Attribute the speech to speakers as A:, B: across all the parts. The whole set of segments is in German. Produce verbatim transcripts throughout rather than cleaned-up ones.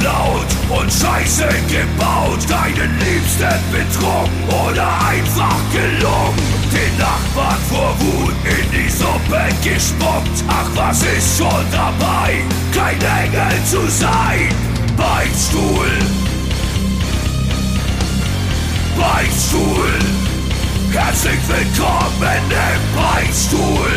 A: geklaut und Scheiße gebaut, deinen Liebsten betrogen oder einfach gelungen, den Nachbarn vor Wut in die Suppe gespuckt. Ach, was ist schon dabei, kein Engel zu sein? Beichtstuhl, Beichtstuhl, herzlich willkommen im Beichtstuhl.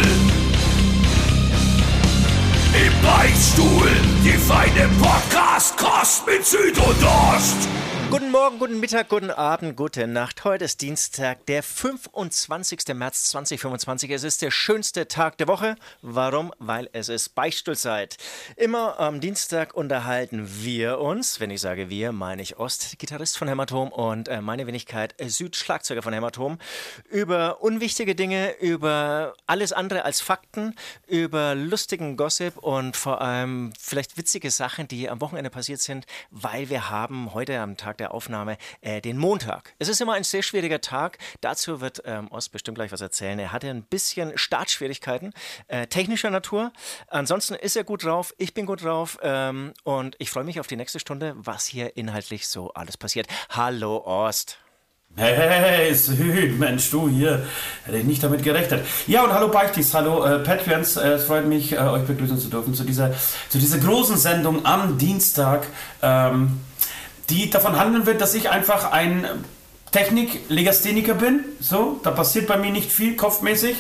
A: Im Beichtstuhl, die feine Podcast-Kost mit Süd und Ost.
B: Guten Morgen, guten Mittag, guten Abend, gute Nacht. Heute ist Dienstag, der fünfundzwanzigster März zweitausendfünfundzwanzig. Es ist der schönste Tag der Woche. Warum? Weil es ist Beichtstuhlzeit. Immer am Dienstag unterhalten wir uns, wenn ich sage wir, meine ich Ost, Gitarrist von Hämatom, und äh, meine Wenigkeit, äh, Süd, Schlagzeuger von Hämatom, über unwichtige Dinge, über alles andere als Fakten, über lustigen Gossip und vor allem vielleicht witzige Sachen, die am Wochenende passiert sind, weil wir haben heute am Tag der Aufnahme äh, den Montag. Es ist immer ein sehr schwieriger Tag. Dazu wird ähm, Ost bestimmt gleich was erzählen. Er hatte ein bisschen Startschwierigkeiten, äh, technischer Natur. Ansonsten ist er gut drauf, ich bin gut drauf ähm, und ich freue mich auf die nächste Stunde, was hier inhaltlich so alles passiert. Hallo Ost.
C: Hey, hey, Süd, Mensch, du hier, hätte ich nicht damit gerechnet. Ja, und hallo Beichtis, hallo äh, Patreons, äh, es freut mich, äh, euch begrüßen zu dürfen zu dieser, zu dieser großen Sendung am Dienstag, ähm, die davon handeln wird, dass ich einfach ein Technik-Legastheniker bin. So, da passiert bei mir nicht viel kopfmäßig.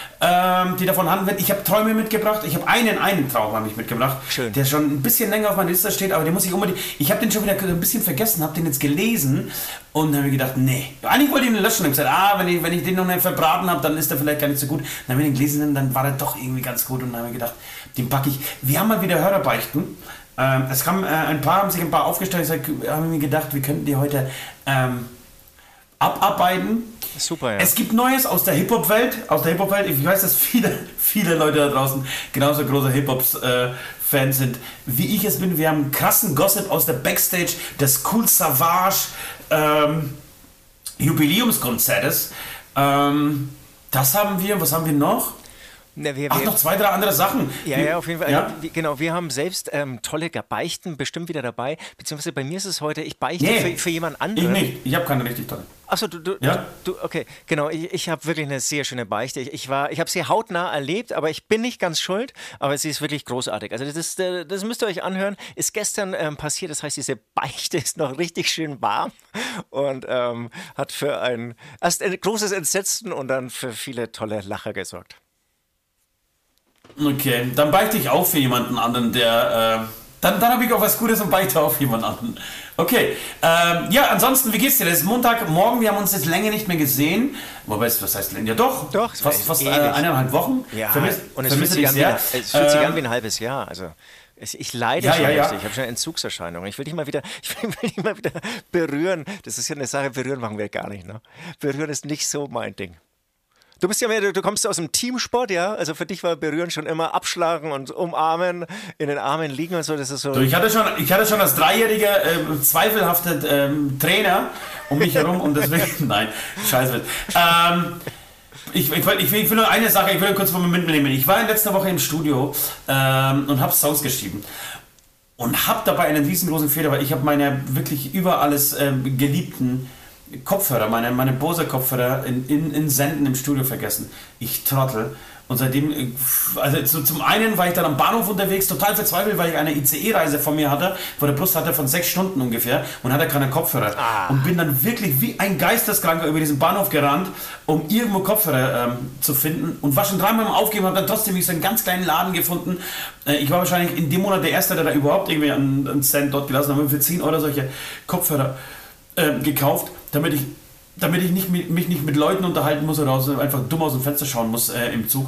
C: Ähm, die davon handeln wird. Ich habe Träume mitgebracht. Ich habe einen, einen Traum habe ich mitgebracht,
B: Schön.
C: Der schon ein bisschen länger auf meiner Liste steht, aber den muss ich unbedingt. Ich habe den schon wieder ein bisschen vergessen, habe den jetzt gelesen und dann habe ich gedacht, nee. Eigentlich wollte ich ihn löschen. Ich habe gesagt, ah, wenn ich, wenn ich den noch nicht verbraten habe, dann ist der vielleicht gar nicht so gut. Dann habe ich den gelesen, dann war der doch irgendwie ganz gut und dann habe ich gedacht, den packe ich. Wir haben mal wieder Hörerbeichten. Ähm, es kam, äh, ein paar haben sich ein paar aufgestellt, ich habe mir gedacht, wir könnten die heute ähm, abarbeiten.
B: Super, ja.
C: Es gibt Neues aus der Hip-Hop-Welt, aus der Hip-Hop-Welt. Ich weiß, dass viele, viele Leute da draußen genauso große Hip-Hop-Fans sind, wie ich es bin. Wir haben einen krassen Gossip aus der Backstage des Cool Savage ähm, Jubiläumskonzertes. Ähm, das haben wir. Was haben wir noch?
B: Na, wir,
C: Ach,
B: wir,
C: noch zwei, drei andere Sachen.
B: Ja, ja, auf jeden Fall.
C: Ja?
B: Wir, genau, wir haben selbst ähm, tolle Beichten bestimmt wieder dabei. Beziehungsweise bei mir ist es heute, ich beichte
C: Nee,
B: für, für jemand anderen.
C: Ich nicht. Ich habe keine richtig tolle.
B: Achso, du, du,
C: Ja?
B: du, okay, genau, ich, ich habe wirklich eine sehr schöne Beichte. Ich, ich war, ich habe sie hautnah erlebt, aber ich bin nicht ganz schuld, aber sie ist wirklich großartig. Also das, das müsst ihr euch anhören, ist gestern ähm, passiert, das heißt, diese Beichte ist noch richtig schön warm und ähm, hat für ein, erst ein großes Entsetzen und dann für viele tolle Lacher gesorgt.
C: Okay, dann beichte ich auch für jemanden anderen, der... Äh, dann dann habe ich auch was Gutes und beichte auch für jemanden anderen. Okay, ähm, ja, ansonsten, wie geht's dir? Das ist Montagmorgen, wir haben uns jetzt länger nicht mehr gesehen. Wobei, was heißt länger? Ja doch,
B: Doch,
C: fast, fast äh,
B: ewig.
C: eineinhalb Wochen.
B: Ja,
C: Vermiss,
B: und es fühlt sich, an wie, ein, es fühlt sich
C: ähm,
B: an wie ein halbes Jahr. Also ich, ich leide
C: ja,
B: schon
C: ja, ja.
B: richtig. Ich habe schon Entzugserscheinungen. Ich will dich mal wieder, ich will, will dich mal wieder berühren. Das ist ja eine Sache, berühren machen wir gar nicht. Ne? Berühren ist nicht so mein Ding. Du bist ja mehr, du, du kommst aus dem Teamsport, ja? Also für dich war Berühren schon immer abschlagen und umarmen, in den Armen liegen und so. Das ist so.
C: Du, ich hatte schon, ich hatte schon als dreijähriger äh, zweifelhafter ähm, Trainer um mich herum und deswegen, nein, scheiße. Ähm, ich, ich, ich, will, ich will nur eine Sache, ich will kurz mal mitnehmen. Ich war in letzter Woche im Studio ähm, und habe Songs geschrieben. Und habe dabei einen riesengroßen Fehler, weil ich habe meine wirklich über alles ähm, geliebten Kopfhörer, meine, meine Bose-Kopfhörer in, in, in Senden im Studio vergessen. Ich trottel. Und seitdem, also zu, zum einen war ich dann am Bahnhof unterwegs, total verzweifelt, weil ich eine I C E-Reise von mir hatte, vor der Brust hatte von sechs Stunden ungefähr und hatte keinen Kopfhörer. Ah. Und bin dann wirklich wie ein Geisteskranker über diesen Bahnhof gerannt, um irgendwo Kopfhörer ähm, zu finden und war schon dreimal im Aufgeben, habe dann trotzdem so einen ganz kleinen Laden gefunden. Äh, ich war wahrscheinlich in dem Monat der Erste, der da überhaupt irgendwie einen, einen Cent dort gelassen hat, für zehn Euro solche Kopfhörer äh, gekauft, damit ich damit ich nicht, mich nicht mit Leuten unterhalten muss oder aus, einfach dumm aus dem Fenster schauen muss äh, im Zug.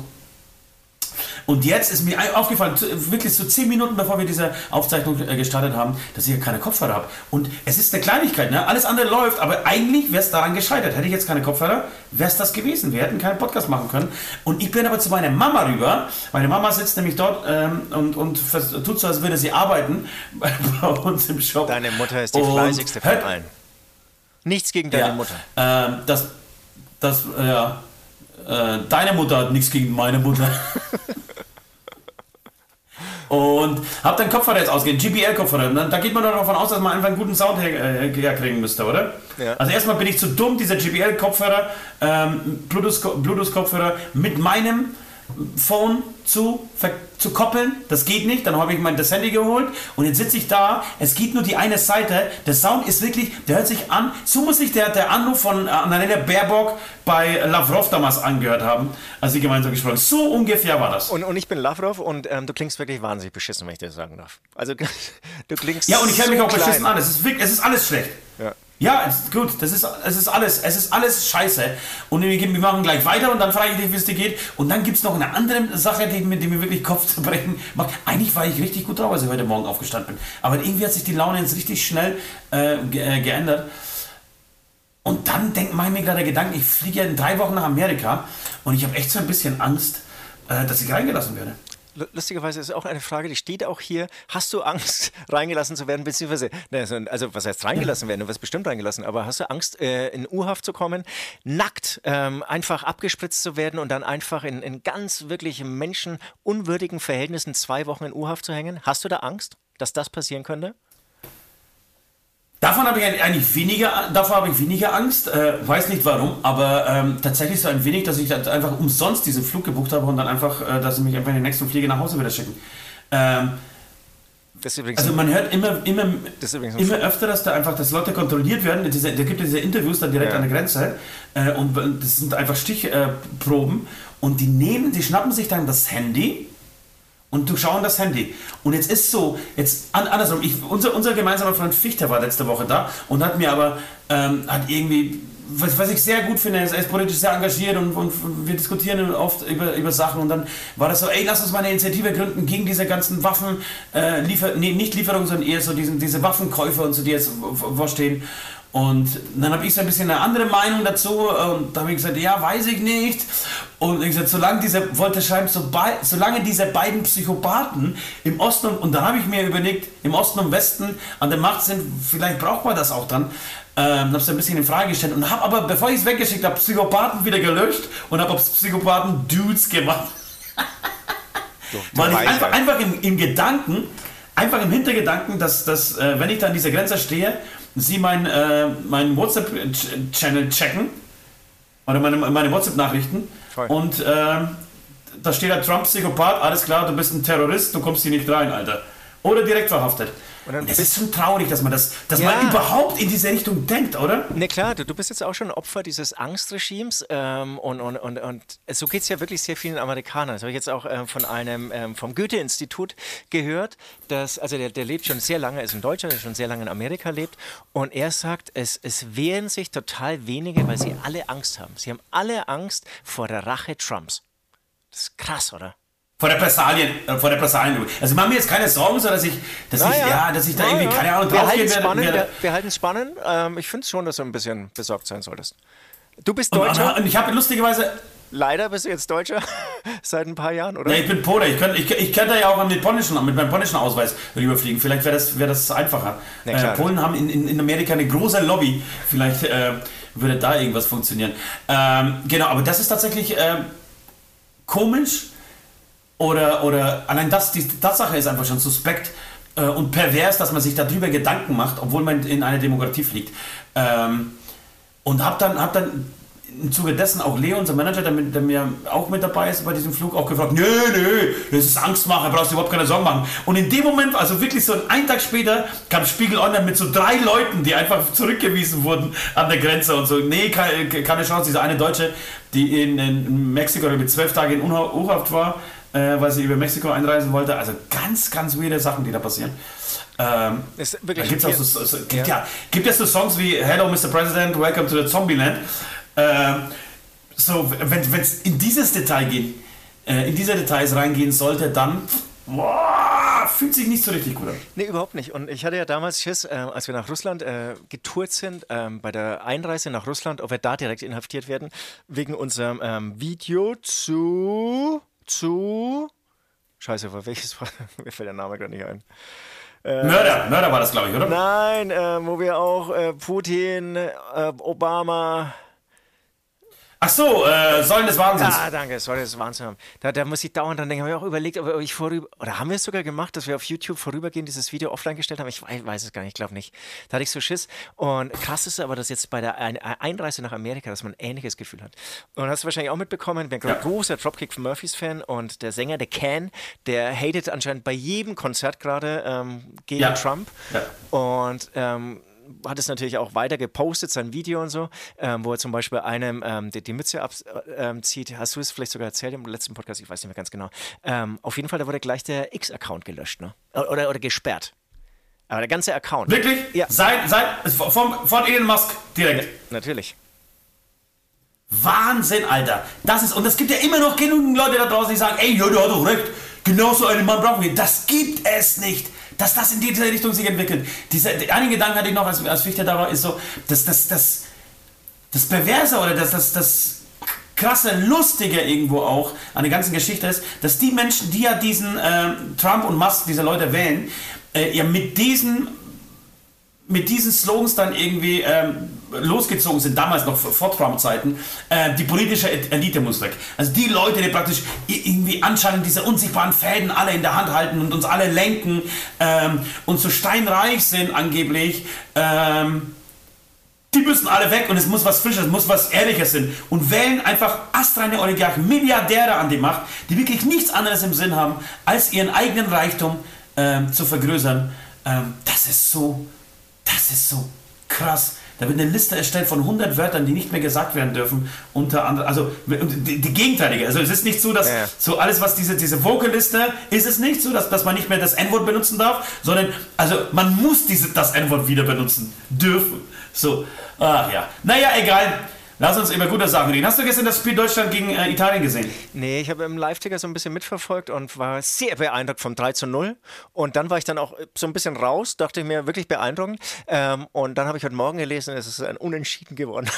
C: Und jetzt ist mir aufgefallen, wirklich so zehn Minuten bevor wir diese Aufzeichnung gestartet haben, dass ich ja keine Kopfhörer habe. Und es ist eine Kleinigkeit, ne? Alles andere läuft, aber eigentlich wäre es daran gescheitert. Hätte ich jetzt keine Kopfhörer, wäre es das gewesen. Wir hätten keinen Podcast machen können. Und ich bin aber zu meiner Mama rüber. Meine Mama sitzt nämlich dort ähm, und, und tut so, als würde sie arbeiten bei uns im Shop.
B: Deine Mutter ist die fleißigste von allen. Nichts gegen deine
C: ja,
B: Mutter.
C: Äh, das, das, ja, äh, deine Mutter hat nichts gegen meine Mutter. Und habe dann Kopfhörer jetzt ausgegeben, J B L-Kopfhörer. Da geht man doch davon aus, dass man einfach einen guten Sound her, äh, herkriegen müsste, oder?
B: Ja.
C: Also erstmal bin ich zu dumm, dieser J B L-Kopfhörer, ähm, Bluetooth-Kopfhörer mit meinem Phone zu, zu koppeln. Das geht nicht. Dann habe ich mein das Handy geholt und jetzt sitze ich da. Es geht nur die eine Seite. Der Sound ist wirklich, der hört sich an. So muss sich der, der Anruf von Annalena Baerbock bei Lavrov damals angehört haben, als sie gemeinsam gesprochen haben. So ungefähr war das.
B: Und, und ich bin Lavrov und ähm, du klingst wirklich wahnsinnig beschissen, wenn ich dir das sagen darf. Also du klingst
C: Ja, und ich höre mich
B: so
C: auch
B: klein.
C: beschissen an. Es ist, wirklich, es ist alles schlecht.
B: Ja.
C: Ja, es ist gut, das ist, es ist alles, es ist alles scheiße. Und wir, wir machen gleich weiter und dann frage ich dich, wie es dir geht. Und dann gibt es noch eine andere Sache, die, die mir wirklich Kopf zu brechen macht. Eigentlich war ich richtig gut drauf, als ich heute Morgen aufgestanden bin. Aber irgendwie hat sich die Laune jetzt richtig schnell äh, ge äh, geändert. Und dann denkt mache ich mir gerade Gedanken, ich fliege ja in drei Wochen nach Amerika und ich habe echt so ein bisschen Angst, äh, dass ich reingelassen werde.
B: Lustigerweise ist auch eine Frage, die steht auch hier. Hast du Angst, reingelassen zu werden, beziehungsweise, also was heißt reingelassen werden? Du wirst bestimmt reingelassen, aber hast du Angst, äh, in U-Haft zu kommen, nackt ähm, einfach abgespritzt zu werden und dann einfach in, in ganz wirklich menschenunwürdigen Verhältnissen zwei Wochen in U-Haft zu hängen? Hast du da Angst, dass das passieren könnte?
C: Davon habe ich eigentlich weniger, davor habe ich weniger Angst, äh, weiß nicht warum, aber ähm, tatsächlich so ein wenig, dass ich einfach umsonst diesen Flug gebucht habe und dann einfach, äh, dass sie mich einfach in den nächsten Flieger nach Hause wieder schicken. Ähm,
B: das ist übrigens
C: also man hört immer, immer,
B: das ist
C: immer öfter, dass da einfach, dass Leute kontrolliert werden. Diese, da gibt es diese Interviews dann direkt
B: ja.
C: an der Grenze äh, und das sind einfach Stichproben äh, und die nehmen, die schnappen sich dann das Handy. Und du schauen das Handy. Und jetzt ist so, jetzt an, andersrum, ich, unser, unser gemeinsamer Freund Fichter war letzte Woche da und hat mir aber, ähm, hat irgendwie, was, was ich sehr gut finde, er ist politisch sehr engagiert und, und wir diskutieren oft über, über Sachen und dann war das so, ey, lass uns mal eine Initiative gründen gegen diese ganzen Waffen, äh, Liefer, nee, nicht Lieferungen, sondern eher so diesen, diese Waffenkäufe und so, die jetzt vorstehen. Und dann habe ich so ein bisschen eine andere Meinung dazu und da habe ich gesagt, ja, weiß ich nicht. Und ich gesagt, solange diese, wollte schreiben, so bei, solange diese beiden Psychopathen im Osten und, und dann habe ich mir überlegt, im Osten und Westen an der Macht sind, vielleicht braucht man das auch dann. Ähm, habe es ein bisschen in Frage gestellt und habe aber, bevor ich es weggeschickt habe, Psychopathen wieder gelöscht und habe aus Psychopathen Dudes gemacht. Weil ich einfach, einfach im, im Gedanken, einfach im Hintergedanken, dass, dass äh, wenn ich dann an dieser Grenze stehe, sie meinen äh, mein WhatsApp-Channel checken oder meine, meine WhatsApp-Nachrichten und äh, da steht da Trump Psychopath, alles klar, du bist ein Terrorist, du kommst hier nicht rein, Alter. Oder direkt verhaftet. Und es ist schon traurig, dass man das, dass ja. man überhaupt in diese Richtung denkt, oder?
B: Ne, klar, du, du bist jetzt auch schon Opfer dieses Angstregimes ähm, und, und, und, und so geht es ja wirklich sehr vielen Amerikanern. Das habe ich jetzt auch ähm, von einem ähm, vom Goethe-Institut gehört, dass, also der, der lebt schon sehr lange, ist ein Deutscher, der schon sehr lange in Amerika lebt und er sagt, es, es wehren sich total wenige, weil sie alle Angst haben. Sie haben alle Angst vor der Rache Trumps. Das ist krass, oder?
C: Vor Repressalien, äh, vor Repressalien. Also machen wir jetzt keine Sorgen, so dass ich, dass ich, ja. Ja, dass ich da Na irgendwie, ja. keine Ahnung, draufgehen werde.
B: Wir, wir halten es spannend. Ähm, ich finde es schon, dass du ein bisschen besorgt sein solltest. Du bist Deutscher.
C: Und, und ich habe lustigerweise...
B: Leider bist du jetzt Deutscher, seit ein paar Jahren, oder?
C: Ja, ich bin Pole. Ich könnte ich, ich könnt ja auch mit, polnischen, mit meinem polnischen Ausweis rüberfliegen. Vielleicht wäre das, wär das einfacher. Ja, äh, Polen haben in, in, in Amerika eine große Lobby. Vielleicht äh, würde da irgendwas funktionieren. Ähm, genau, aber das ist tatsächlich äh, komisch. Oder, oder allein das, die Tatsache ist einfach schon suspekt äh, und pervers, dass man sich darüber Gedanken macht, obwohl man in einer Demokratie fliegt. Ähm, und hab dann, hab dann im Zuge dessen auch Leo, unser Manager, der, mit, der mir auch mit dabei ist bei diesem Flug, auch gefragt, nö, nö, das ist Angstmacher, brauchst du überhaupt keine Sorgen machen. Und in dem Moment, also wirklich so einen Tag später, kam Spiegel Online mit so drei Leuten, die einfach zurückgewiesen wurden an der Grenze und so, nee, keine, keine Chance, diese eine Deutsche, die in, in Mexiko mit zwölf Tagen in U-Haft war, äh, weil sie über Mexiko einreisen wollte. Also ganz, ganz weirde Sachen, die da passieren. Ähm, ist wirklich da gibt's auch so, so, gibt, ja. Ja, gibt es so Songs wie Hello Mister President, Welcome to the Zombieland. Ähm, so, wenn es in dieses Detail geht, äh, in diese Details reingehen sollte, dann boah, fühlt sich nicht so richtig gut an.
B: Nee, überhaupt nicht. Und ich hatte ja damals Schiss, äh, als wir nach Russland äh, getourt sind, ähm, bei der Einreise nach Russland, ob wir da direkt inhaftiert werden, wegen unserem ähm, Video zu, zu, scheiße, welches war, mir fällt der Name gerade nicht ein.
C: Äh, Mörder, Mörder war das, glaube ich, oder?
B: Nein, äh, wo wir auch äh, Putin, äh, Obama...
C: Ach so, äh, Säulen des Wahnsinns.
B: Ah, danke, Säulen des Wahnsinns. Da, da muss ich dauernd dran denken. Habe ich auch überlegt, ob ich vorüber, oder haben wir es sogar gemacht, dass wir auf YouTube vorübergehend dieses Video offline gestellt haben? Ich weiß, weiß es gar nicht, ich glaube nicht. Da hatte ich so Schiss. Und krass ist aber, dass jetzt bei der Ein Einreise nach Amerika, dass man ein ähnliches Gefühl hat. Und hast du wahrscheinlich auch mitbekommen, ich bin ein ja. großer Dropkick Murphys-Fan und der Sänger, der Can, der hatet anscheinend bei jedem Konzert gerade ähm, gegen
C: ja.
B: Trump. Ja. Und ähm, hat es natürlich auch weiter gepostet, sein Video und so, ähm, wo er zum Beispiel einem ähm, die, die Mütze abzieht. Ähm, Hast du es vielleicht sogar erzählt im letzten Podcast? Ich weiß nicht mehr ganz genau. Ähm, auf jeden Fall, da wurde gleich der X-Account gelöscht, ne? Oder, oder gesperrt. Aber der ganze Account.
C: Wirklich? Ja. Seit, seit, von, von Elon Musk direkt.
B: Ja, natürlich.
C: Wahnsinn, Alter. Das ist, und es gibt ja immer noch genügend Leute da draußen, die sagen, ey, ja, der hat doch recht. Genau so einen Mann brauchen wir. Das gibt es nicht. Dass das in diese Richtung sich entwickelt. Diese, einen Gedanken hatte ich noch, als, als Fichte da war, ist so, dass das, das, das Perverse oder das, das, das krasse, Lustige irgendwo auch an der ganzen Geschichte ist, dass die Menschen, die ja diesen äh, Trump und Musk, diese Leute wählen, äh, ja mit diesen mit diesen Slogans dann irgendwie ähm, losgezogen sind, damals noch vor Trump-Zeiten, äh, die politische Elite muss weg. Also die Leute, die praktisch irgendwie anscheinend diese unsichtbaren Fäden alle in der Hand halten und uns alle lenken ähm, und so steinreich sind angeblich, ähm, die müssen alle weg und es muss was Frisches, es muss was Ehrliches sein und wählen einfach astreine Oligarchen, Milliardäre an die Macht, die wirklich nichts anderes im Sinn haben, als ihren eigenen Reichtum ähm, zu vergrößern. Ähm, das ist so Das ist so krass. Da wird eine Liste erstellt von hundert Wörtern, die nicht mehr gesagt werden dürfen. Unter anderem, also die, die gegenteilige. Also es ist nicht so, dass ja. so alles, was diese, diese Vocal-Liste, ist es nicht so, dass, dass man nicht mehr das En-Wort benutzen darf, sondern also man muss diese, das En-Wort wieder benutzen dürfen. So, ach ja. Naja, egal. Lass uns über gute Sachen reden. Hast du gestern das Spiel Deutschland gegen äh, Italien gesehen?
B: Nee, ich habe im Live-Ticker so ein bisschen mitverfolgt und war sehr beeindruckt vom drei zu null. Und dann war ich dann auch so ein bisschen raus, dachte ich mir, wirklich beeindruckend. Ähm, und dann habe ich heute Morgen gelesen, es ist ein Unentschieden geworden.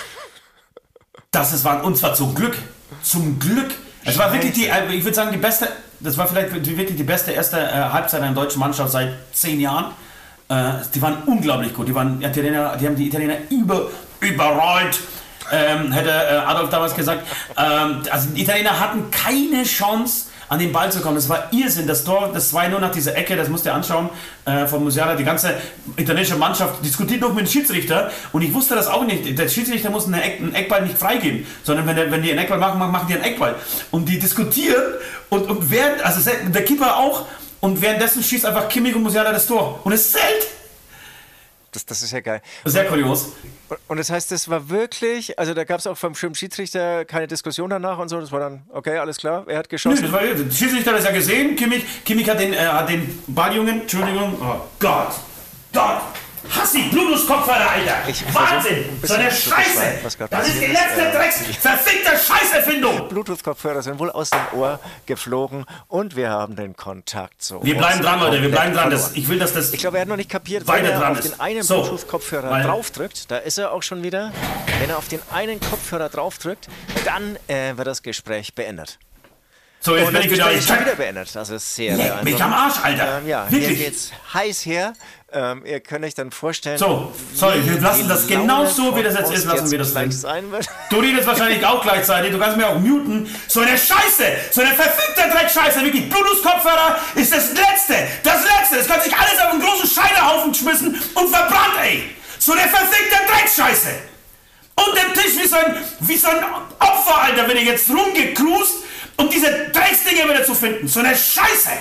C: Das ist, war, und zwar zum Glück. Zum Glück. Es war wirklich die, ich würde sagen, die beste, das war vielleicht wirklich die beste erste äh, Halbzeit einer deutschen Mannschaft seit zehn Jahren. Äh, die waren unglaublich gut. Die, waren, Italiener, die haben die Italiener über, überrollt. Ähm, hätte äh, Adolf damals gesagt, ähm, also die Italiener hatten keine Chance, an den Ball zu kommen. Das war Irrsinn. Das Tor, das zwei null nach dieser Ecke, das musst ihr anschauen, äh, von Musiala. Die ganze italienische Mannschaft diskutiert noch mit dem Schiedsrichter und ich wusste das auch nicht. Der Schiedsrichter muss einen, Eck, einen Eckball nicht freigeben, sondern wenn, der, wenn die einen Eckball machen, machen die einen Eckball. Und die diskutieren und, und während, also der Keeper auch, und währenddessen schießt einfach Kimmich und Musiala das Tor. Und es zählt!
B: Das, das ist ja geil.
C: Sehr kurios.
B: Und das heißt, das war wirklich, also da gab es auch vom Schiedsrichter keine Diskussion danach und so, das war dann, okay, alles klar, er hat geschossen.
C: Nö, das war, der Schiedsrichter hat das ja gesehen, Kimmich, Kimmich hat den, äh, hat den Balljungen, Entschuldigung, oh Gott, Gott, Hassi, Bluetooth-Kopfhörer, Alter,
B: ich
C: Wahnsinn, ein so eine Scheiße, das ist die letzte äh, Drecks, verfickte Scheißerfindung.
B: Bluetooth-Kopfhörer sind wohl aus dem Ohr geflogen und wir haben den Kontakt so.
C: Wir bleiben dran, Leute, wir bleiben dran, das, ich will, dass das
B: Ich glaube, er hat noch nicht kapiert, wenn er auf
C: ist.
B: den einen
C: so,
B: Bluetooth-Kopfhörer draufdrückt, da ist er auch schon wieder, wenn er auf den einen Kopfhörer draufdrückt, dann äh, wird das Gespräch beendet.
C: So, jetzt
B: und
C: bin ich wieder,
B: ich schon wieder beendet. Das ist sehr
C: Leck mich am Arsch, Alter.
B: Ähm, ja,
C: wirklich.
B: Hier geht's heiß her. Ähm, ihr könnt euch dann vorstellen.
C: So, sorry, wir lassen das genau so, wie das jetzt ist, lassen wir das drin.
B: Sein wird.
C: Du redest wahrscheinlich auch gleichzeitig, du kannst mir auch muten. So eine Scheiße, so eine verfickte Dreckscheiße, wirklich. Bluetooth-Kopfhörer ist das Letzte, das Letzte. Es kann sich alles auf einen großen Scheiterhaufen schmissen und verbrannt, ey. So eine verfickte Dreckscheiße. Und der Tisch wie so ein, wie so ein Opfer, Alter, wenn ihr jetzt rumgekrust, um diese Drecksdinger wieder zu finden. So eine Scheiße.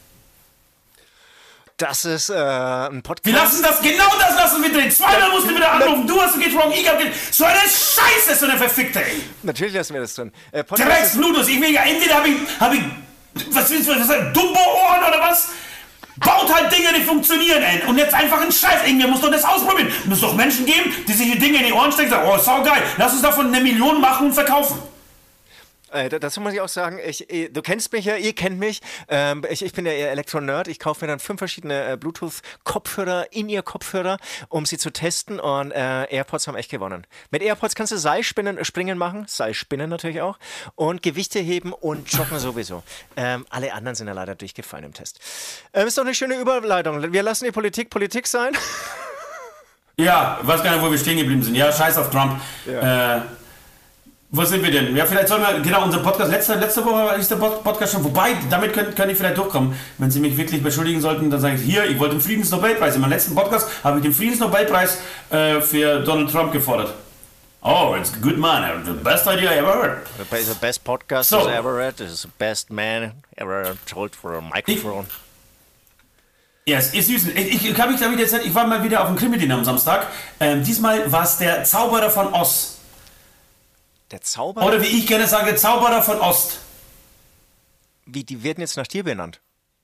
B: Das ist äh, ein Podcast.
C: Wir lassen das, genau das lassen wir drin. Zweimal musst du wieder anrufen. Du hast geht wrong, ich hab geht. So eine Scheiße, so eine verfickte, ey.
B: Natürlich lassen wir das drin.
C: Äh, Drecks-Bluetooth. Ich will ja, entweder hab ich, hab ich, was willst du, was ist Dumbo-Ohren oder was? Baut halt Dinge, die funktionieren, ey. Und jetzt einfach ein Scheiß. Irgendwer muss doch das ausprobieren. Es muss doch Menschen geben, die sich die Dinge in die Ohren stecken und sagen, oh, saugeil. Lass uns davon eine Million machen und verkaufen.
B: Äh, dazu muss ich auch sagen, ich, ich, du kennst mich ja, ihr kennt mich. Ähm, ich, ich bin ja eher Elektro-Nerd. Ich kaufe mir dann fünf verschiedene äh, Bluetooth-Kopfhörer, In-Ear-Kopfhörer, um sie zu testen. Und äh, AirPods haben echt gewonnen. Mit AirPods kannst du Seilspinnen, Springen machen, Seilspinnen natürlich auch, und Gewichte heben und joggen sowieso. Ähm, alle anderen sind ja leider durchgefallen im Test. Ähm, ist doch eine schöne Überleitung. Wir lassen die Politik Politik sein.
C: Ja, ich weiß gar nicht, wo wir stehen geblieben sind. Ja, scheiß auf Trump. Ja. Äh, Wo sind wir denn? Ja, vielleicht sollen wir, genau, unser Podcast, letzte, letzte Woche ist der Podcast schon vorbei. Damit können, können ich vielleicht durchkommen. Wenn Sie mich wirklich beschuldigen sollten, dann sage ich, hier, ich wollte den Friedensnobelpreis. In meinem letzten Podcast habe ich den Friedensnobelpreis äh, für Donald Trump gefordert. Oh, it's a good man. The best idea I ever heard.
B: The best podcast so. I've ever read. It's the best man ever told for a microphone.
C: Ja, es ist süß. Ich, ich, ich habe mich damit jetzt, ich war mal wieder auf dem Krimi-Dinner am Samstag. Ähm, diesmal war es der Zauberer von Oz.
B: Der Zauberer?
C: Oder wie ich gerne sage, der Zauberer von Ost.
B: Wie, die werden jetzt nach dir benannt?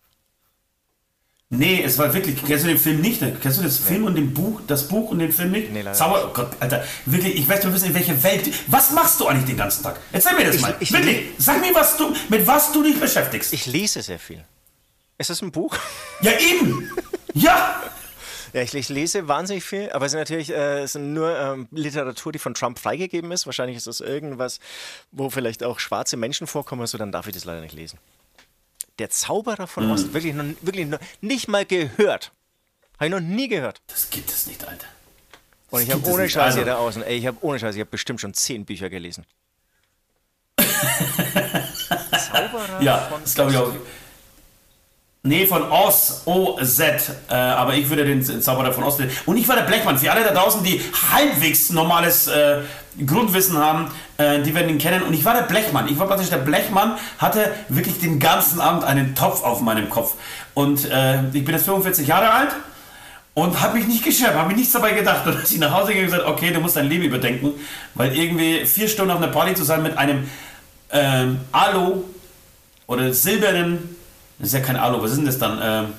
C: Nee, es war wirklich, kennst du den Film nicht? Kennst du das nee. Film und den Buch, das Buch und den Film nicht? Nee, leider Zauber, nicht. Oh Gott, Alter, wirklich, ich möchte nur wissen, in welche Welt, was machst du eigentlich den ganzen Tag? Erzähl mir das ich, mal, ich, wirklich, ich, sag mir, was du, mit was du dich beschäftigst.
B: Ich lese sehr viel. Ist das ein Buch?
C: Ja, eben, ja.
B: Ja, ich, ich lese wahnsinnig viel, aber es ist natürlich äh, es sind nur ähm, Literatur, die von Trump freigegeben ist. Wahrscheinlich ist das irgendwas, wo vielleicht auch schwarze Menschen vorkommen, so dann darf ich das leider nicht lesen. Der Zauberer von mhm. Ost, wirklich, noch, wirklich noch nicht mal gehört. Habe ich noch nie gehört.
C: Das gibt es nicht, Alter. Das
B: Und ich habe ohne Scheiß hier da außen, ey, ich habe ohne Scheiß, ich habe bestimmt schon zehn Bücher gelesen.
C: Zauberer ja, von das glaube ich auch. Nee, von Oz, O Z, äh, aber ich würde den Zauberer von Oz nehmen. Und ich war der Blechmann. Für alle da draußen, die halbwegs normales äh, Grundwissen haben, äh, die werden ihn kennen. Und ich war der Blechmann. Ich war praktisch der Blechmann, hatte wirklich den ganzen Abend einen Topf auf meinem Kopf. Und äh, ich bin jetzt fünfundvierzig Jahre alt und habe mich nicht geschert, habe mir nichts dabei gedacht. Und als ich nach Hause gegangen und gesagt, okay, du musst dein Leben überdenken, weil irgendwie vier Stunden auf einer Party zu sein mit einem ähm, Alu oder silbernen, das ist ja kein Alu, was ist denn das dann? Ähm,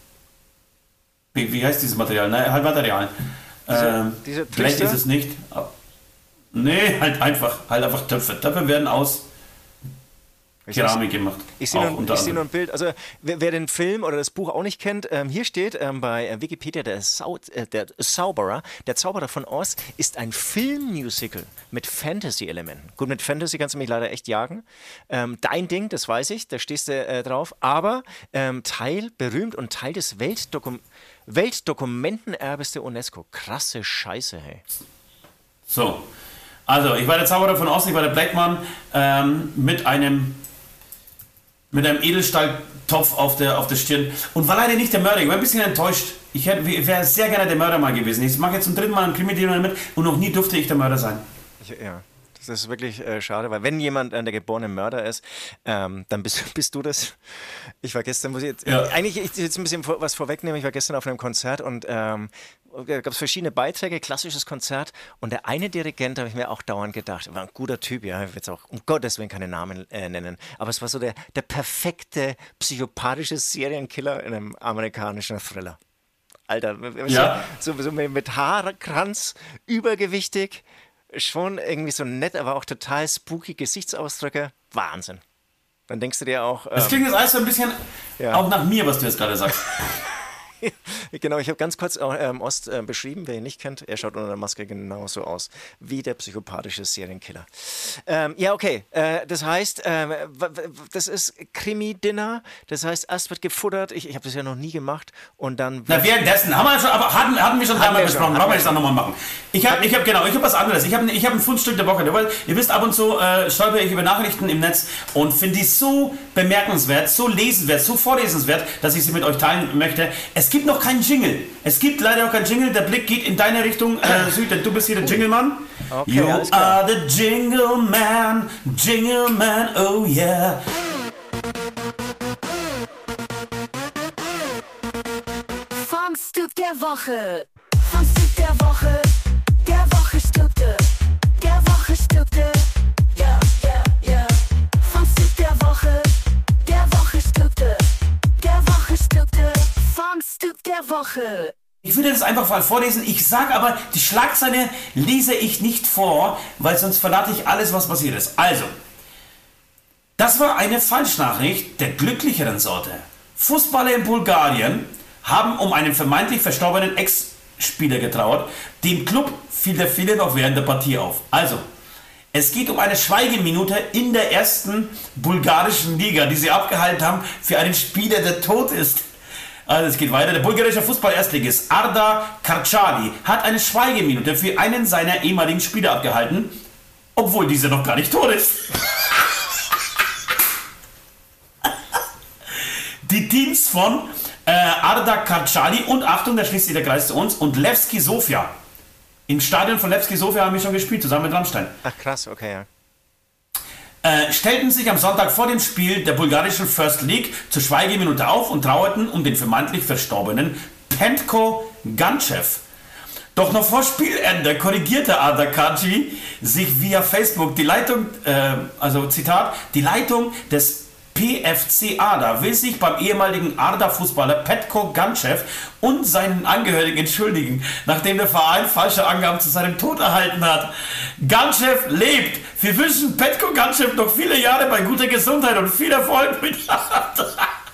C: wie, wie heißt dieses Material? Nein, halt Material. Ähm, diese, diese Blech ist es nicht. Nee, halt einfach, halt einfach Töpfe. Töpfe werden aus Keramik gemacht.
B: Ich sehe nur, ich seh nur ein Bild. Also wer, wer den Film oder das Buch auch nicht kennt, ähm, hier steht ähm, bei Wikipedia, der, Sau, äh, der Zauberer, der Zauberer von Oz ist ein Filmmusical mit Fantasy-Elementen. Gut, mit Fantasy kannst du mich leider echt jagen. Ähm, dein Ding, das weiß ich, da stehst du äh, drauf. Aber ähm, Teil, berühmt und Teil des Weltdokum- Weltdokumentenerbes der UNESCO. Krasse Scheiße, hey.
C: So, also ich war der Zauberer von Oz, ich war der Blackman ähm, mit einem mit einem Edelstahltopf auf der, auf der Stirn und war leider nicht der Mörder. Ich war ein bisschen enttäuscht. Ich wäre sehr gerne der Mörder mal gewesen. Ich mache jetzt zum dritten Mal einen Krimi-Dinner mit und noch nie durfte ich der Mörder sein.
B: Ich, ja, das ist wirklich äh, schade, weil wenn jemand äh, der geborene Mörder ist, ähm, dann bist, bist du das. Ich war gestern, muss ich jetzt, ja. äh, eigentlich ich jetzt ein bisschen vor, was vorwegnehmen, ich war gestern auf einem Konzert und ähm, da gab es verschiedene Beiträge, klassisches Konzert und der eine Dirigent, habe ich mir auch dauernd gedacht, war ein guter Typ, ja, ich will jetzt auch um Gottes Willen keine Namen äh, nennen, aber es war so der, der perfekte psychopathische Serienkiller in einem amerikanischen Thriller. Alter, ja. so, so mit Haarkranz, übergewichtig, schon irgendwie so nett, aber auch total spooky Gesichtsausdrücke, Wahnsinn. Dann denkst du dir auch... Ähm,
C: das klingt jetzt alles so ein bisschen ja. auch nach mir, was du jetzt gerade sagst.
B: Genau, ich habe ganz kurz ähm, Ost äh, beschrieben, wer ihn nicht kennt, er schaut unter der Maske genauso aus wie der psychopathische Serienkiller. Ähm, ja, okay, äh, das heißt, ähm, das ist Krimi-Dinner, das heißt, erst wird gefuttert, ich, ich habe das ja noch nie gemacht und dann...
C: Na, währenddessen, haben wir schon, aber hatten, hatten wir schon dreimal besprochen, wollen wir jetzt auch nochmal machen. Ich habe, ich hab, genau, ich habe was anderes, ich habe ich hab ein Fundstück der Woche, weil ihr wisst, ab und zu äh, stolper ich über Nachrichten im Netz und finde die so bemerkenswert, so lesenswert, so vorlesenswert, dass ich sie mit euch teilen möchte. Es gibt noch keinen Jingle. Es gibt leider auch keinen Jingle. Der Blick geht in deine Richtung, äh, Süd, denn du bist hier der Jingle-Mann. Okay, you are the Jingle Man, Jingle Man, oh yeah.
D: Funkstück der Woche. Funkstück der Woche. Der Woche Stücke. Der Woche Stücke. Ja, ja, ja. Funkstück der Woche. Der Woche Stücke. Der Woche Stücke. Funkstück der Woche.
C: Ich würde das einfach mal vorlesen. Ich sage aber, die Schlagzeile lese ich nicht vor, weil sonst verrate ich alles, was passiert ist. Also, das war eine Falschnachricht der glücklicheren Sorte. Fußballer in Bulgarien haben um einen vermeintlich verstorbenen Ex-Spieler getrauert. Dem Club fiel der Fehler noch während der Partie auf. Also, es geht um eine Schweigeminute in der ersten bulgarischen Liga, die sie abgehalten haben für einen Spieler, der tot ist. Also es geht weiter. Der bulgarische Fußball-Erstligist Arda Karchali hat eine Schweigeminute für einen seiner ehemaligen Spieler abgehalten. obwohl diese noch gar nicht tot ist. Die Teams von äh, Arda Karčali und Achtung, da schließt sich der Kreis zu uns und Levski Sofia. Im Stadion von Levski Sofia haben wir schon gespielt, zusammen mit Rammstein.
B: Ach krass, okay, ja.
C: Äh, stellten sich am Sonntag vor dem Spiel der bulgarischen First League zur Schweigeminute auf und trauerten um den vermeintlich verstorbenen Penko Ganchev. Doch noch vor Spielende korrigierte Arda Karči sich via Facebook die Leitung, äh, also Zitat, die Leitung des P F C Arda will sich beim ehemaligen Arda-Fußballer Petko Ganchev und seinen Angehörigen entschuldigen, nachdem der Verein falsche Angaben zu seinem Tod erhalten hat. Ganchev lebt. Wir wünschen Petko Ganchev noch viele Jahre bei guter Gesundheit und viel Erfolg mit Arda.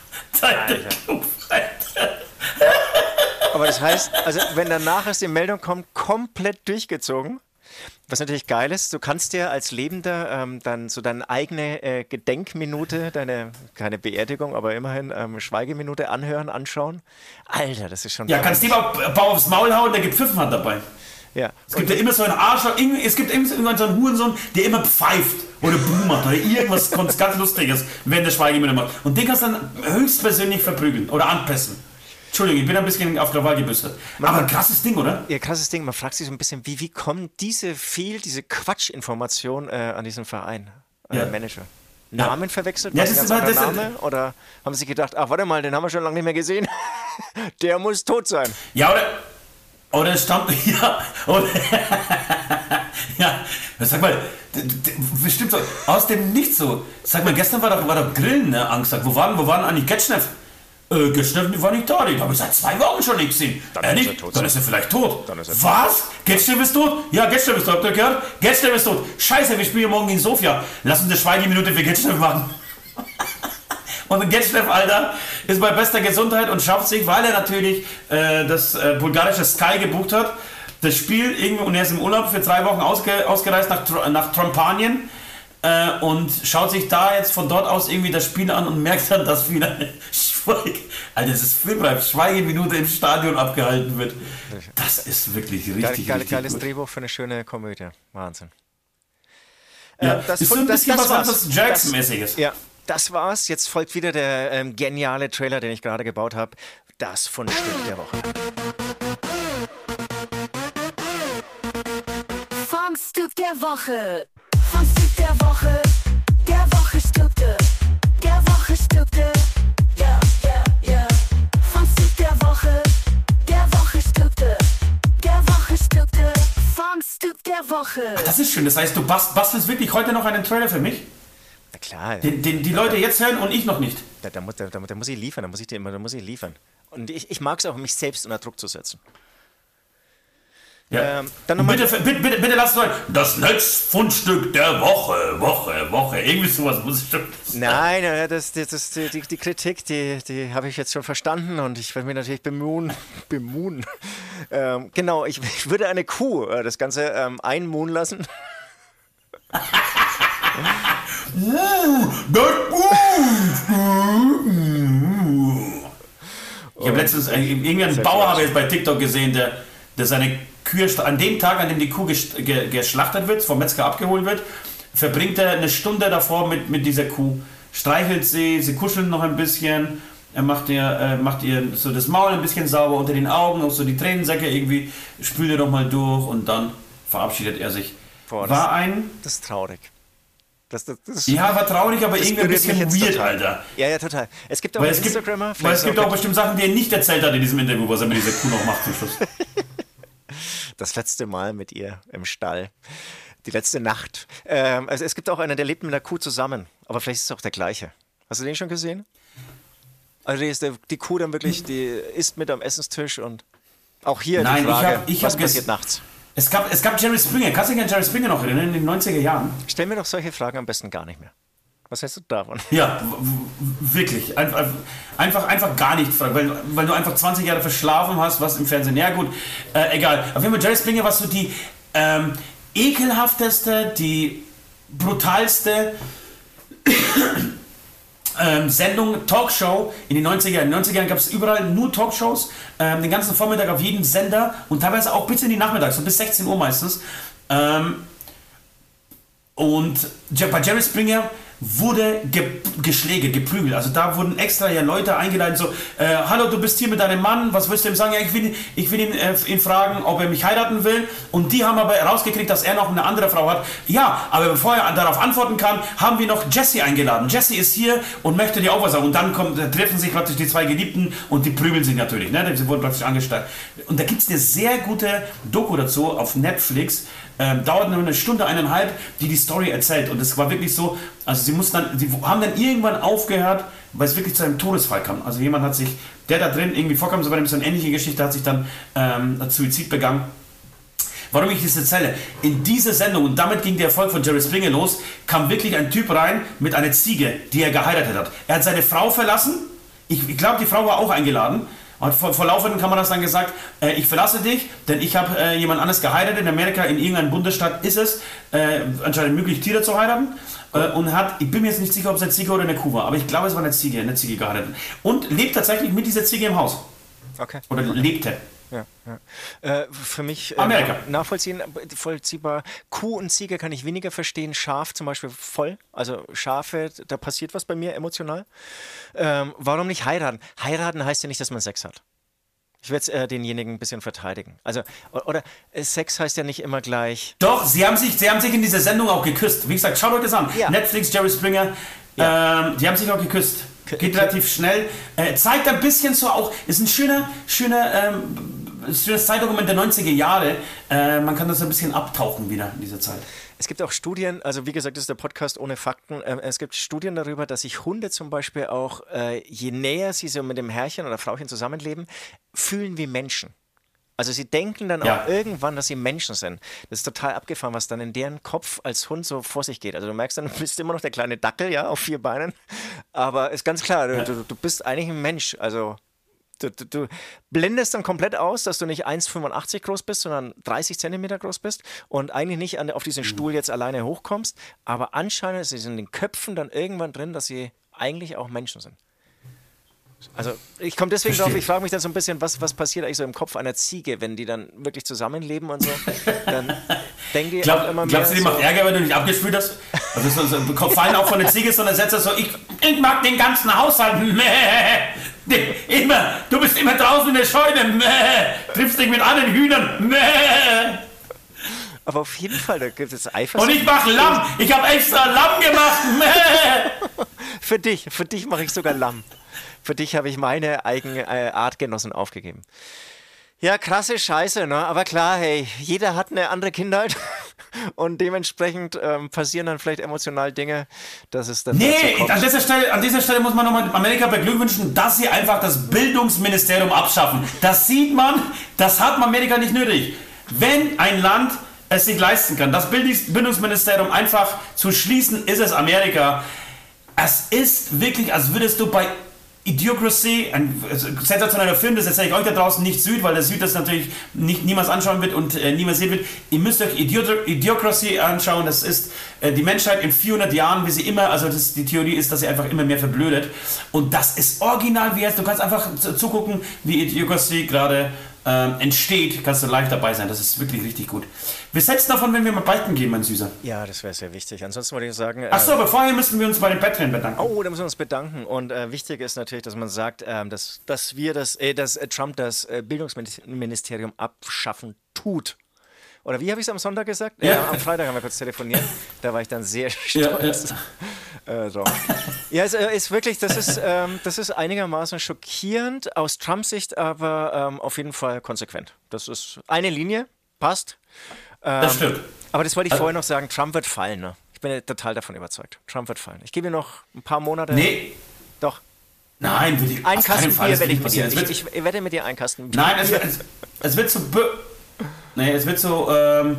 B: Aber das heißt, also wenn danach erst die Meldung kommt, komplett durchgezogen. Was natürlich geil ist, du kannst dir als Lebender ähm, dann so deine eigene äh, Gedenkminute, deine, keine Beerdigung, aber immerhin ähm, Schweigeminute anhören, anschauen. Alter, das ist schon...
C: Ja, kannst du auch Bau aufs Maul hauen, der gepfiffen hat dabei.
B: Ja.
C: Es gibt ja immer so einen Arsch, es gibt immer so einen Hurensohn, der immer pfeift oder Buh macht oder irgendwas ganz Lustiges, wenn der Schweigeminute macht. Und den kannst du dann höchstpersönlich verprügeln oder anpessen. Entschuldigung, ich bin ein bisschen auf Krawall gebürstet. Aber ein krasses Ding, oder?
B: Ja, krasses Ding. Man fragt sich so ein bisschen, wie, wie kommen diese viel, diese Quatschinformationen äh, an diesen Verein, an
C: ja.
B: den Manager? Namen
C: ja.
B: verwechselt?
C: Ja,
B: das
C: das
B: ist
C: ein
B: ganz
C: das
B: Name? Oder haben sie gedacht, ach, warte mal, den haben wir schon lange nicht mehr gesehen. Der muss tot sein.
C: Ja, oder... Oder es stammt... Ja, oder... ja, sag mal, bestimmt so, aus dem Nichts so. Sag mal, gestern war doch, war doch Grillen, ne, angesagt. Wo waren, wo waren eigentlich Getschneff? Äh, Getschneff war nicht da, den habe ich seit zwei Wochen schon nicht gesehen.
B: Dann
C: äh,
B: ist
C: nicht?
B: er tot.
C: Dann ist er vielleicht tot.
B: Dann ist er tot.
C: Was? Getschneff ist tot? Ja, Getschneff ist tot, habt ihr gehört? Getschneff ist tot. Scheiße, wir spielen morgen in Sofia. Lass uns eine Schweigeminute für Getschneff machen. Und Getschneff, Alter, ist bei bester Gesundheit und schafft sich, weil er natürlich äh, das äh, bulgarische Sky gebucht hat, das Spiel irgendwie, und er ist im Urlaub für drei Wochen ausge, ausgereist nach, nach Trompanien äh, und schaut sich da jetzt von dort aus irgendwie das Spiel an und merkt dann, dass wieder eine Schweige, Alter, das ist filmreif, Schweigeminute im Stadion abgehalten wird. Das ist wirklich richtig,
B: Geil, geil,
C: richtig
B: geiles
C: gut.
B: Drehbuch für eine schöne Komödie. Wahnsinn.
C: Ja,
B: Ähm, das
C: ist so ein
B: das-
C: bisschen
B: das
C: was
B: war's.
C: anderes Jerks-mäßiges.
B: Ja, das war's. Jetzt folgt wieder der ähm, geniale Trailer, den ich gerade gebaut habe. Das Fundstück der Woche.
D: Fundstück der Woche. Fundstück der Woche. Der Woche Stücke. Der Woche Stücke. Ja, ja, ja. Fundstück der Woche. Der Woche Stücke. Der Woche Stücke. Fundstück der Woche.
C: Das ist schön, das heißt, du bast, bastelst wirklich heute noch einen Trailer für mich,
B: Na klar,
C: den, den die Leute jetzt hören und ich noch nicht.
B: da, da, muss, da, da, da muss ich liefern, da muss ich dir immer, da muss ich liefern. Und ich, ich mag es auch, mich selbst unter Druck zu setzen.
C: Ja.
B: Ähm, dann noch mal-
C: bitte, bitte, bitte, bitte lasst euch das Netzfundstück der Woche, Woche, Woche, irgendwie sowas muss ich schon.
B: Nein, äh, das, das, das, die, die Kritik, die, die habe ich jetzt schon verstanden und ich werde mich natürlich bemühen. bemühen. Ähm, genau, ich, ich würde eine Kuh äh, das Ganze ähm, einmuhen lassen.
C: Ich habe letztens äh, irgendeinen Bauer habe ich jetzt bei TikTok gesehen, der, der seine Kühe st- an dem Tag, an dem die Kuh ges- ge- geschlachtet wird, vom Metzger abgeholt wird, verbringt er eine Stunde davor mit, mit dieser Kuh, streichelt sie, sie kuscheln noch ein bisschen, er macht ihr, äh, macht ihr so das Maul ein bisschen sauber unter den Augen, auch so die Tränensäcke irgendwie, spült er noch mal durch und dann verabschiedet er sich.
B: Boah, das-
C: War ein,
B: Das ist traurig. Das, das, das,
C: ja, war traurig, aber
B: das
C: irgendwie ein
B: berührt mich
C: bisschen
B: jetzt
C: weird,
B: total.
C: Alter.
B: Ja, ja, total. Es gibt auch
C: Weil
B: einen
C: es gibt,
B: Instagrammer.
C: weil
B: vielleicht
C: es gibt
B: auch
C: auch bestimmt Sachen, die er nicht erzählt hat in diesem Interview, was er mit dieser Kuh noch macht zum Schluss.
B: das letzte Mal mit ihr im Stall. Die letzte Nacht. Ähm, also es gibt auch einen, der lebt mit einer Kuh zusammen. Aber vielleicht ist es auch der gleiche. Hast du den schon gesehen? Also die, ist der, die Kuh dann wirklich, die isst mit am Essenstisch und auch hier
C: Nein,
B: die
C: ich
B: Frage,
C: hab- ich
B: was
C: hab ges-
B: passiert nachts?
C: Es gab, es gab Jerry Springer. Kannst du dich an Jerry Springer noch erinnern, in den neunziger Jahren?
B: Stell mir doch solche Fragen am besten gar nicht mehr. Was hältst du davon?
C: Ja, w- w- wirklich. Einfach, einfach, einfach gar nicht fragen, weil, weil du einfach zwanzig Jahre verschlafen hast, was im Fernsehen. Ja, gut, äh, egal. Auf jeden Fall, Jerry Springer war so die ähm, ekelhafteste, die brutalste ähm, Sendung, Talkshow in den neunziger Jahren. In den neunziger Jahren gab es überall nur Talkshows, ähm, den ganzen Vormittag auf jedem Sender und teilweise auch bis in die Nachmittag, so bis sechzehn Uhr meistens. Ähm, und bei Jerry Springer wurde ge geschlägert, geprügelt. Also da wurden extra ja Leute eingeladen, so, äh, hallo, du bist hier mit deinem Mann, was willst du ihm sagen? Ja, ich will, ich will ihn, äh, ihn fragen, ob er mich heiraten will. Und die haben aber rausgekriegt, dass er noch eine andere Frau hat. Ja, aber bevor er darauf antworten kann, haben wir noch Jesse eingeladen. Jesse ist hier und möchte dir auch was sagen. Und dann kommt, treffen sich praktisch die zwei Geliebten und die prügeln sich natürlich. Ne? Sie wurden praktisch angestellt. Und da gibt es eine sehr gute Doku dazu auf Netflix. Ähm, dauert nur eine Stunde, eineinhalb, die die Story erzählt. Und es war wirklich so, also sie mussten dann, sie haben dann irgendwann aufgehört, weil es wirklich zu einem Todesfall kam. Also jemand hat sich, der da drin irgendwie vorkam, so war so eine ähnliche Geschichte, hat sich dann ähm, Suizid begangen. Warum ich das erzähle? In dieser Sendung, und damit ging der Erfolg von Jerry Springer los, kam wirklich ein Typ rein mit einer Ziege, die er geheiratet hat. Er hat seine Frau verlassen, ich, ich glaube, die Frau war auch eingeladen. Und vor, vor laufenden Kameras dann gesagt, äh, ich verlasse dich, denn ich habe äh, jemand anderes geheiratet. In Amerika, in irgendeinem Bundesstaat ist es äh, anscheinend möglich, Tiere zu heiraten. Äh, und hat, ich bin mir jetzt nicht sicher, ob es eine Ziege oder eine Kuh war, aber ich glaube, es war eine Ziege, eine Ziege geheiratet. Und lebt tatsächlich mit dieser Ziege im Haus.
B: Okay.
C: Oder lebte.
B: Ja, ja. Äh, für mich äh,
C: Amerika.
B: nachvollziehen, vollziehbar. Kuh und Ziege kann ich weniger verstehen. Schaf zum Beispiel voll. Also Schafe, da passiert was bei mir emotional. Ähm, warum nicht heiraten? Heiraten heißt ja nicht, dass man Sex hat. Ich werde äh, denjenigen ein bisschen verteidigen. Also, oder, oder äh, Sex heißt ja nicht immer gleich.
C: Doch, sie haben sich, sie haben sich in dieser Sendung auch geküsst. Wie gesagt, schaut euch das an. Ja. Netflix, Jerry Springer, ja. ähm, die haben sich auch geküsst. Geht relativ schnell. Äh, zeigt ein bisschen so auch, ist ein schöner, schöner, ähm, schönes Zeitdokument der neunziger Jahre. Äh, man kann das ein bisschen abtauchen wieder in dieser Zeit.
B: Es gibt auch Studien, also wie gesagt, das ist der Podcast ohne Fakten. Äh, es gibt Studien darüber, dass sich Hunde zum Beispiel auch, äh, je näher sie so mit dem Herrchen oder Frauchen zusammenleben, fühlen wie Menschen. Also sie denken dann
C: ja.
B: auch irgendwann, dass sie Menschen sind. Das ist total abgefahren, was dann in deren Kopf als Hund so vor sich geht. Also du merkst dann, du bist immer noch der kleine Dackel, ja, auf vier Beinen. Aber ist ganz klar, du, du, du bist eigentlich ein Mensch. Also du, du, du blendest dann komplett aus, dass du nicht eins Komma fünfundachtzig groß bist, sondern dreißig Zentimeter groß bist und eigentlich nicht an, auf diesen Stuhl jetzt alleine hochkommst. Aber anscheinend ist es in den Köpfen dann irgendwann drin, dass sie eigentlich auch Menschen sind. Also ich komme deswegen
C: Verstehe.
B: drauf, ich frage mich dann so ein bisschen, was, was passiert eigentlich so im Kopf einer Ziege, wenn die dann wirklich zusammenleben und so, dann denken die
C: Glaub,
B: auch immer mehr.
C: Glaubst du, die
B: so,
C: macht Ärger, wenn du nicht abgespült hast? Also so, so, fallen auch von der Ziege, sondern setzt das so, ich, ich mag den ganzen Haushalt, Mäh. Immer, du bist immer draußen in der Scheune, Mäh. Triffst dich mit anderen Hühnern, Mäh.
B: aber auf jeden Fall, da gibt es Eifersucht.
C: Und ich mach Lamm, ich habe extra Lamm gemacht, Mäh.
B: Für dich, für dich mache ich sogar Lamm. Für dich habe ich meine eigenen äh, Artgenossen aufgegeben. Ja, krasse Scheiße, ne? Aber klar, hey, jeder hat eine andere Kindheit und dementsprechend ähm, passieren dann vielleicht emotional Dinge, dass es dann
C: Nee, an dieser, Stelle, an dieser Stelle muss man nochmal Amerika beglückwünschen, dass sie einfach das Bildungsministerium abschaffen. Das sieht man, das hat Amerika nicht nötig. Wenn ein Land es sich leisten kann, das Bildungsministerium einfach zu schließen, ist es Amerika. Es ist wirklich, als würdest du bei Idiocracy, ein sensationeller Film, das erzähle ich euch da draußen, nicht Süd, weil der Süd das natürlich nicht, niemals anschauen wird und äh, niemals sehen wird. Ihr müsst euch Idiot Idiocracy anschauen, das ist äh, die Menschheit in vierhundert Jahren, wie sie immer, also das, die Theorie ist, dass sie einfach immer mehr verblödet. Und das ist original wie jetzt, du kannst einfach zugucken, wie Idiocracy gerade ähm, entsteht, kannst du live dabei sein, das ist wirklich richtig gut. Wir setzen davon, wenn wir mal beichten gehen, mein Süßer.
B: Ja, das wäre sehr wichtig. Ansonsten würde ich sagen... Äh,
C: Achso, aber vorher müssten wir uns bei den Patreon bedanken.
B: Oh, da müssen wir uns bedanken. Und äh, wichtig ist natürlich, dass man sagt, ähm, dass, dass wir das, äh, dass äh, Trump das äh, Bildungsministerium abschaffen tut. Oder wie habe ich es am Sonntag gesagt?
C: Ja.
B: Äh, am Freitag haben wir kurz telefoniert. Da war ich dann sehr stolz. Ja, ja. Äh, so. Ja, es äh, ist wirklich, das ist, ähm, das ist einigermaßen schockierend aus Trumps Sicht, aber ähm, auf jeden Fall konsequent. Das ist eine Linie, passt. Ähm,
C: Das stimmt.
B: Aber das wollte ich vorher noch sagen, Trump wird fallen. Ne? Ich bin ja total davon überzeugt. Trump wird fallen. Ich gebe ihm noch ein paar Monate.
C: Nee.
B: Doch.
C: Nein, will ich,
B: Ein
C: auf keinen
B: Kasten
C: Fall,
B: Bier
C: das
B: wette
C: wird
B: ich mit
C: nicht
B: dir.
C: passieren.
B: Ich, ich, ich wette mit dir ein Kasten Bier.
C: Nein, es wird, es, es wird zu... Bür nee, es wird zu... Ähm,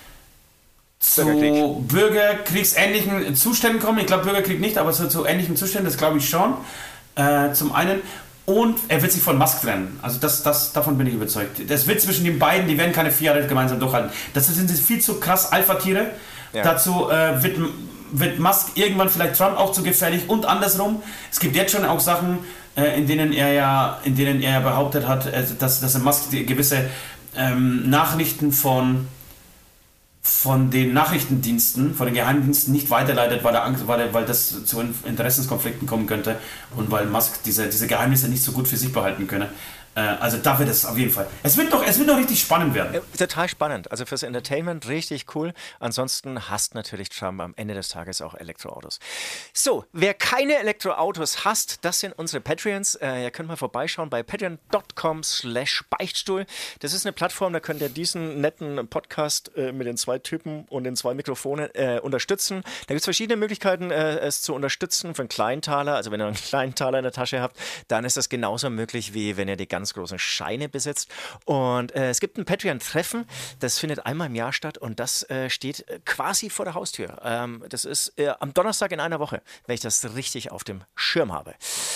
C: zu
B: Bürgerkrieg.
C: bürgerkriegsähnlichen Zuständen kommen. Ich glaube Bürgerkrieg nicht, aber so zu ähnlichen Zuständen, das glaube ich schon. Äh, zum einen. Und er wird sich von Musk trennen. Also das, das, davon bin ich überzeugt. Das wird zwischen den beiden, die werden keine vier Jahre gemeinsam durchhalten. Das sind viel zu krass Alpha-Tiere. Ja. Dazu äh, wird, wird Musk irgendwann vielleicht Trump auch zu gefährlich und andersrum. Es gibt jetzt schon auch Sachen, äh, in denen er ja, in denen er behauptet hat, äh, dass, dass er Musk die gewisse ähm, Nachrichten von von den Nachrichtendiensten, von den Geheimdiensten nicht weiterleitet, weil, er Angst, weil, er, weil das zu Interessenskonflikten kommen könnte und weil Musk diese, diese Geheimnisse nicht so gut für sich behalten könne. Also da wird es auf jeden Fall. Es wird doch, es wird doch richtig spannend werden.
B: Total spannend. Also fürs Entertainment richtig cool. Ansonsten hasst natürlich Trump am Ende des Tages auch Elektroautos. So, wer keine Elektroautos hasst, das sind unsere Patreons. Äh, ihr könnt mal vorbeischauen bei patreon dot com slash Beichtstuhl. Das ist eine Plattform, da könnt ihr diesen netten Podcast äh, mit den zwei Typen und den zwei Mikrofonen äh, unterstützen. Da gibt es verschiedene Möglichkeiten, äh, es zu unterstützen für einen Kleinteiler. Also wenn ihr einen Kleinteiler in der Tasche habt, dann ist das genauso möglich, wie wenn ihr die ganze großen Scheine besitzt. Und äh, es gibt ein Patreon-Treffen, das findet einmal im Jahr statt und das äh, steht quasi vor der Haustür. Ähm, das ist äh, am Donnerstag in einer Woche, wenn ich das richtig auf dem Schirm habe.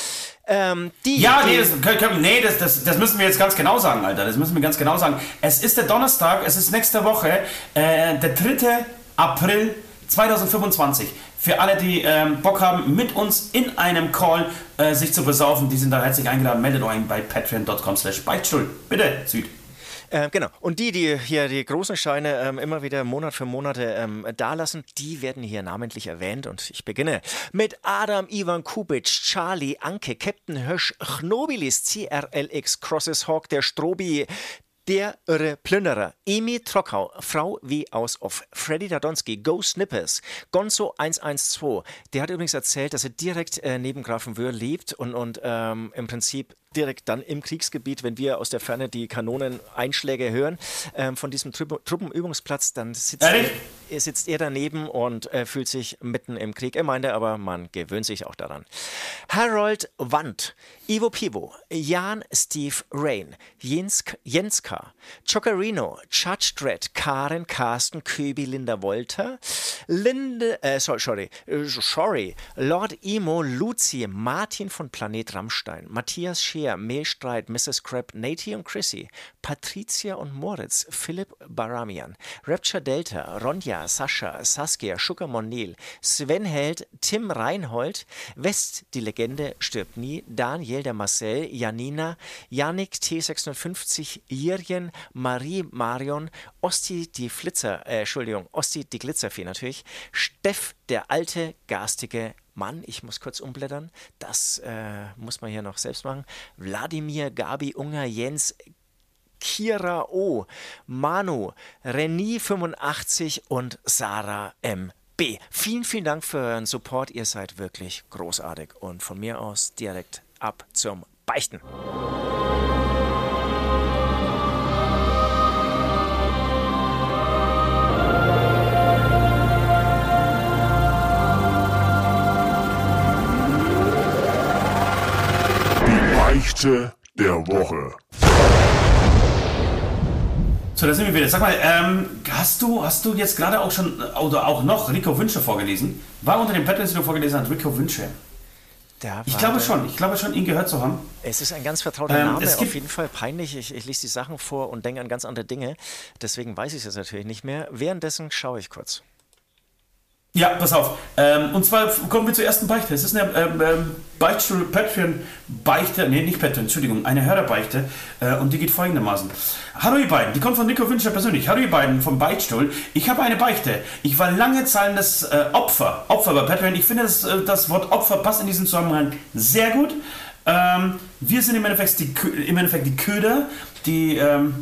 B: Ähm, die,
C: ja,
B: die,
C: nee, das, können, nee das, das, das müssen wir jetzt ganz genau sagen, Alter. Das müssen wir ganz genau sagen. Es ist der Donnerstag, es ist nächste Woche, äh, der dritte April zweitausendfünfundzwanzig. Für alle, die ähm, Bock haben, mit uns in einem Call äh, sich zu besaufen, die sind da herzlich eingeladen. Meldet euch bei patreon dot com slash Beichtstuhl. Bitte, Süd.
B: Äh, genau. Und die, die hier die großen Scheine ähm, immer wieder Monat für Monate ähm, dalassen, die werden hier namentlich erwähnt. Und ich beginne mit Adam, Ivan Kubic, Charlie, Anke, Captain Hirsch, Chnobilis, C R L X, Crosses Hawk, der Strobi, der irre Plünderer, Emi Trockau, Frau W. aus Off, Freddy Dadonski, Go Snippers, Gonzo eins eins zwei. Der hat übrigens erzählt, dass er direkt äh, neben Grafenwöhr lebt und, und ähm, im Prinzip direkt dann im Kriegsgebiet, wenn wir aus der Ferne die Kanoneneinschläge hören ähm, von diesem Trupp- Truppenübungsplatz, dann sitzt er, sitzt er daneben und äh, fühlt sich mitten im Krieg. Er meinte aber, man gewöhnt sich auch daran. Harold Wandt, Ivo Pivo, Jan Steve Rain, Jens, Jens K., Chocarino, Judge Dredd, Karen, Carsten, Köbi, Linda Wolter, Linde, äh, sorry, sorry, äh, sorry, Lord Imo, Luzi, Martin von Planet Rammstein, Matthias Scheer, Mehlstreit, Misses Crab, Nati und Chrissy, Patricia und Moritz, Philipp Baramian, Rapture Delta, Ronja, Sascha, Saskia, Sugar Monil, Sven Held, Tim Reinhold, West, die Legende stirbt nie, Daniel, der Marcel, Janina, Yannick T sechshundertfünfzig, Jirjen, Marie Marion, Osti, die Flitzer, äh, Entschuldigung, Osti, die Glitzerfee natürlich, Steff, der alte, garstige Mann, ich muss kurz umblättern, das äh, muss man hier noch selbst machen. Wladimir, Gabi, Unger, Jens, Kira O, Manu, Reni fünfundachtzig und Sarah M. B. Vielen, vielen Dank für euren Support, ihr seid wirklich großartig und von mir aus direkt ab zum Beichten.
A: Beichte der Woche.
C: So, da sind wir wieder. Sag mal, ähm, hast du, hast du jetzt gerade auch schon, oder auch noch Rico Wünsche vorgelesen? War unter dem Patreon, den du vorgelesen hast, Rico Wünsche? Ich glaube schon, ich glaube schon, ihn gehört zu haben.
B: Es ist ein ganz vertrauter
C: ähm,
B: Name, auf jeden Fall peinlich. Ich, ich lese die Sachen vor und denke an ganz andere Dinge. Deswegen weiß ich es jetzt natürlich nicht mehr. Währenddessen schaue ich kurz.
C: Ja, pass auf. Ähm, und zwar kommen wir zur ersten Beichte. Es ist eine ähm, ähm, Beichtstuhl, Patreon-Beichte, nee, nicht Patreon, Entschuldigung, eine Hörerbeichte. Äh, und die geht folgendermaßen. Hallo ihr beiden, die kommt von Nico Wünscher persönlich. Hallo ihr beiden vom Beichtstuhl. Ich habe eine Beichte. Ich war lange zahlendes äh, Opfer. Opfer bei Patreon. Ich finde, das, äh, das Wort Opfer passt in diesem Zusammenhang sehr gut. Ähm, wir sind im Endeffekt die, im Endeffekt die Köder, die ähm,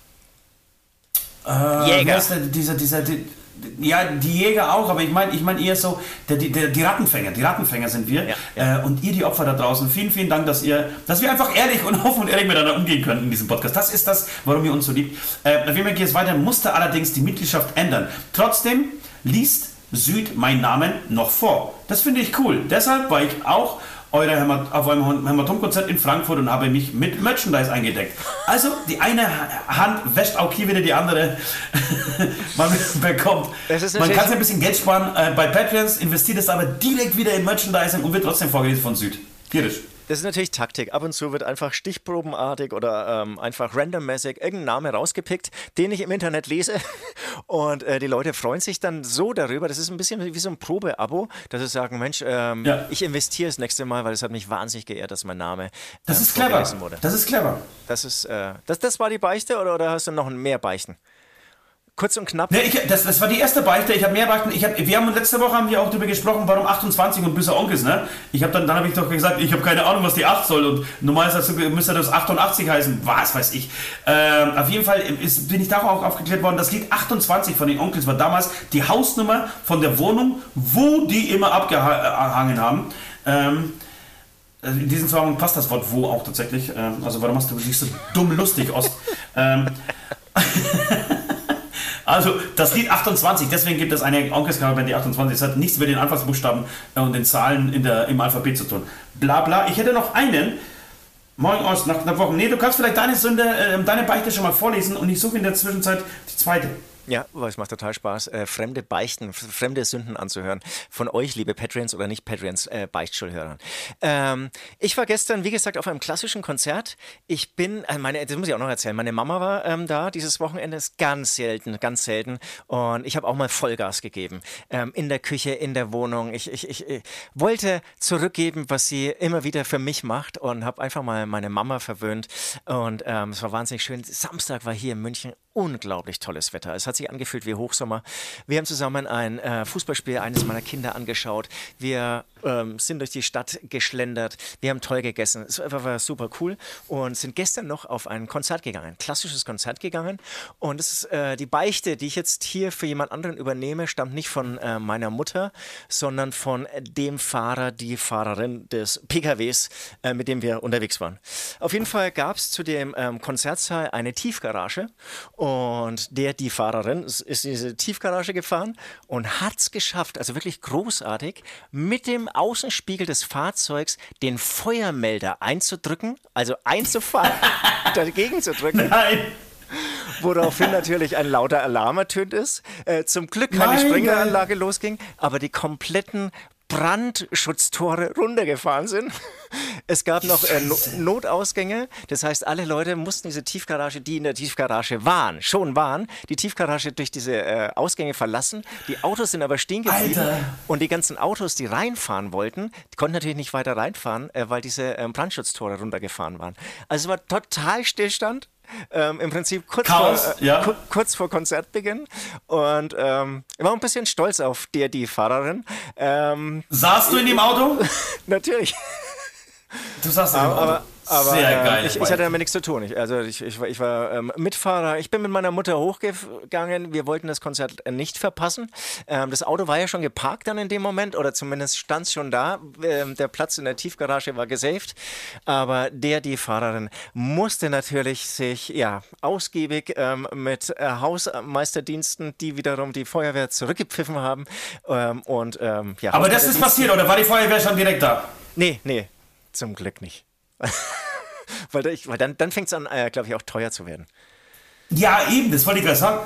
C: äh,
B: Jäger.
C: Der, dieser, dieser, die, Ja, die Jäger auch, aber ich meine ich mein eher so, der, der, die Rattenfänger, die Rattenfänger sind wir.
B: Ja, ja.
C: Äh, und ihr, die Opfer da draußen, vielen, vielen Dank, dass ihr, dass wir einfach ehrlich und offen und ehrlich miteinander umgehen können in diesem Podcast. Das ist das, warum ihr uns so liebt. Äh, wie geht es weiter? Musste allerdings die Mitgliedschaft ändern. Trotzdem liest Süd meinen Namen noch vor. Das finde ich cool. Deshalb war ich auch euer Hämat- auf eurem Hämatom-Konzert in Frankfurt und habe mich mit Merchandise eingedeckt. Also die eine Hand wäscht auch hier wieder die andere. Man bekommt. Man kann sich ein bisschen Geld sparen äh, bei Patreons, investiert es aber direkt wieder in Merchandising und wird trotzdem vorgelesen von Süd. Tierisch.
B: Das ist natürlich Taktik. Ab und zu wird einfach stichprobenartig oder ähm, einfach randommäßig irgendein Name rausgepickt, den ich im Internet lese. Und äh, die Leute freuen sich dann so darüber. Das ist ein bisschen wie so ein Probeabo, dass sie sagen, Mensch, ähm, ja. ich investiere das nächste Mal, weil es hat mich wahnsinnig geehrt, dass mein Name äh,
C: das ist clever. Wurde. Das ist clever.
B: Das ist, äh, das, das war die Beichte oder, oder hast du noch mehr Beichten? Kurz und knapp.
C: Ne, ich, das, das war die erste Beichte. Ich habe mehr Beichten. Ich hab, wir haben letzte Woche haben wir auch darüber gesprochen, warum achtundzwanzig und böser Onkels, ne? Ich habe dann, dann habe ich doch gesagt, ich habe keine Ahnung, was die acht soll. Und normalerweise müsste das achtundachtzig heißen. Was weiß ich. Ähm, auf jeden Fall ist, bin ich da auch aufgeklärt worden. Das Lied achtundzwanzig von den Onkels war damals die Hausnummer von der Wohnung, wo die immer abgehangen haben. Ähm, in diesem Zusammenhang passt das Wort wo auch tatsächlich. Ähm, also warum machst du dich so dumm lustig aus? ähm, Also, das Lied achtundzwanzig, deswegen gibt es eine Onkels-Coverband, die achtundzwanzig, das hat nichts mit den Anfangsbuchstaben und den Zahlen in der, im Alphabet zu tun. Bla bla. Ich hätte noch einen. Moin aus, nach einer Woche. Nee, du kannst vielleicht deine Sünde, äh, deine Beichte schon mal vorlesen und ich suche in der Zwischenzeit die zweite.
B: Ja, aber es macht total Spaß, äh, fremde Beichten, f- fremde Sünden anzuhören. Von euch, liebe Patreons oder nicht Patreons, äh, Beichtschulhörern. Ähm, ich war gestern, wie gesagt, auf einem klassischen Konzert. Ich bin, äh, meine, das muss ich auch noch erzählen, meine Mama war ähm, da dieses Wochenende, ist ganz selten, ganz selten. Und ich habe auch mal Vollgas gegeben. Ähm, in der Küche, in der Wohnung. Ich, ich, ich, ich wollte zurückgeben, was sie immer wieder für mich macht und habe einfach mal meine Mama verwöhnt. Und ähm, es war wahnsinnig schön. Samstag war hier in München unglaublich tolles Wetter. Es hat sich angefühlt wie Hochsommer. Wir haben zusammen ein äh, Fußballspiel eines meiner Kinder angeschaut. Wir ähm, sind durch die Stadt geschlendert. Wir haben toll gegessen. Es war, war super cool und sind gestern noch auf ein Konzert gegangen. Ein klassisches Konzert gegangen. Und das ist äh, die Beichte, die ich jetzt hier für jemand anderen übernehme, stammt nicht von äh, meiner Mutter, sondern von dem Fahrer, die Fahrerin des P K Ws, äh, mit dem wir unterwegs waren. Auf jeden Fall gab es zu dem ähm, Konzertsaal eine Tiefgarage. Und der, die Fahrerin, ist in diese Tiefgarage gefahren und hat es geschafft, also wirklich großartig, mit dem Außenspiegel des Fahrzeugs den Feuermelder einzudrücken, also einzufahren, dagegen zu drücken.
C: Nein!
B: Woraufhin natürlich ein lauter Alarm ertönt ist. Äh, zum Glück keine
C: Nein,
B: Springeranlage losging, aber die kompletten Brandschutztore runtergefahren sind. Es gab noch äh, no Notausgänge, das heißt, alle Leute mussten diese Tiefgarage, die in der Tiefgarage waren, schon waren, die Tiefgarage durch diese äh, Ausgänge verlassen. Die Autos sind aber stehen geblieben.
C: Alter.
B: Und die ganzen Autos, die reinfahren wollten, die konnten natürlich nicht weiter reinfahren, äh, weil diese äh, Brandschutztore runtergefahren waren. Also es war total Stillstand. Ähm, Im Prinzip kurz
C: Chaos,
B: vor, äh,
C: ja.
B: ku kurz vor Konzertbeginn und ähm, ich war ein bisschen stolz auf der, die Fahrerin. Ähm,
C: Saßt du in dem Auto?
B: natürlich.
C: Du saßt in dem Auto.
B: Aber, aber
C: Sehr
B: ähm,
C: geil.
B: ich, ich hatte damit nichts zu tun. Ich, also ich, ich, war- ich war ähm, Mitfahrer. Ich bin mit meiner Mutter hochgegangen. Wir wollten das Konzert äh, nicht verpassen. Ähm, das Auto war ja schon geparkt dann in dem Moment oder zumindest stand es schon da. Ähm, der Platz in der Tiefgarage war gesaved. Aber der, die Fahrerin, musste natürlich sich ja ausgiebig ähm, mit äh, Hausmeisterdiensten, die wiederum die Feuerwehr zurückgepfiffen haben. Ähm, und ähm, ja,
C: Aber das ist passiert, oder war die Feuerwehr schon direkt da?
B: Nee, nee, zum Glück nicht. weil, da ich, weil dann, dann fängt es an, äh, glaube ich, auch teuer zu werden.
C: Ja, eben, das wollte ich gerade sagen.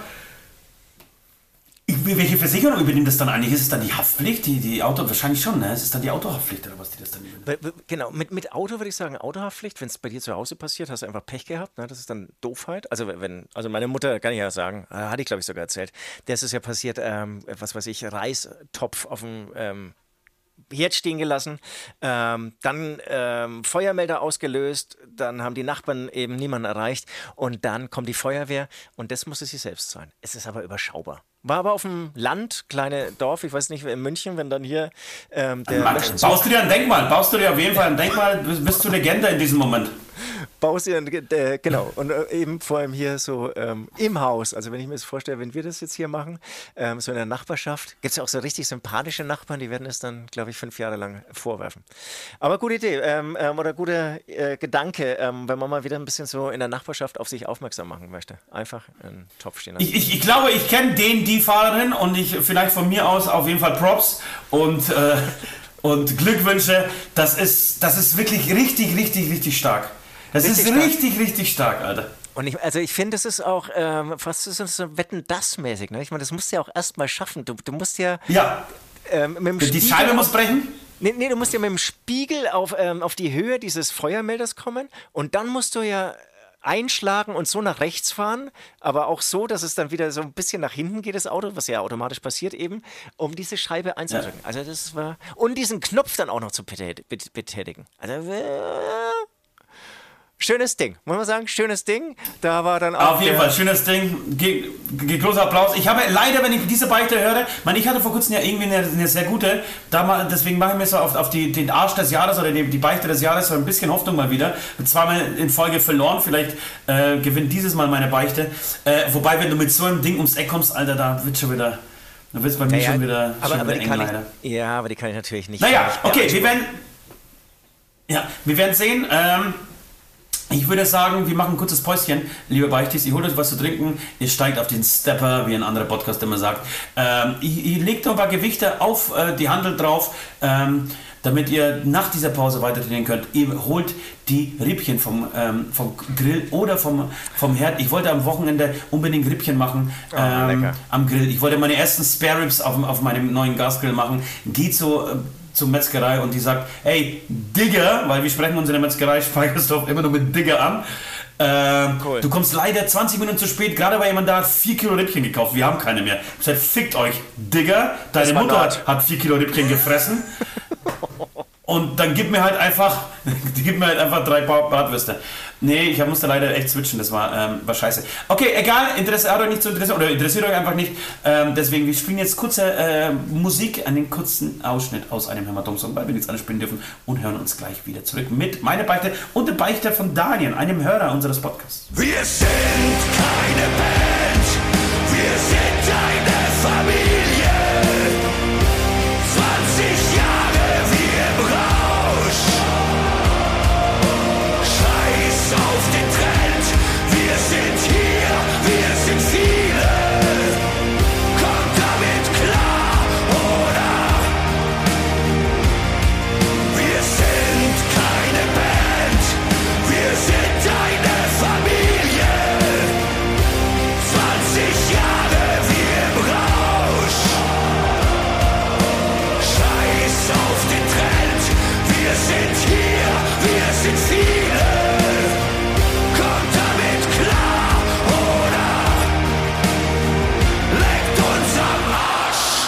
C: Ich, welche Versicherung übernimmt das dann eigentlich? Ist es dann die Haftpflicht? Die, die Auto, wahrscheinlich schon, ne? Ist es dann die Autohaftpflicht oder was die das dann übernimmt?
B: Weil- weil- Genau, mit, mit Auto würde ich sagen, Autohaftpflicht, wenn es bei dir zu Hause passiert, hast du einfach Pech gehabt, ne? Das ist dann Doofheit. Also wenn, also meine Mutter, kann ich ja sagen, äh, hatte ich glaube ich sogar erzählt, der ist es ja passiert, ähm, was weiß ich, Reistopf auf dem ähm, Herd stehen gelassen, ähm, dann ähm, Feuermelder ausgelöst, dann haben die Nachbarn eben niemanden erreicht und dann kommt die Feuerwehr und das musste sie selbst sein. Es ist aber überschaubar. War aber auf dem Land, kleine Dorf, ich weiß nicht, in München, wenn dann hier ähm, der
C: Mann,
B: Löschzug-
C: baust du dir ein Denkmal? Baust du dir auf jeden Fall ein Denkmal? Bist, bist du Legende in diesem Moment?
B: Baust ihr, äh, genau, und äh, eben vor allem hier so ähm, im Haus, also wenn ich mir das vorstelle, wenn wir das jetzt hier machen, ähm, so in der Nachbarschaft, gibt es ja auch so richtig sympathische Nachbarn, die werden es dann, glaube ich, fünf Jahre lang vorwerfen. Aber gute Idee ähm, ähm, oder guter äh, Gedanke, ähm, wenn man mal wieder ein bisschen so in der Nachbarschaft auf sich aufmerksam machen möchte. Einfach einen Topf stehen lassen.
C: Ich, ich, ich glaube, ich kenne den, die Fahrerin und ich vielleicht von mir aus auf jeden Fall Props und, äh, und Glückwünsche. Das ist, das ist wirklich richtig, richtig, richtig stark. Das
B: Richtig
C: ist
B: stark.
C: richtig, richtig stark, Alter.
B: Und ich, also ich finde, das ist auch ähm, fast so so Wetten-das-mäßig. Ne? Ich meine, das musst du ja auch erstmal schaffen. Du, du musst ja
C: Ja,
B: ähm, mit dem
C: die
B: Spiegel
C: Scheibe
B: auf-
C: muss brechen.
B: Nee, nee, du musst ja mit dem Spiegel auf, ähm, auf die Höhe dieses Feuermelders kommen und dann musst du ja einschlagen und so nach rechts fahren, aber auch so, dass es dann wieder so ein bisschen nach hinten geht, das Auto, was ja automatisch passiert eben, um diese Scheibe einzudrücken.
C: Ja.
B: Also das war... Und diesen Knopf dann auch noch zu betät- bet- betätigen. Also... Äh, schönes Ding. Muss man sagen, schönes Ding. Da war dann auch
C: Auf jeden Fall, schönes Ding. Ge ge großer Applaus. Ich habe leider, wenn ich diese Beichte höre, man, ich hatte vor kurzem ja irgendwie eine, eine sehr gute, da mal, deswegen mache ich mir so auf, auf die, den Arsch des Jahres oder die, die Beichte des Jahres so ein bisschen Hoffnung mal wieder. Zweimal in Folge verloren, vielleicht äh, gewinnt dieses Mal meine Beichte. Äh, wobei, wenn du mit so einem Ding ums Eck kommst, Alter, da wird schon wieder, da wird es bei mir
B: ja,
C: schon wieder,
B: aber,
C: schon
B: aber
C: wieder
B: die
C: eng
B: kann
C: leider.
B: ich, Ja, aber die kann ich natürlich nicht.
C: Naja,
B: nicht
C: okay, wir werden, ja, wir werden sehen. Ähm, Ich würde sagen, wir machen ein kurzes Päuschen, liebe Beichtis. Ihr holt euch was zu trinken, ihr steigt auf den Stepper, wie ein anderer Podcast immer sagt. Ähm, ihr, ihr legt noch ein paar Gewichte auf äh, die Handel drauf, ähm, damit ihr nach dieser Pause weiter trainieren könnt. Ihr holt die Rippchen vom, ähm, vom Grill oder vom, vom Herd. Ich wollte am Wochenende unbedingt Rippchen machen ähm,
B: oh,
C: am Grill. Ich wollte meine ersten Spare Ribs auf, auf meinem neuen Gasgrill machen. Geht so... Äh, zur Metzgerei und die sagt, hey, Digger, weil wir sprechen unsere Metzgerei Speichersdorf immer nur mit Digger an. Ähm, cool. Du kommst leider zwanzig Minuten zu spät, gerade weil jemand da hat vier Kilo Rippchen gekauft. Wir haben keine mehr. Ich sag, fickt euch, Digger. Deine Mutter hat, hat vier Kilo Rippchen gefressen. Und dann gib mir halt einfach, gib mir halt einfach drei Bratwürste. Nee, ich musste leider echt switchen, das war, ähm, war scheiße. Okay, egal, interessiert euch nicht zu interessieren, oder interessiert euch einfach nicht. Ähm, deswegen, wir spielen jetzt kurze äh, Musik, einen kurzen Ausschnitt aus einem Hämatom-Song, weil wir nichts anderes spielen dürfen und hören uns gleich wieder zurück mit meiner Beichte und der Beichte von Daniel, einem Hörer unseres Podcasts.
A: Wir sind keine Band, wir sind eine Familie. zwanzig Jahre wie im Rausch. Scheiß auf den Trend, wir sind hier, wir sind viele. Kommt damit klar, oder? Wir sind keine Band, wir sind eine Familie. zwanzig Jahre wie im Rausch. Scheiß auf den Trend, wir sind hier, wir sind viele. Kommt damit klar, oder? Leckt uns am Arsch.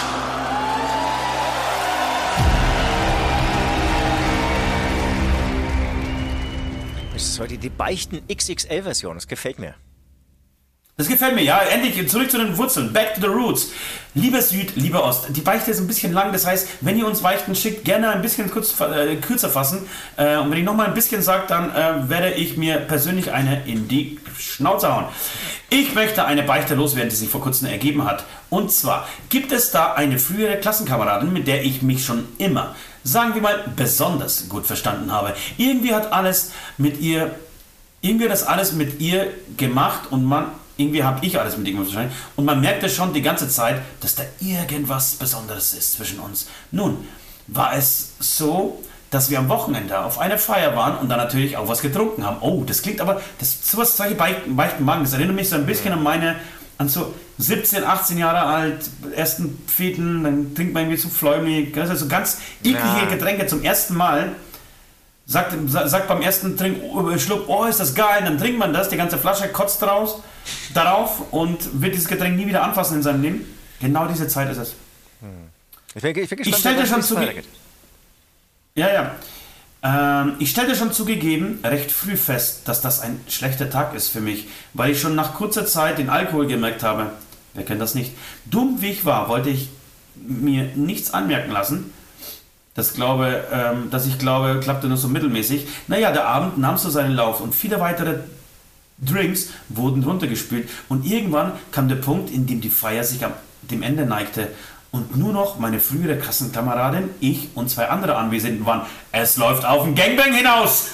B: Das ist heute die Beichten X X L-Version, das gefällt mir.
C: Das gefällt mir, ja. Endlich zurück zu den Wurzeln. Back to the roots. Lieber Süd, lieber Ost. Die Beichte ist ein bisschen lang, das heißt, wenn ihr uns Beichten schickt, gerne ein bisschen kurz, äh, kürzer fassen. Äh, und wenn ich nochmal ein bisschen sage, dann äh, werde ich mir persönlich eine in die Schnauze hauen. Ich möchte eine Beichte loswerden, die sich vor kurzem ergeben hat. Und zwar gibt es da eine frühere Klassenkameradin, mit der ich mich schon immer, sagen wir mal, besonders gut verstanden habe. Irgendwie hat alles mit ihr, irgendwie hat das alles mit ihr gemacht und man... Irgendwie habe ich alles mit irgendwas wahrscheinlich. Und man merkte schon die ganze Zeit, dass da irgendwas Besonderes ist zwischen uns. Nun, war es so, dass wir am Wochenende auf einer Feier waren und dann natürlich auch was getrunken haben. Oh, das klingt aber, das, sowas, solche Beichten, Beichten machen, das erinnert mich so ein bisschen an meine, an so siebzehn, achtzehn Jahre alt, ersten Feten, dann trinkt man irgendwie so Fläumig, also ganz eklige ja. Getränke zum ersten Mal. Sagt, sagt beim ersten Trink, Schluck, oh, ist das geil, dann trinkt man das, die ganze Flasche kotzt raus, darauf und wird dieses Getränk nie wieder anfassen in seinem Leben. Genau diese Zeit ist es.
B: Hm. Ich, bin, ich, bin gespannt,
C: ich stellte schon zuge- ja, ja. Ähm, ich stellte schon zugegeben recht früh fest, dass das ein schlechter Tag ist für mich, weil ich schon nach kurzer Zeit den Alkohol gemerkt habe. Wer kennt das nicht? Dumm wie ich war, wollte ich mir nichts anmerken lassen. Das glaube, ähm, dass ich glaube, klappte nur so mittelmäßig. Naja, der Abend nahm so seinen Lauf und viele weitere Drinks wurden runtergespült. Und irgendwann kam der Punkt, in dem die Feier sich am dem Ende neigte und nur noch meine frühere Klassenkameradin, ich und zwei andere Anwesenden waren. Es läuft auf ein Gangbang hinaus!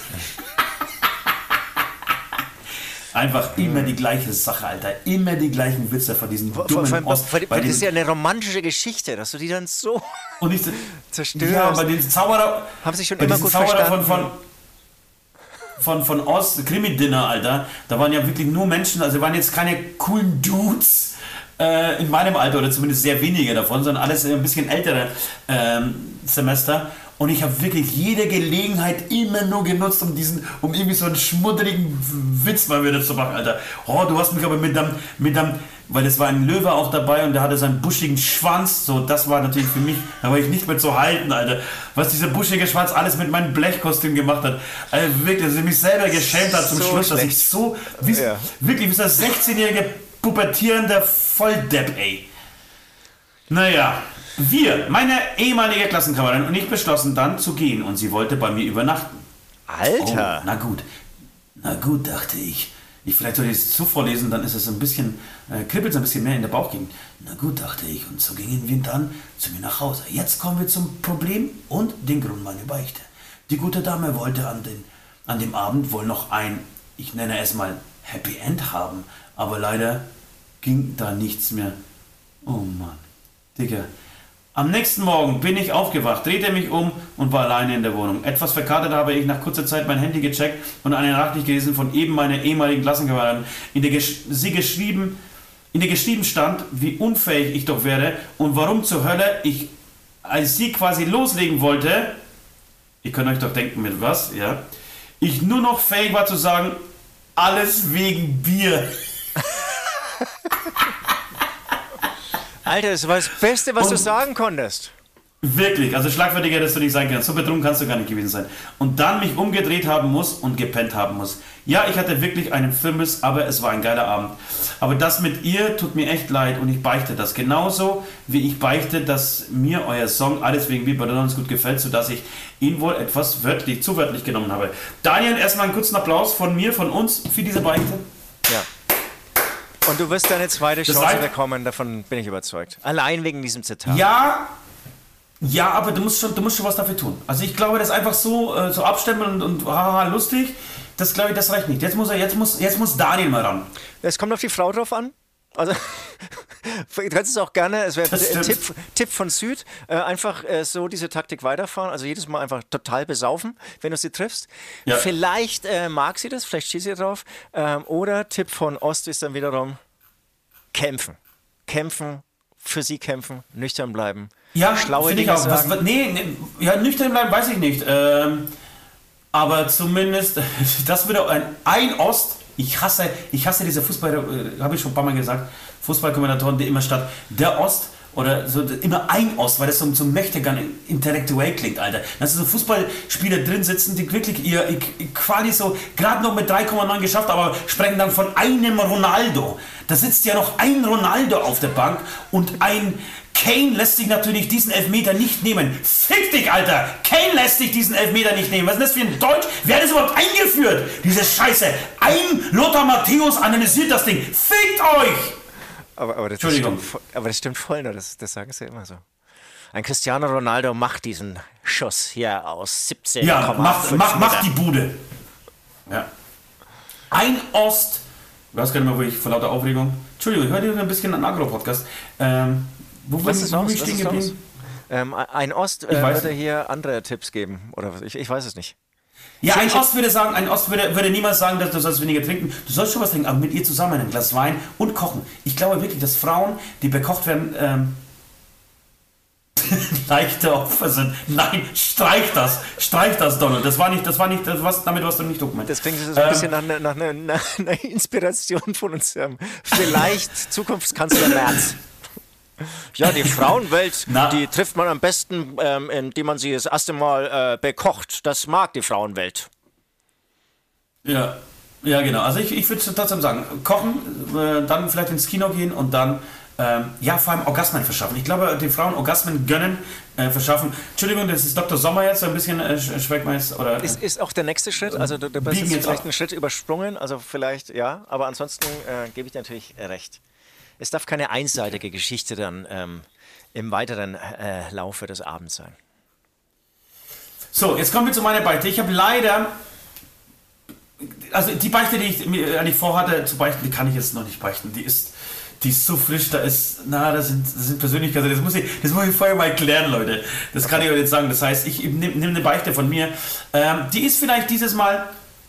C: Einfach immer die gleiche Sache, Alter. Immer die gleichen Witze von diesen dummen
B: vor, vor,
C: Ost...
B: vor, vor, das ist ja eine romantische Geschichte, dass du die dann so
C: und ich,
B: zerstörst.
C: Ja, bei den Zauberer...
B: Haben sich schon
C: bei
B: immer gut
C: Zauberer
B: verstanden.
C: Von, von, von, von Ost, Krimi-Dinner, Alter. Da waren ja wirklich nur Menschen, also waren jetzt keine coolen Dudes äh, in meinem Alter, oder zumindest sehr wenige davon, sondern alles ein bisschen ältere ähm, Semester. Und ich habe wirklich jede Gelegenheit immer nur genutzt, um diesen, um irgendwie so einen schmuddeligen Witz mal wieder zu machen, Alter. Oh, du hast mich aber mit deinem, mit deinem, weil es war ein Löwe auch dabei und der hatte seinen buschigen Schwanz. So, das war natürlich für mich, da war ich nicht mehr zu halten, Alter. Was dieser buschige Schwanz alles mit meinem Blechkostüm gemacht hat. Also wirklich, dass ich mich selber geschämt hat zum
B: So
C: Schluss, dass
B: schlecht.
C: ich so, wie,
B: Ja.
C: wirklich, wie so ein sechzehnjähriger pubertierender Volldepp, ey. Naja, wir, meine ehemalige Klassenkameradin und ich beschlossen dann zu gehen und sie wollte bei mir übernachten.
B: Alter!
C: Oh, na gut. Na gut, dachte ich. Ich vielleicht soll ich es so vorlesen, dann ist es ein bisschen, äh, kribbelt es ein bisschen mehr in der Bauchgegend. Na gut, dachte ich. Und so gingen wir dann zu mir nach Hause. Jetzt kommen wir zum Problem und den Grund meiner Beichte. Die gute Dame wollte an, den, an dem Abend wohl noch ein, ich nenne es mal, Happy End haben. Aber leider ging da nichts mehr. Oh Mann, Digga. Am nächsten Morgen bin ich aufgewacht, drehte mich um und war alleine in der Wohnung. Etwas verkatert habe ich nach kurzer Zeit mein Handy gecheckt und eine Nachricht gelesen von eben meiner ehemaligen Klassenkameradin, in der gesch- sie geschrieben, in der geschrieben stand, wie unfähig ich doch wäre und warum zur Hölle ich, als sie quasi loslegen wollte, ihr könnt euch doch denken mit was, ja, ich nur noch fähig war zu sagen, alles wegen Bier.
B: Alter, das war das Beste, was
C: Und-
B: du sagen konntest.
C: Wirklich, also schlagfertiger hättest du nicht sein können. So betrunken kannst du gar nicht gewesen sein. Und dann mich umgedreht haben muss und gepennt haben muss. Ja, ich hatte wirklich einen Firmis, aber es war ein geiler Abend. Aber das mit ihr tut mir echt leid und ich beichte das. Genauso wie ich beichte, dass mir euer Song Alles wegen Bier bei uns gut gefällt, sodass ich ihn wohl etwas wörtlich, zu wörtlich genommen habe. Daniel, erstmal einen kurzen Applaus von mir, von uns für diese Beichte.
B: Ja. Und du wirst deine zweite
C: Das
B: Chance
C: reicht.
B: bekommen, davon bin ich überzeugt. Allein wegen diesem Zitat.
C: Ja, ja, aber du musst schon, du musst schon was dafür tun. Also ich glaube, das einfach so, äh, so abstempeln und, und haha, lustig, das glaube ich, das reicht nicht. Jetzt muss er, jetzt muss, jetzt muss Daniel mal ran.
B: Es kommt auf die Frau drauf an. Also, du kannst es auch gerne, es wäre
C: Das
B: ein
C: stimmt.
B: Tipp, Tipp von Süd, äh, einfach äh, so diese Taktik weiterfahren, also jedes Mal einfach total besaufen, wenn du sie triffst.
C: Ja.
B: Vielleicht äh, mag sie das, vielleicht steht sie drauf. Ähm, oder Tipp von Ost ist dann wiederum kämpfen. Kämpfen, für sie kämpfen, nüchtern bleiben.
C: Ja,
B: Schlaue
C: finde ich
B: Dinge
C: auch. Was,
B: sagen.
C: was, nee, nee, ja, nüchtern bleiben weiß ich nicht. Ähm, aber zumindest, das würde ein, ein Ost, ich hasse, ich hasse diese Fußball, äh, habe ich schon ein paar Mal gesagt, Fußballkommentatoren, die immer statt der Ost oder so immer ein Ost, weil das so, so mächtig intellektuell klingt, Alter. Da sind so Fußballspieler drin sitzen, die wirklich ihr, ihr quasi so gerade noch mit drei Komma neun geschafft, aber sprechen dann von einem Ronaldo. Da sitzt ja noch ein Ronaldo auf der Bank und ein Kane lässt sich natürlich diesen Elfmeter nicht nehmen. Fick dich, Alter! Kane lässt sich diesen Elfmeter nicht nehmen. Was ist das für ein Deutsch? Wer hat das überhaupt eingeführt? Diese Scheiße. Ein Lothar Matthäus analysiert das Ding. Fickt euch!
B: Aber, aber, das
C: Entschuldigung.
B: stimmt, voll- aber das stimmt voll, nur, das, das sagen sie immer so. Ein Cristiano Ronaldo macht diesen Schuss hier aus siebzehn Komma fünf
C: Ja, macht, macht, macht die
B: Meter.
C: Bude. Ja. Ein Ost. Ich weiß gar nicht mehr, wo ich vor lauter Aufregung. Entschuldigung, ich höre hier ein bisschen einen Agro-Podcast. Ähm, wo
B: Was
C: bin-
B: ist
C: wo
B: los?
C: bin ich
B: Was
C: stehen
B: ist los?
C: geblieben?
B: Ähm, ein Ost
C: Ich
B: äh,
C: weiß
B: würde
C: nicht.
B: hier andere Tipps geben. Oder was? ich, ich weiß es nicht.
C: Ja, ein Ost würde sagen, ein Ost würde, würde niemals sagen, dass du sollst weniger trinken. Du sollst schon was trinken, aber mit ihr zusammen ein Glas Wein und kochen. Ich glaube wirklich, dass Frauen, die bekocht werden, ähm, leichte Opfer sind. Nein, streich das. Streich das, Donald. Das war nicht, das war nicht, das was, damit was du nicht gemeint.
B: Das klingt so ein
C: Ähm,
B: bisschen nach, einer- nach, einer- nach einer Inspiration von uns. Ähm, vielleicht Zukunftskanzler Merz. Ja, die Frauenwelt,
C: Na.
B: die trifft man am besten, ähm, indem man sie das erste Mal äh, bekocht. Das mag die Frauenwelt.
C: Ja, ja, genau. Also ich, ich würde trotzdem sagen, kochen, äh, dann vielleicht ins Kino gehen und dann, ähm, ja, vor allem Orgasmen verschaffen. Ich glaube, den Frauen Orgasmen gönnen, äh, verschaffen. Entschuldigung, das ist Doktor Sommer jetzt, so ein bisschen äh, sch- schmeckt man jetzt, oder...
B: Ist, ist auch der nächste Schritt. Also du, du bist
C: Biegen
B: jetzt
C: jetzt
B: vielleicht
C: ab.
B: einen Schritt übersprungen. Also vielleicht, ja. Aber ansonsten äh, gebe ich dir natürlich äh, recht. Es darf keine einseitige Geschichte dann ähm, im weiteren äh, Laufe des Abends sein.
C: So, jetzt kommen wir zu meiner Beichte. Ich habe leider, also die Beichte, die ich mir eigentlich vorhatte zu beichten, die kann ich jetzt noch nicht beichten. Die ist, die ist so frisch, da ist, na, das sind, das sind Persönlichkeiten, das muss ich, das muss ich vorher mal klären, Leute. Das kann ich euch jetzt sagen. Das heißt, ich nehme nehm eine Beichte von mir. Ähm, die ist vielleicht dieses Mal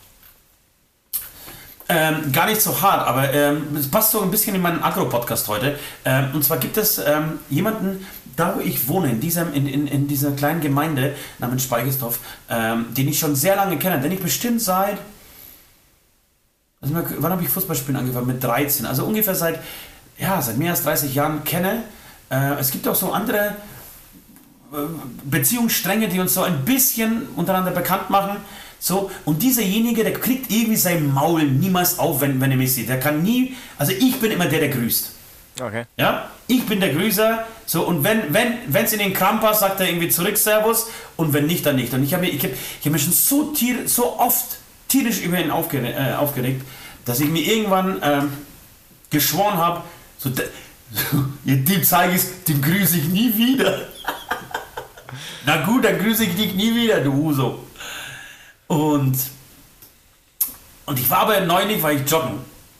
C: ähm, gar nicht so hart, aber ähm, es passt so ein bisschen in meinen Agro-Podcast heute. Ähm, und zwar gibt es ähm, jemanden, da wo ich wohne, in, diesem, in, in, in dieser kleinen Gemeinde namens Speichersdorf, ähm, den ich schon sehr lange kenne, den ich bestimmt seit, also mal, wann habe ich Fußballspielen angefangen? Mit dreizehn, also ungefähr seit ja, seit mehr als dreißig Jahren kenne. Äh, es gibt auch so andere äh, Beziehungsstränge, die uns so ein bisschen untereinander bekannt machen. So, und dieserjenige, der kriegt irgendwie sein Maul niemals auf, wenn, wenn er mich sieht. Der kann nie, also ich bin immer der, der grüßt.
B: Okay.
C: Ja, ich bin der Grüßer. So, und wenn wenn wenn es in den Kram passt, sagt er irgendwie zurück Servus, und wenn nicht, dann nicht. Und ich habe ich hab, ich hab mich schon so, tier, so oft tierisch über ihn aufgeregt, äh, aufgeregt, dass ich mir irgendwann ähm, geschworen habe, so, so, dem zeige ich es, dem grüße ich nie wieder. Na gut, dann grüße ich dich nie wieder, du Huso. Und, und ich war aber neulich, war ich joggen.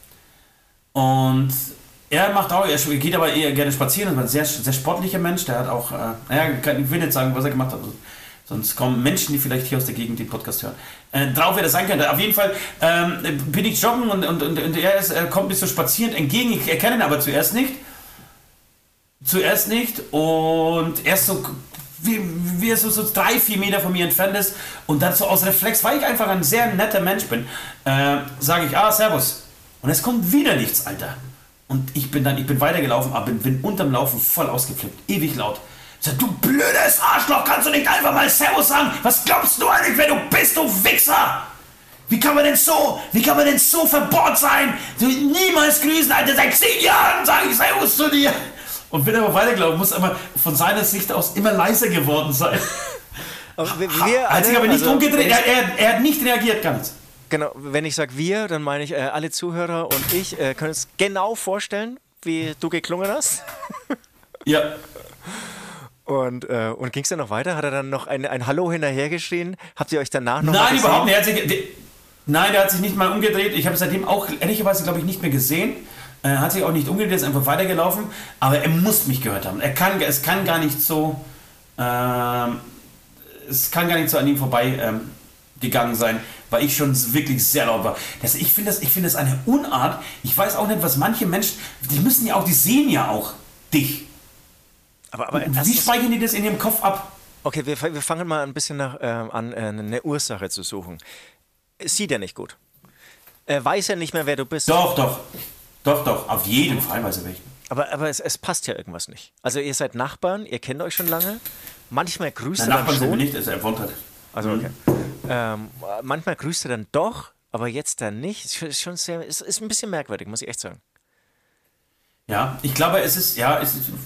C: Und er macht auch, er geht aber eher gerne spazieren, das ist ein sehr, sehr sportlicher Mensch, der hat auch, äh, naja, ich will nicht sagen, was er gemacht hat, sonst kommen Menschen, die vielleicht hier aus der Gegend den Podcast hören, äh, drauf, wer das sein könnte. Auf jeden Fall ähm, bin ich joggen und, und, und, und er, ist, er kommt mir so spazierend entgegen, ich erkenne ihn aber zuerst nicht, zuerst nicht und erst so, wie, wie er so, so drei, vier Meter von mir entfernt ist und dann so aus Reflex, weil ich einfach ein sehr netter Mensch bin, äh, sage ich, ah, servus. Und es kommt wieder nichts, Alter. Und ich bin dann, ich bin weitergelaufen, aber bin, bin unterm Laufen voll ausgeflippt, ewig laut. Ich sag, du blödes Arschloch, kannst du nicht einfach mal Servus sagen? Was glaubst du eigentlich, wer du bist, du Wichser? Wie kann man denn so, wie kann man denn so verbohrt sein? Du niemals grüßen, Alter, seit zehn Jahren sage ich Servus zu dir. Und bin aber weitergelaufen, muss aber von seiner Sicht aus immer leiser geworden sein.
B: Aber wir, wir
C: hat sich aber nicht
B: also,
C: umgedreht, er, er, er hat nicht reagiert, gar nichts.
B: Genau, wenn ich sage wir, dann meine ich äh, alle Zuhörer und ich äh, können uns genau vorstellen, wie du geklungen hast.
C: Ja.
B: Und, äh, und ging es dann noch weiter? Hat er dann noch ein, ein Hallo hinterhergeschrien? Habt ihr euch danach noch mal
C: Nein,
B: gesehen?
C: überhaupt nicht. Er hat sich, der, nein, der hat sich nicht mal umgedreht. Ich habe seitdem auch ehrlicherweise, glaube ich, nicht mehr gesehen. Er hat sich auch nicht umgedreht, ist einfach weitergelaufen. Aber er muss mich gehört haben. Er kann, es kann gar nicht so, ähm, es kann gar nicht so an ihm vorbei ähm, gegangen sein, weil ich schon wirklich sehr laut war. Das, ich finde das, ich finde das eine Unart. Ich weiß auch nicht, was manche Menschen, die müssen ja auch, die sehen ja auch dich.
B: Aber, aber
C: wie speichern die das in ihrem Kopf ab?
B: Okay, wir, wir fangen mal ein bisschen nach, äh, an, äh, eine Ursache zu suchen. Sieht er nicht gut? Er weiß ja nicht mehr, wer du bist.
C: Doch, doch. Doch, doch. Auf jeden Fall weiß er welchen.
B: Aber, aber es, es passt ja irgendwas nicht. Also ihr seid Nachbarn, ihr kennt euch schon lange. Manchmal grüßt
C: Na,
B: er dann
C: Nachbarn sind
B: schon.
C: wir nicht, er wohnt halt.
B: Also okay. Ähm, manchmal grüßt er dann doch, aber jetzt dann nicht. Ist schon sehr, ist, ist ein bisschen merkwürdig, muss ich echt sagen.
C: Ja, ich glaube, es ist, ja, es ist...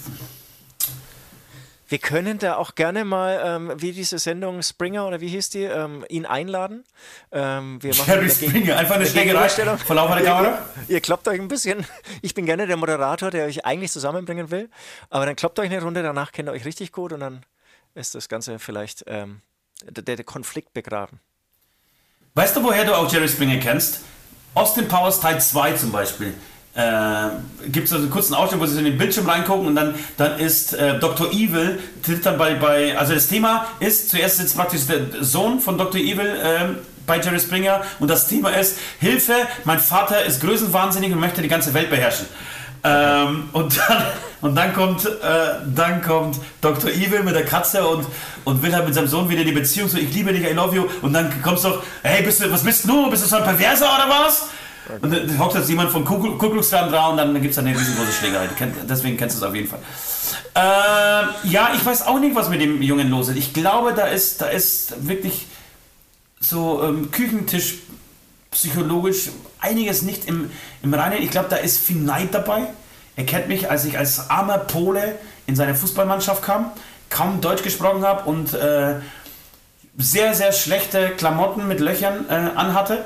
B: Wir können da auch gerne mal, ähm, wie diese Sendung Springer oder wie hieß die, ähm, ihn einladen. Ähm, wir machen
C: Jerry
B: eine
C: Springer, einfach eine
B: eine
C: Schlägerei
B: Gegenüberstellung.
C: vor laufender Kamera.
B: Ihr, ihr kloppt euch ein bisschen. Ich bin gerne der Moderator, der euch eigentlich zusammenbringen will. Aber dann kloppt euch eine Runde, danach kennt ihr euch richtig gut und dann ist das Ganze vielleicht ähm, der, der Konflikt begraben.
C: Weißt du, woher du auch Jerry Springer kennst? Austin Powers Teil zwei zum Beispiel. Äh, gibt es also einen kurzen Ausschnitt, wo sie in den Bildschirm reingucken und dann, dann ist äh, Doktor Evil, tritt dann bei, bei, also das Thema ist, zuerst sitzt praktisch der Sohn von Doktor Evil äh, bei Jerry Springer und das Thema ist, Hilfe, mein Vater ist größenwahnsinnig und möchte die ganze Welt beherrschen. Ähm, und, dann, und dann kommt äh, dann kommt Doktor Evil mit der Katze und, und will halt mit seinem Sohn wieder die Beziehung, so ich liebe dich, I love you, und dann kommst du doch, hey, bist du, was bist du, bist du so ein Perverser oder was? Und dann hockt jetzt jemand vom Ku Klux Klan dran und dann gibt es eine riesengroße Schlägerei. Deswegen kennst du es auf jeden Fall. Ähm, ja, ich weiß auch nicht, was mit dem Jungen los ist. Ich glaube, da ist, da ist wirklich so ähm, Küchentisch psychologisch einiges nicht im, im Reinen. Ich glaube, da ist viel Neid dabei. Er kennt mich, als ich als armer Pole in seine Fußballmannschaft kam, kaum Deutsch gesprochen habe und äh, sehr, sehr schlechte Klamotten mit Löchern äh, anhatte.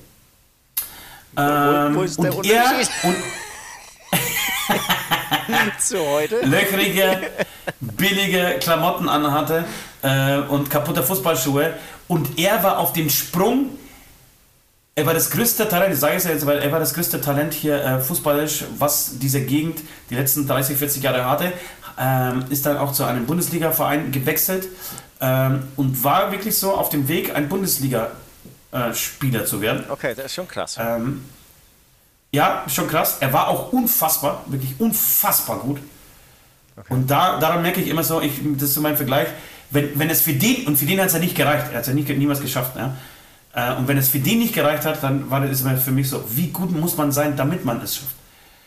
C: Ähm,
B: wo, wo ist der
C: und er und
B: zu heute?
C: löchrige, billige Klamotten anhatte äh, und kaputte Fußballschuhe und er war auf den Sprung, er war das größte Talent, ich sage es ja jetzt, weil er war das größte Talent hier äh, fußballisch, was diese Gegend die letzten dreißig, vierzig Jahre hatte, ähm, ist dann auch zu einem Bundesliga-Verein gewechselt ähm, und war wirklich so auf dem Weg, ein Bundesliga Äh, Spieler zu werden.
B: Okay, das ist schon krass.
C: Ähm, ja, schon krass. Er war auch unfassbar, wirklich unfassbar gut. Okay. Und da, daran merke ich immer so, ich, das ist so mein Vergleich, wenn, wenn es für den, und für den hat es ja nicht gereicht, er hat es ja nicht, niemals geschafft, ja? äh, und wenn es für den nicht gereicht hat, dann war das immer für mich so, wie gut muss man sein, damit man es schafft.
B: Nee.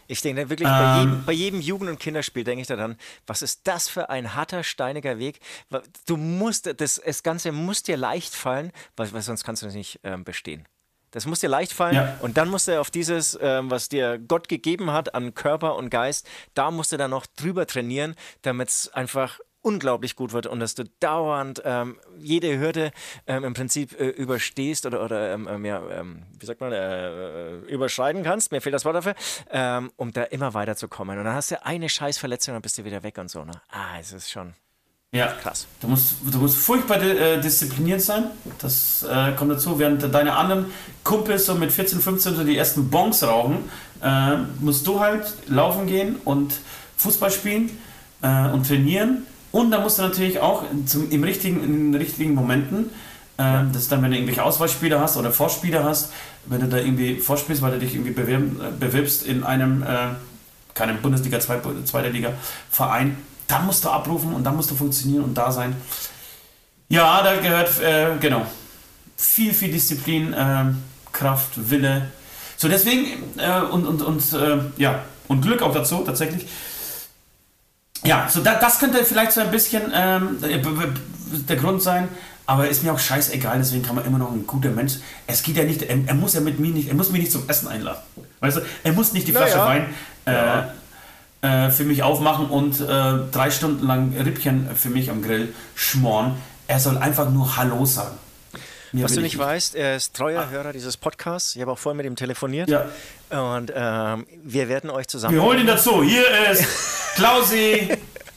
B: Ich denke wirklich,
C: Ähm,
B: bei, jedem, bei jedem Jugend- und Kinderspiel denke ich daran, was ist das für ein harter, steiniger Weg? Wa- Du musst, das, das Ganze muss dir leicht fallen, weil, weil sonst kannst du das nicht ähm, bestehen. Das muss dir leicht fallen
C: Ja.
B: und dann musst du auf dieses, ähm, was dir Gott gegeben hat an Körper und Geist, da musst du dann noch drüber trainieren, damit es einfach unglaublich gut wird und dass du dauernd ähm, jede Hürde ähm, im Prinzip äh, überstehst oder, oder ähm, ähm, ja, ähm, wie sagt man, äh, äh, überschreiten kannst, mir fehlt das Wort dafür, ähm, um da immer weiterzukommen. Und dann hast du eine Scheißverletzung, dann bist du wieder weg und so. Ne? Ah, es ist schon
C: Ja,
B: krass.
C: Du musst, du musst furchtbar äh, diszipliniert sein. Das äh, kommt dazu, während deine anderen Kumpels so mit vierzehn, fünfzehn so die ersten Bongs rauchen, äh, musst du halt laufen gehen und Fußball spielen äh, und trainieren. Und dann musst du natürlich auch zum, im richtigen, in den richtigen Momenten, äh, das ist dann, wenn du irgendwelche Auswahlspiele hast oder Vorspiele hast, wenn du da irgendwie vorspielst, weil du dich irgendwie bewerben, äh, bewirbst in einem, äh, keinem Bundesliga, zwei, zweiter Liga Verein, dann musst du abrufen und dann musst du funktionieren und da sein. Ja, da gehört, äh, genau, viel, viel Disziplin, äh, Kraft, Wille. So, deswegen, äh, und, und, und, äh, ja, und Glück auch dazu, tatsächlich. Ja, so da, das könnte vielleicht so ein bisschen ähm, der Grund sein, aber ist mir auch scheißegal, deswegen kann man immer noch ein guter Mensch. Es geht ja nicht, er, er muss ja mit mir nicht, er muss mich nicht zum Essen einladen. Weißt du, er muss nicht die Flasche
B: Naja.
C: Wein äh,
B: Ja.
C: äh, für mich aufmachen und äh, drei Stunden lang Rippchen für mich am Grill schmoren. Er soll einfach nur Hallo sagen. Mehr
B: Was
C: will
B: du
C: ich
B: nicht weißt, er ist treuer Hörer dieses Podcasts. Ich habe auch vorhin mit ihm telefoniert.
C: Ja.
B: Und ähm, wir werden euch zusammen.
C: Wir holen ihn dazu. Hier ist Klausi.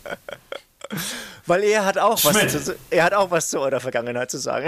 B: Weil er hat auch was
C: Schmidt.
B: zu, er hat auch was zu eurer Vergangenheit zu sagen.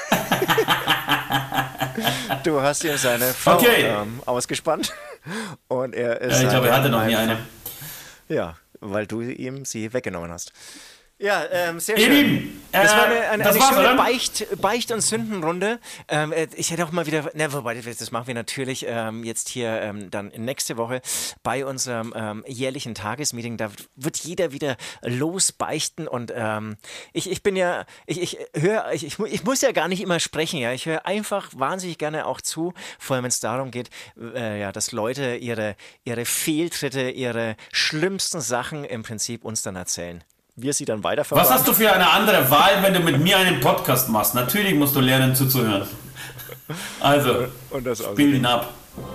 B: Du hast ihm seine Frau
C: Okay.
B: ähm, ausgespannt. Und er ist.
C: Ja, ich glaube, er
B: seine-
C: hatte noch nie eine.
B: Ja, weil du ihm sie weggenommen hast. Ja, ähm, sehr
C: Ihr
B: schön.
C: Lieben,
B: Das
C: äh,
B: war eine, eine,
C: das
B: eine
C: war's,
B: schöne
C: oder?
B: Beicht, Beicht- und Sündenrunde. Ähm, äh, ich hätte auch mal wieder, ne, wobei, das machen wir natürlich ähm, jetzt hier ähm, dann nächste Woche bei unserem ähm, jährlichen Tagesmeeting. Da wird jeder wieder losbeichten und ähm, ich, ich bin ja, ich, ich höre, ich, ich, mu- ich muss ja gar nicht immer sprechen, ja. Ich höre einfach wahnsinnig gerne auch zu, vor allem wenn es darum geht, äh, ja, dass Leute ihre, ihre Fehltritte, ihre schlimmsten Sachen im Prinzip uns dann erzählen. Wir sie dann
C: Was
B: weiterverraten.
C: hast du für eine andere Wahl, wenn du mit mir einen Podcast machst? Natürlich musst du lernen zuzuhören. Also,
B: Und das
C: spiel ihn ab.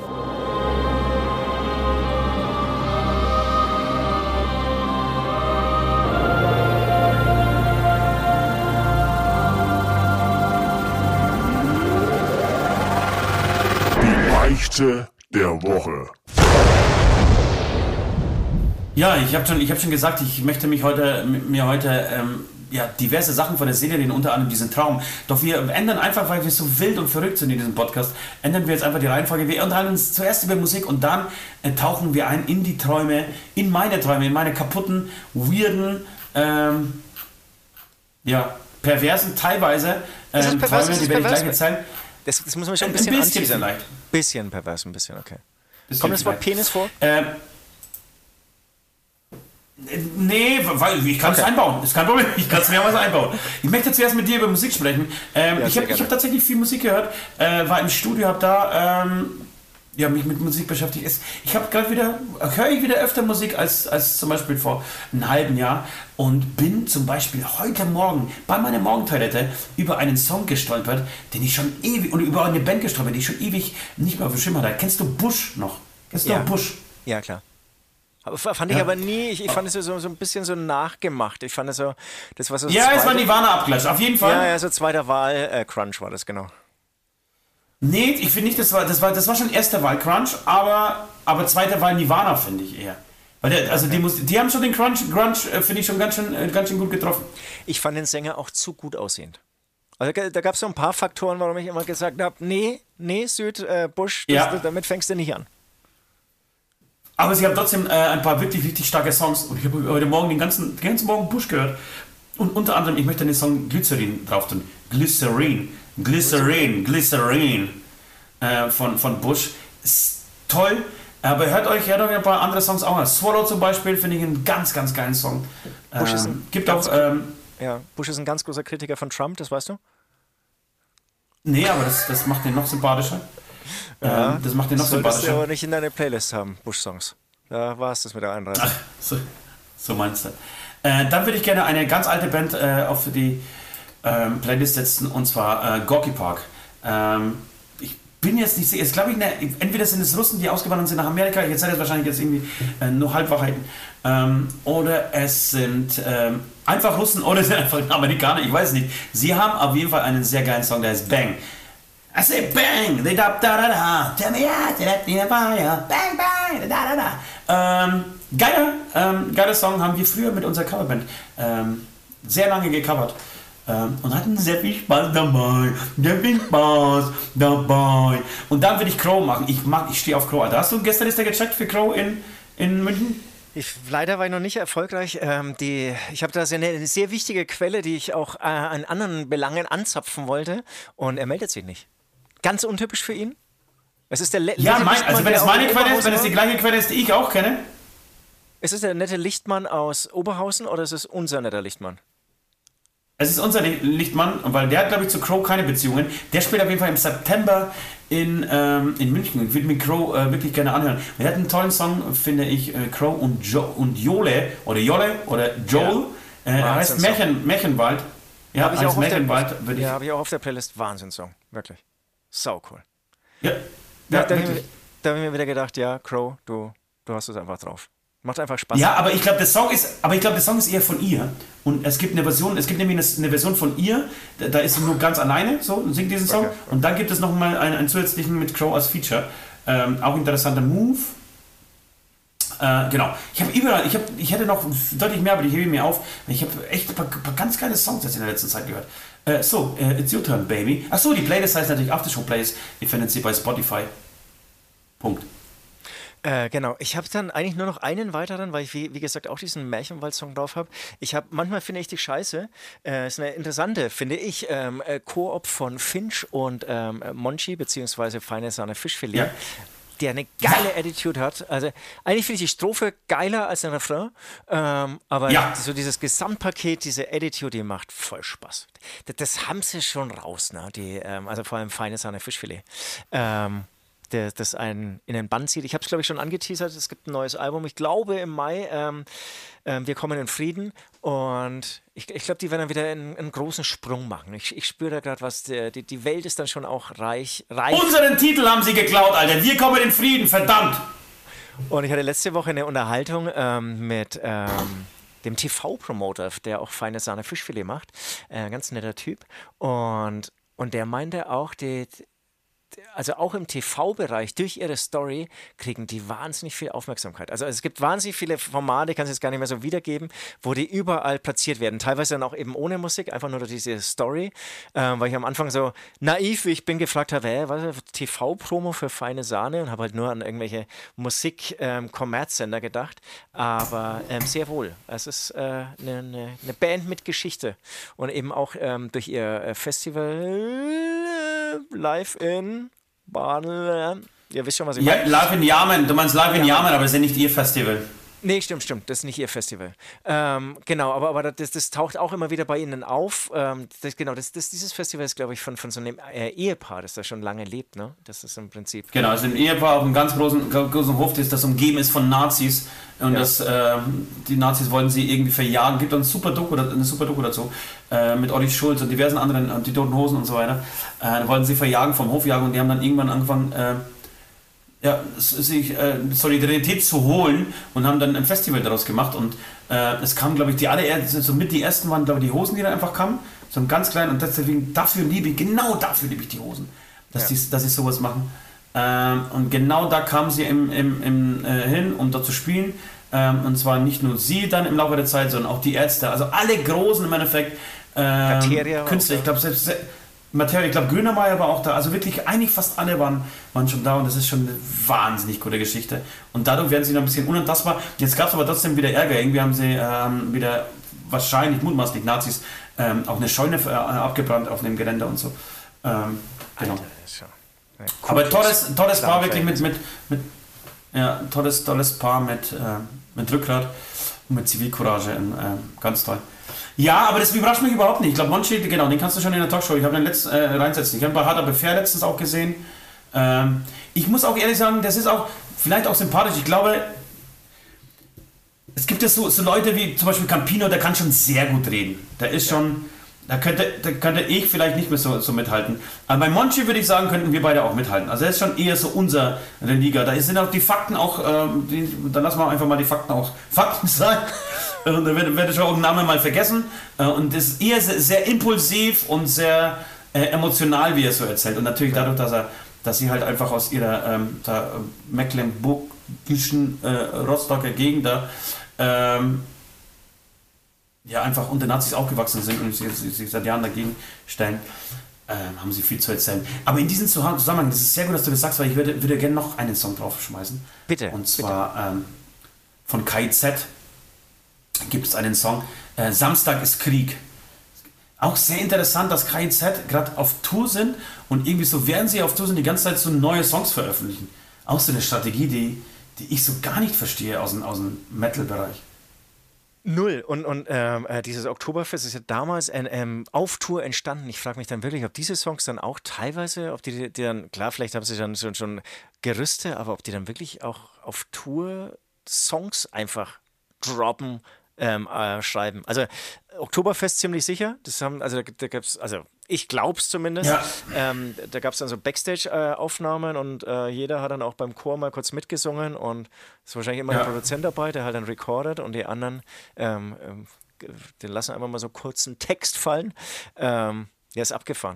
A: Die Beichte der Woche.
C: Ja, ich habe schon, ich hab schon gesagt, ich möchte mich heute, mir heute ähm, ja, diverse Sachen von der Seele reden, unter anderem diesen Traum. Doch wir ändern einfach, weil wir so wild und verrückt sind in diesem Podcast, ändern wir jetzt einfach die Reihenfolge. Wir unterhalten uns zuerst über Musik und dann äh, tauchen wir ein in die Träume, in meine Träume, in meine kaputten, weirden, ähm, ja, perversen, teilweise
B: Ist es
C: ähm,
B: pervers?
C: Träume,
B: Ist es
C: die werde ich
B: pervers?
C: gleich erzählen.
B: Das, das muss man schon ein
C: Ein
B: bisschen
C: bisschen
B: anteasern.
C: vielleicht.
B: Bisschen pervers, ein bisschen, okay.
C: Bisschen
B: Kommt das Wort
C: vielleicht.
B: Penis vor?
C: Ähm, Nee, weil ich kann es
B: Okay.
C: einbauen. Ist kein Problem. Ich kann es mehrmals einbauen. Ich möchte zuerst mit dir über Musik sprechen. Ähm,
B: Ja,
C: ich
B: sehr
C: habe
B: gerne.
C: hab tatsächlich viel Musik gehört, äh, war im Studio, habe da ähm, ja, mich mit Musik beschäftigt. Es- Ich habe gerade wieder, höre ich wieder öfter Musik als, als zum Beispiel vor einem halben Jahr und bin zum Beispiel heute Morgen bei meiner Morgentoilette über einen Song gestolpert, den ich schon ewig, und über eine Band gestolpert, die ich schon ewig nicht mehr auf dem Schirm hatte. Kennst du Bush noch? Kennst du
B: Ja.
C: noch Bush?
B: Ja, klar. Aber f- fand ich
C: Ja.
B: aber nie, ich, ich fand es so, so ein bisschen so nachgemacht. Ich fand es so, das war so
C: Ja, es war
B: zweite-
C: Nirvana-Abklatsch, auf jeden Fall.
B: Ja, ja, so zweiter Wahl, äh, Crunch war das, genau.
C: Nee, ich finde nicht, das war, das war, das war schon erste Wahl Crunch, aber, aber zweite Wahl Nirvana, finde ich eher. Weil der, also die, muss, die haben schon den Crunch, Grunge, äh, finde ich schon ganz schön, äh, ganz schön gut getroffen.
B: Ich fand den Sänger auch zu gut aussehend. Also da, da gab es so ein paar Faktoren, warum ich immer gesagt habe, nee, nee, Süd, äh, Bush, das,
C: Ja.
B: das, damit fängst du nicht an.
C: Aber sie haben trotzdem äh, ein paar wirklich, richtig starke Songs. Und ich habe heute Morgen den ganzen, den ganzen Morgen Bush gehört. Und unter anderem, ich möchte den Song Glycerin drauf tun. Glycerin, Glycerin, Glycerin äh, von, von Bush. Ist toll. Aber hört euch, hört euch ein paar andere Songs auch an. Swallow zum Beispiel finde ich einen ganz, ganz geilen Song.
B: Bush ist ein
C: Ähm, gibt
B: ganz-
C: auch, ähm,
B: Ja, Bush ist ein ganz großer Kritiker von Trump, das weißt du?
C: nee, aber das, das macht den noch sympathischer. Ähm, das macht den noch
B: Solltest du aber
C: sympathischer.
B: nicht in deine Playlist haben, Bush-Songs. da war es das mit der Einreise.
C: Ach, so, so meinst du. Äh, dann würde ich gerne eine ganz alte Band äh, auf die ähm, Playlist setzen, und zwar äh, Gorky Park. Ähm, ich bin jetzt nicht sicher, jetzt glaube ich, ne, entweder sind es Russen, die ausgewandert sind nach Amerika, jetzt seid ihr wahrscheinlich jetzt irgendwie äh, nur Halbwahrheiten, ähm, oder es sind ähm, einfach Russen oder es sind einfach Amerikaner, ich weiß es nicht. Sie haben auf jeden Fall einen sehr geilen Song, der heißt Bang. I say bang, they da da da da, tell me yeah, da da da, bang bang, da da da. Ähm, geiler, ähm, geiler Song, haben wir früher mit unserer Coverband ähm, sehr lange gecovert ähm, und hatten sehr viel Spaß dabei, sehr viel Spaß dabei. Und dann würde ich Crow machen. Ich mag, ich stehe auf Crow. Alter, hast du gestern ist der gecheckt für Crow in, in München?
B: Ich, leider war ich noch nicht erfolgreich. Ähm, die, ich habe da sehr, eine sehr wichtige Quelle, die ich auch äh, an anderen Belangen anzapfen wollte, und er meldet sich nicht. Ganz untypisch für ihn. Es ist der Le-
C: Ja,
B: nette
C: mein,
B: Lichtmann,
C: also wenn
B: der
C: es meine
B: aus
C: Quelle ist, wenn es die
B: Oberhausen
C: gleiche Quelle ist, die ich auch kenne.
B: war. Ist es der nette Lichtmann aus Oberhausen oder ist es unser netter Lichtmann?
C: Es ist unser Lichtmann, weil der hat, glaube ich, zu Crow keine Beziehungen. Der spielt auf jeden Fall im September in, ähm, in München. Ich würde mir Crow äh, wirklich gerne anhören. Er hat einen tollen Song, finde ich, äh, Crow und, jo- und Jole, oder Jole, oder Joel. Ja. Äh, er heißt Märchen, Märchenwald. Ja,
B: Habe ich,
C: als
B: auch auf der-
C: Märchenwald würde ich...
B: ja, hab ich auch auf der Playlist. Wahnsinnssong. Wirklich. Sau cool.
C: Ja,
B: Da,
C: ja,
B: da, habe ich,
C: wirklich.
B: mir- da habe ich mir wieder gedacht, ja, Crow, du, du hast es einfach drauf. Macht einfach Spaß.
C: Ja, aber ich glaube, der Song ist, aber ich glaube, der Song ist eher von ihr. Und es gibt eine Version, es gibt nämlich eine, eine Version von ihr, da, da ist sie nur ganz alleine, so, und singt diesen Song.
B: Okay, okay.
C: Und dann gibt es noch mal einen, einen zusätzlichen mit Crow als Feature. Ähm, auch interessanter Move. Äh, genau. Ich habe überall, ich, hab, ich hätte noch deutlich mehr, aber die hebe ich mir auf. Ich habe echt ein paar, paar ganz geile Songs jetzt in der letzten Zeit gehört. Äh, so, äh, It's Your Turn, Baby. Achso, die Playlist heißt natürlich Aftershow Plays. Ihr findet sie bei Spotify. Punkt.
B: Äh, genau, ich habe dann eigentlich nur noch einen weiteren, weil ich, wie, wie gesagt, auch diesen Märchenwald-Song drauf habe. Ich habe, manchmal finde ich die scheiße. Äh, ist eine interessante, finde ich, ähm, äh, Koop von Finch und ähm, Monchi, beziehungsweise Feine Sahne Fischfilet.
C: Ja.
B: Der eine geile Attitude hat. Also eigentlich finde ich die Strophe geiler als der Refrain, ähm, aber
C: Ja.
B: so dieses Gesamtpaket, diese Attitude, die macht voll Spaß. Das, das haben sie schon raus, ne? Die, ähm, also vor allem Feine Sahne Fischfilet. Ähm, der, das einen in den Band zieht. Ich habe es, glaube ich, schon angeteasert. Es gibt ein neues Album. Ich glaube im Mai. Ähm, ähm, wir kommen in Frieden. Und ich, ich glaube, die werden dann wieder einen, einen großen Sprung machen. Ich, ich spüre da gerade was. Der, die, die Welt ist dann schon auch reich. reich.
C: Unseren Titel haben sie geklaut, Alter. Wir kommen in Frieden, verdammt.
B: Und ich hatte letzte Woche eine Unterhaltung ähm, mit ähm, dem T V-Promoter, der auch Feine Sahne Fischfilet macht. Äh, ganz netter Typ. Und, und der meinte auch, die, also auch im T V-Bereich, durch ihre Story, kriegen die wahnsinnig viel Aufmerksamkeit. Also es gibt wahnsinnig viele Formate, kann ich jetzt gar nicht mehr so wiedergeben, wo die überall platziert werden. Teilweise dann auch eben ohne Musik, einfach nur durch diese Story. Ähm, weil ich am Anfang so naiv, wie ich bin, gefragt habe, hä, was ist T V-Promo für Feine Sahne? Und habe halt nur an irgendwelche Musik-Kommerzsender ähm, gedacht. Aber ähm, sehr wohl. Es ist äh, eine, eine, eine Band mit Geschichte. Und eben auch ähm, durch ihr äh, Festival live in Basel. Ihr wisst schon, was ich
C: Ja,
B: meine.
C: Live in Yamen. Du meinst Live in Yamen, aber das ist ja nicht ihr Festival.
B: Nee, stimmt, stimmt. Das ist nicht ihr Festival. Ähm, genau, aber, aber das, das taucht auch immer wieder bei ihnen auf. Ähm, das, genau, das, das, dieses Festival ist, glaube ich, von, von so einem äh, Ehepaar, das da schon lange lebt. Ne? Das ist im Prinzip.
C: Genau, es ist ein Ehepaar auf einem ganz großen, großen Hof, das, das umgeben ist von Nazis. Und
B: Ja.
C: das, ähm, die Nazis wollten sie irgendwie verjagen. Gibt eine super Doku, eine super Doku dazu äh, mit Olli Schulz und diversen anderen, äh, die Toten Hosen und so weiter. Äh, wollten sie verjagen, vom Hof jagen, und die haben dann irgendwann angefangen, äh, ja, sich äh, Solidarität zu holen und haben dann ein Festival daraus gemacht. Und äh, es kam, glaube ich, die allerersten, so mit die ersten waren, glaube ich, die Hosen, die dann einfach kamen. So ein ganz klein, und deswegen, dafür liebe ich, genau dafür liebe ich die Hosen, dass,
B: Ja.
C: die, dass sie sowas machen. Ähm, und genau da kamen sie im, im, im, äh, hin, um dort zu spielen. Ähm, und zwar nicht nur sie dann im Laufe der Zeit, sondern auch die Ärzte. Also alle Großen im Endeffekt. Ähm,
B: Materia
C: Künstler,
B: auch,
C: ich glaube selbst Materia, ich glaube Grönemeyer war auch da. Also wirklich eigentlich fast alle waren, waren schon da, und das ist schon eine wahnsinnig gute Geschichte. Und dadurch werden sie noch ein bisschen unantastbar. Jetzt gab es aber trotzdem wieder Ärger. Irgendwie haben sie ähm, wieder wahrscheinlich mutmaßlich Nazis ähm, auch eine Scheune äh, abgebrannt auf dem Gelände und so. Ähm, genau.
B: Alter, das ist schon ein
C: Aber
B: cooles
C: tolles, tolles Paar, wirklich mit,
B: Verhältnis.
C: mit, mit ja, tolles, tolles Paar mit, äh, mit Rückgrat und mit Zivilcourage. Äh, ganz toll. Ja, aber das überrascht mich überhaupt nicht. Ich glaube, Monchi, genau, den kannst du schon in der Talkshow. Ich habe den letzt, äh, reinsetzen. Ich habe bei Hard Aber Fair letztens auch gesehen. Ähm, ich muss auch ehrlich sagen, das ist auch vielleicht auch sympathisch. Ich glaube, es gibt ja so, so Leute wie zum Beispiel Campino, der kann schon sehr gut reden. Der ist ja. schon, da könnte, da könnte ich vielleicht nicht mehr so, so mithalten. Aber bei Monchi würde ich sagen, könnten wir beide auch mithalten. Also er ist schon eher so unsere Liga. Da sind auch die Fakten auch, ähm, die, dann lassen wir einfach mal die Fakten auch Fakten sein. Und da werde werd ich auch den Namen mal vergessen. Und ist eher sehr, sehr impulsiv und sehr äh, emotional, wie er so erzählt. Und natürlich dadurch, dass er, dass sie halt einfach aus ihrer ähm, da, mecklenburgischen äh, Rostocker Gegend da ähm, ja einfach unter Nazis aufgewachsen sind und sich, sich seit Jahren dagegen stellen, ähm, haben sie viel zu erzählen. Aber in diesem Zusammenhang, das ist sehr gut, dass du das sagst, weil ich würde, würde gerne noch einen Song draufschmeißen.
B: Bitte.
C: Und zwar ähm, von K I Z gibt es einen Song, äh, Samstag ist Krieg. Auch sehr interessant, dass K I Z gerade auf Tour sind und irgendwie so, während sie auf Tour sind, die ganze Zeit so neue Songs veröffentlichen. Auch so eine Strategie, die, die ich so gar nicht verstehe aus dem, aus dem Metal-Bereich.
B: Null. Und, und ähm, äh, dieses Oktoberfest ist ja damals ein, ähm, auf Tour entstanden. Ich frage mich dann wirklich, ob diese Songs dann auch teilweise, ob die, die dann, klar, vielleicht haben sie dann schon, schon Gerüste, aber ob die dann wirklich auch auf Tour Songs einfach droppen, ähm, äh, schreiben. Also Oktoberfest ziemlich sicher. Das haben, also da, da gab's, also ich glaub's zumindest.
C: Ja.
B: Ähm, da gab es dann so Backstage-Aufnahmen und äh, jeder hat dann auch beim Chor mal kurz mitgesungen und es ist wahrscheinlich immer
C: Ja.
B: ein Produzent dabei, der halt dann recordet und die anderen, ähm, ähm, den lassen einfach mal so kurz einen Text fallen. Ähm, der ist abgefahren.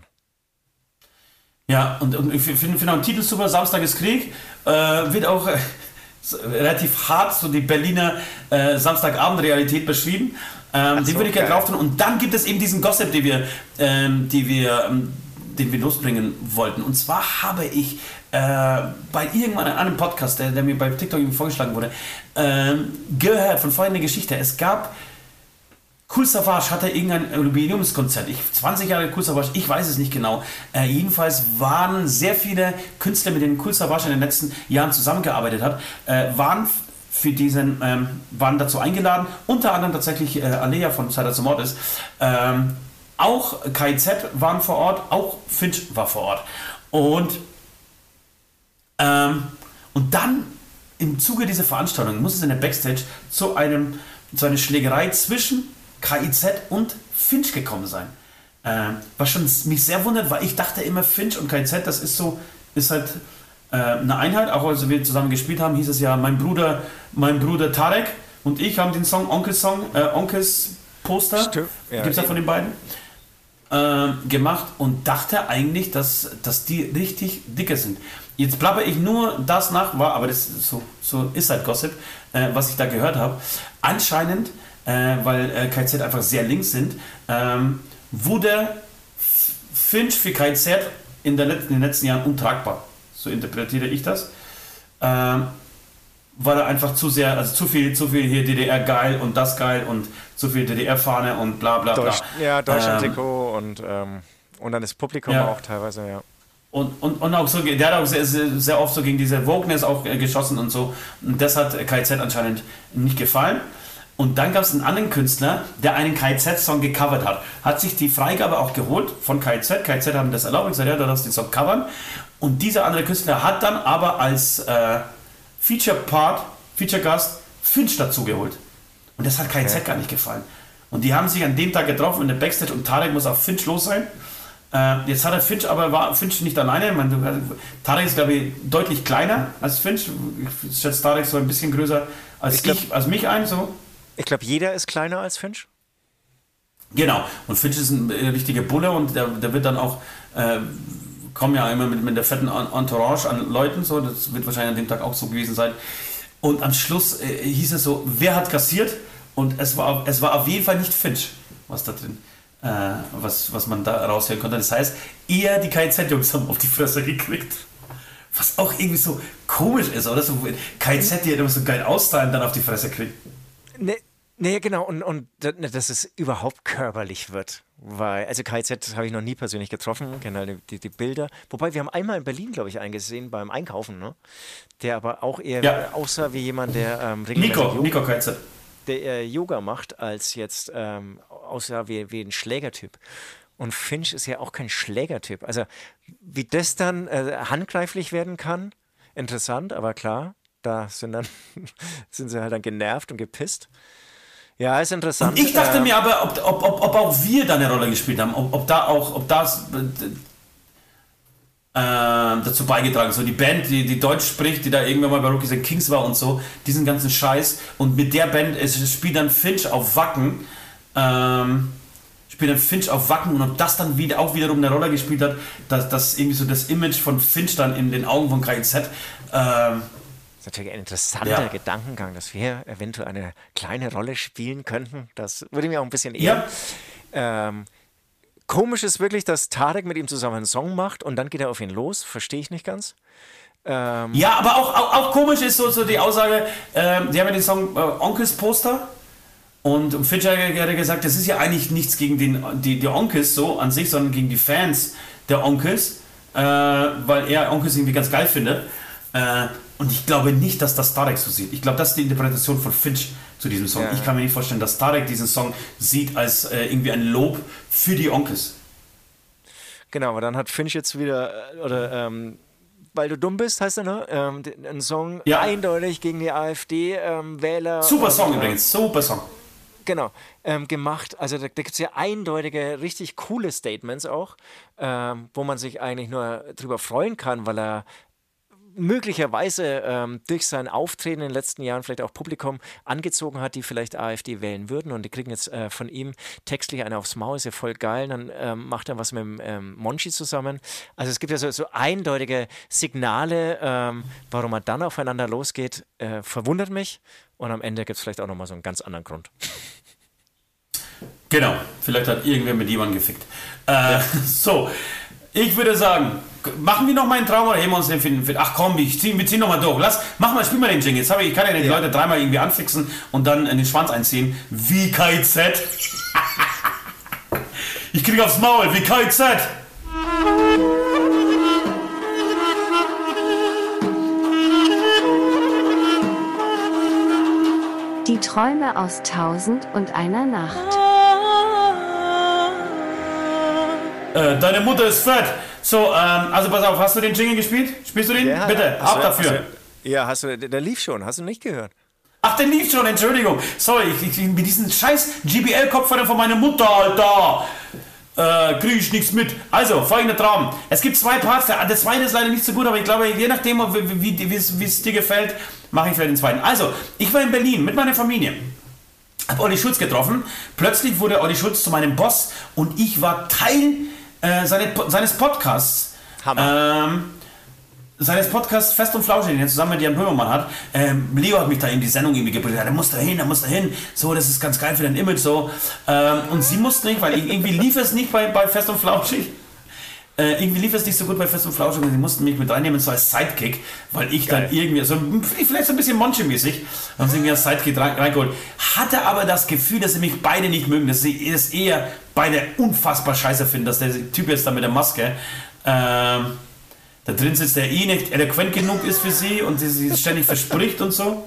C: Ja, und, und ich finde find auch den Titel super, Samstag ist Krieg, äh, wird auch äh, so relativ hart, so die Berliner äh, Samstagabend-Realität beschrieben. Ähm,
B: so,
C: den würde ich gerne
B: geil.
C: drauf tun. Und dann gibt es eben diesen Gossip, den wir, ähm, die wir, ähm, den wir losbringen wollten. Und zwar habe ich äh, bei irgendeinem einem Podcast, der, der mir bei TikTok irgendwie vorgeschlagen wurde, ähm, gehört von folgender Geschichte. Es gab Kool Savas hatte irgendein Jubiläumskonzert. Ich, zwanzig Jahre Kool Savas, ich weiß es nicht genau. Äh, jedenfalls waren sehr viele Künstler, mit denen Kool Savas in den letzten Jahren zusammengearbeitet hat, äh, waren für diesen, ähm, waren dazu eingeladen. Unter anderem tatsächlich äh, Alea von Cider to Mortis. Ähm, auch K I Z waren vor Ort, auch Finch war vor Ort. Und, ähm, und dann im Zuge dieser Veranstaltung muss es in der Backstage zu, einem, zu einer Schlägerei zwischen K I Z und Finch gekommen sein. Ähm, was schon mich sehr wundert, weil ich dachte immer, Finch und K I Z, das ist so, ist halt äh, eine Einheit. Auch als wir zusammen gespielt haben, hieß es ja, mein Bruder, mein Bruder Tarek und ich haben den Song Onkels Song, äh, Onkels Poster,
B: Stimmt, ja,
C: gibt es ja von den beiden, äh, gemacht und dachte eigentlich, dass, dass die richtig dicke sind. Jetzt plapper ich nur das nach, war, aber das ist so, so ist halt Gossip, äh, was ich da gehört habe. Anscheinend Äh, weil äh, K I Z einfach sehr links sind, ähm, wurde F- Finch für K I Z in, der letzten, in den letzten Jahren untragbar. So interpretiere ich das. Ähm, weil er einfach zu sehr, also zu viel, zu viel hier D D R geil und das geil und zu viel D D R-Fahne und bla bla bla.
B: Deutsch, ja, Deutschland-Trikot
C: ähm,
B: und, ähm, und dann das Publikum
C: ja.
B: auch teilweise, ja.
C: Und, und, und auch so, der hat auch sehr, sehr, sehr oft so gegen diese Wokeness auch äh, geschossen und so. Und das hat K I Z anscheinend nicht gefallen. Und dann gab es einen anderen Künstler, der einen K I Z-Song gecovert hat. Hat sich die Freigabe auch geholt von K I Z. K I Z haben das erlaubt und gesagt, ja, du darfst den Song covern. Und dieser andere Künstler hat dann aber als äh, Feature-Part, Feature-Gast Finch dazu geholt. Und das hat K I Z okay. gar nicht gefallen. Und die haben sich an dem Tag getroffen in der Backstage und Tarek muss auf Finch los sein. Äh, jetzt hat er Finch, aber war Finch nicht alleine. Man, Tarek ist, glaube ich, deutlich kleiner als Finch. Ich schätze Tarek so ein bisschen größer als ich, glaub, ich als mich ein, so.
B: Ich glaube, jeder ist kleiner als Finch.
C: Genau. Und Finch ist ein äh, richtiger Bulle und der, der wird dann auch, äh, kommen ja immer mit, mit der fetten Entourage an Leuten, so, das wird wahrscheinlich an dem Tag auch so gewesen sein. Und am Schluss äh, hieß es so, wer hat kassiert? Und es war, es war auf jeden Fall nicht Finch, was da drin, äh, was, was man da raushören konnte. Das heißt, eher die K I Z-Jungs haben auf die Fresse gekriegt. Was auch irgendwie so komisch ist, oder? So, K I Z, die halt immer so geil austeilen, dann auf die Fresse kriegt.
B: Nee, nee, genau. Und, und dass es überhaupt körperlich wird. Weil, also K I Z habe ich noch nie persönlich getroffen, kenne halt die, die Bilder. Wobei, wir haben einmal in Berlin, glaube ich, einen gesehen beim Einkaufen, ne? Der aber auch eher
C: ja.
B: aussah wie jemand, der ähm, regelmäßig
C: Nico,
B: Yoga,
C: Nico K I Z.
B: der äh, Yoga macht, als jetzt ähm, aussah wie, wie ein Schlägertyp. Und Finch ist ja auch kein Schlägertyp. Also, wie das dann äh, handgreiflich werden kann, interessant, aber klar. da sind dann sind sie halt dann genervt und gepisst. Ja, ist interessant.
C: Und ich dachte
B: ähm,
C: mir aber, ob, ob, ob, ob auch wir da eine Rolle gespielt haben, ob, ob da auch, ob das äh, dazu beigetragen, so die Band, die, die Deutsch spricht, die da irgendwann mal bei Rookies and Kings war und so, diesen ganzen Scheiß, und mit der Band es spielt dann Finch auf Wacken, ähm, spielt dann Finch auf Wacken, und ob das dann wieder, auch wiederum eine Rolle gespielt hat, dass, dass irgendwie so das Image von Finch dann in den Augen von K I Z, ähm,
B: das ist natürlich ein interessanter
C: ja.
B: Gedankengang, dass wir eventuell eine kleine Rolle spielen könnten. Das würde mir auch ein bisschen ehren. Ja. Ähm, komisch ist wirklich, dass Tarek mit ihm zusammen einen Song macht und dann geht er auf ihn los. Verstehe ich nicht ganz. Ähm,
C: ja, aber auch, auch, auch komisch ist so, so die Aussage, ähm, die haben ja den Song äh, Onkels Poster, und Finch hat ja gesagt, das ist ja eigentlich nichts gegen den, die, die Onkels so an sich, sondern gegen die Fans der Onkels, äh, weil er Onkels irgendwie ganz geil findet. Äh, und ich glaube nicht, dass das Tarek so sieht. Ich glaube, das ist die Interpretation von Finch zu diesem Song. Ja. Ich kann mir nicht vorstellen, dass Tarek diesen Song sieht als äh, irgendwie ein Lob für die Onkels.
B: Genau, aber dann hat Finch jetzt wieder, oder ähm, weil du dumm bist, heißt er, ne? Ähm, ein Song ja. eindeutig gegen die AfD-Wähler. Ähm,
C: super Song
B: und,
C: übrigens, super Song.
B: Genau, ähm, gemacht. Also da, da gibt es ja eindeutige, richtig coole Statements auch, ähm, wo man sich eigentlich nur drüber freuen kann, weil er möglicherweise ähm, durch sein Auftreten in den letzten Jahren vielleicht auch Publikum angezogen hat, die vielleicht AfD wählen würden, und die kriegen jetzt äh, von ihm textlich eine aufs Maul, ist ja voll geil. Dann ähm, macht er was mit dem ähm, Monchi zusammen. Also es gibt ja so, so eindeutige Signale, ähm, warum er dann aufeinander losgeht, äh, verwundert mich, und am Ende gibt es vielleicht auch nochmal so einen ganz anderen Grund.
C: Genau, vielleicht hat irgendwer mit jemandem gefickt. Äh, ja. So, ich würde sagen, machen wir noch mal einen Traum oder heben wir uns den Film? Ach komm, ich zieh, wir ziehen noch mal durch. Lass, mach mal, spiel mal den Jingle. Jetzt habe ich, ich kann ja die ja. Leute dreimal irgendwie anfixen und dann in den Schwanz einziehen. Wie K I Z. Ich krieg aufs Maul, wie K I Z.
E: Die Träume aus Tausend und einer Nacht.
C: Äh, deine Mutter ist fett. So, ähm, also pass auf, hast du den Jingle gespielt? Spielst du den?
B: Ja,
C: Bitte, ab
B: du,
C: dafür.
B: Hast du, ja, hast du, der lief schon, hast du nicht gehört?
C: Ach, der lief schon, Entschuldigung. Sorry, ich, ich, mit diesem scheiß G B L-Kopfhörer von meiner Mutter, Alter. Äh, kriege ich nichts mit. Also, folgender Traum. Es gibt zwei Parts. Der zweite ist leider nicht so gut, aber ich glaube, je nachdem, wie, wie, wie es dir gefällt, mache ich vielleicht den zweiten. Also, ich war in Berlin mit meiner Familie. Hab Olli Schulz getroffen. Plötzlich wurde Olli Schulz zu meinem Boss und ich war Teil äh, seine, seines Podcasts.
B: Hammer.
C: Ähm, seines Podcasts Fest und Flauschig, den er zusammen mit Jan Böhmermann hat. Ähm, Leo hat mich da in die Sendung irgendwie gebracht. Da muss da hin, da muss da hin. So, das ist ganz geil für dein Image. So. Ähm, und sie musste nicht, weil irgendwie lief es nicht bei, bei Fest und Flauschig. Äh, irgendwie lief es nicht so gut bei Fest und Flauschig und sie mussten mich mit reinnehmen, so als Sidekick, weil ich geil. Dann irgendwie, so, vielleicht so ein bisschen Monchi-mäßig, haben sie mir als Sidekick reingeholt. Hatte aber das Gefühl, dass sie mich beide nicht mögen, dass sie es eher beide unfassbar scheiße finden, dass der Typ jetzt da mit der Maske ähm, da drin sitzt, der eh nicht eloquent genug ist für sie und sie, sie ständig verspricht und so.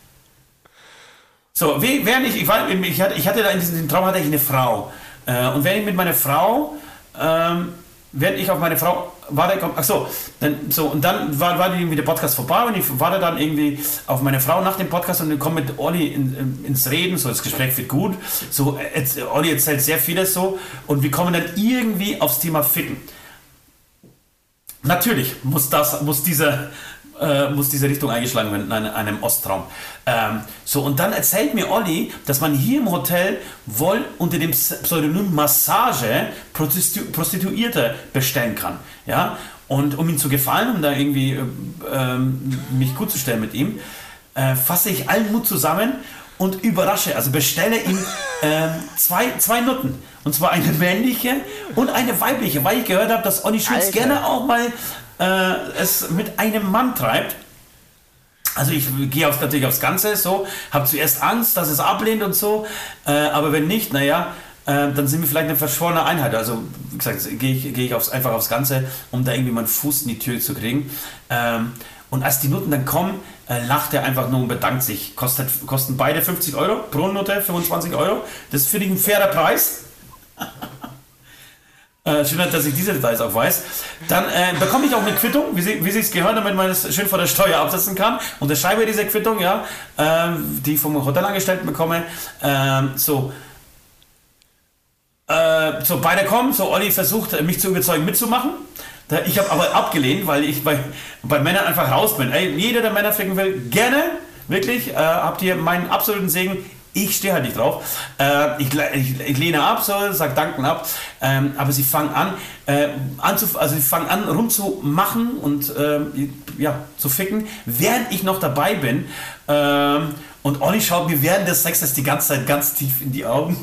C: So, während ich, ich, war, ich, hatte, ich hatte da in diesem Traum hatte ich eine Frau. Äh, und während ich mit meiner Frau, ähm, während ich auf meine Frau warte, ach so, dann, so, und dann war, war irgendwie der Podcast vorbei und ich warte dann irgendwie auf meine Frau nach dem Podcast und wir kommen mit Olli in, in, ins Reden, so das Gespräch wird gut. So, jetzt, Olli erzählt sehr vieles so und wir kommen dann irgendwie aufs Thema Ficken. Natürlich muss das, muss diese, äh, muss diese Richtung eingeschlagen werden in einem, einem Osttraum. Ähm, so, und dann erzählt mir Olli, dass man hier im Hotel wohl unter dem Pseudonym Massage Prostitu- Prostituierte bestellen kann. Ja? Und um ihm zu gefallen, um da irgendwie äh, äh, mich gut zu stellen mit ihm, äh, fasse ich allen Mut zusammen und überrasche, also bestelle ihm äh, zwei, zwei Nutten. Und zwar eine männliche und eine weibliche, weil ich gehört habe, dass Olli Schulz Alter. gerne auch mal äh, es mit einem Mann treibt. Also ich gehe auf, natürlich aufs Ganze, so, habe zuerst Angst, dass es ablehnt und so, äh, aber wenn nicht, naja, äh, dann sind wir vielleicht eine verschworene Einheit. Also wie gesagt, gehe ich, geh ich aufs, einfach aufs Ganze, um da irgendwie meinen Fuß in die Tür zu kriegen. Ähm, und als die Nutten dann kommen, äh, lacht er einfach nur und bedankt sich. Kostet, kosten beide fünfzig Euro, pro Nutte fünfundzwanzig Euro. Das finde ich ein fairer Preis. Äh, schön, dass ich diese Details auch weiß. Dann äh, bekomme ich auch eine Quittung, wie sie wie es gehört, damit man es schön vor der Steuer absetzen kann. Unterschreibe diese Quittung, ja, ähm, die ich vom Hotelangestellten bekomme. Ähm, so. Äh, so, beide kommen, so Olli versucht, mich zu überzeugen, mitzumachen. Da, ich habe aber abgelehnt, weil ich bei, bei Männern einfach raus bin. Ey, jeder, der Männer ficken will, gerne, wirklich, äh, habt ihr meinen absoluten Segen. Ich stehe halt nicht drauf. Äh, ich, ich, ich lehne ab, so, sag Danken ab. Ähm, aber sie fangen an, äh, anzuf- also sie fangen an, rumzumachen und äh, ja, zu ficken, während ich noch dabei bin. Ähm, und Olli schaut mir während des Sexes die ganze Zeit ganz tief in die Augen.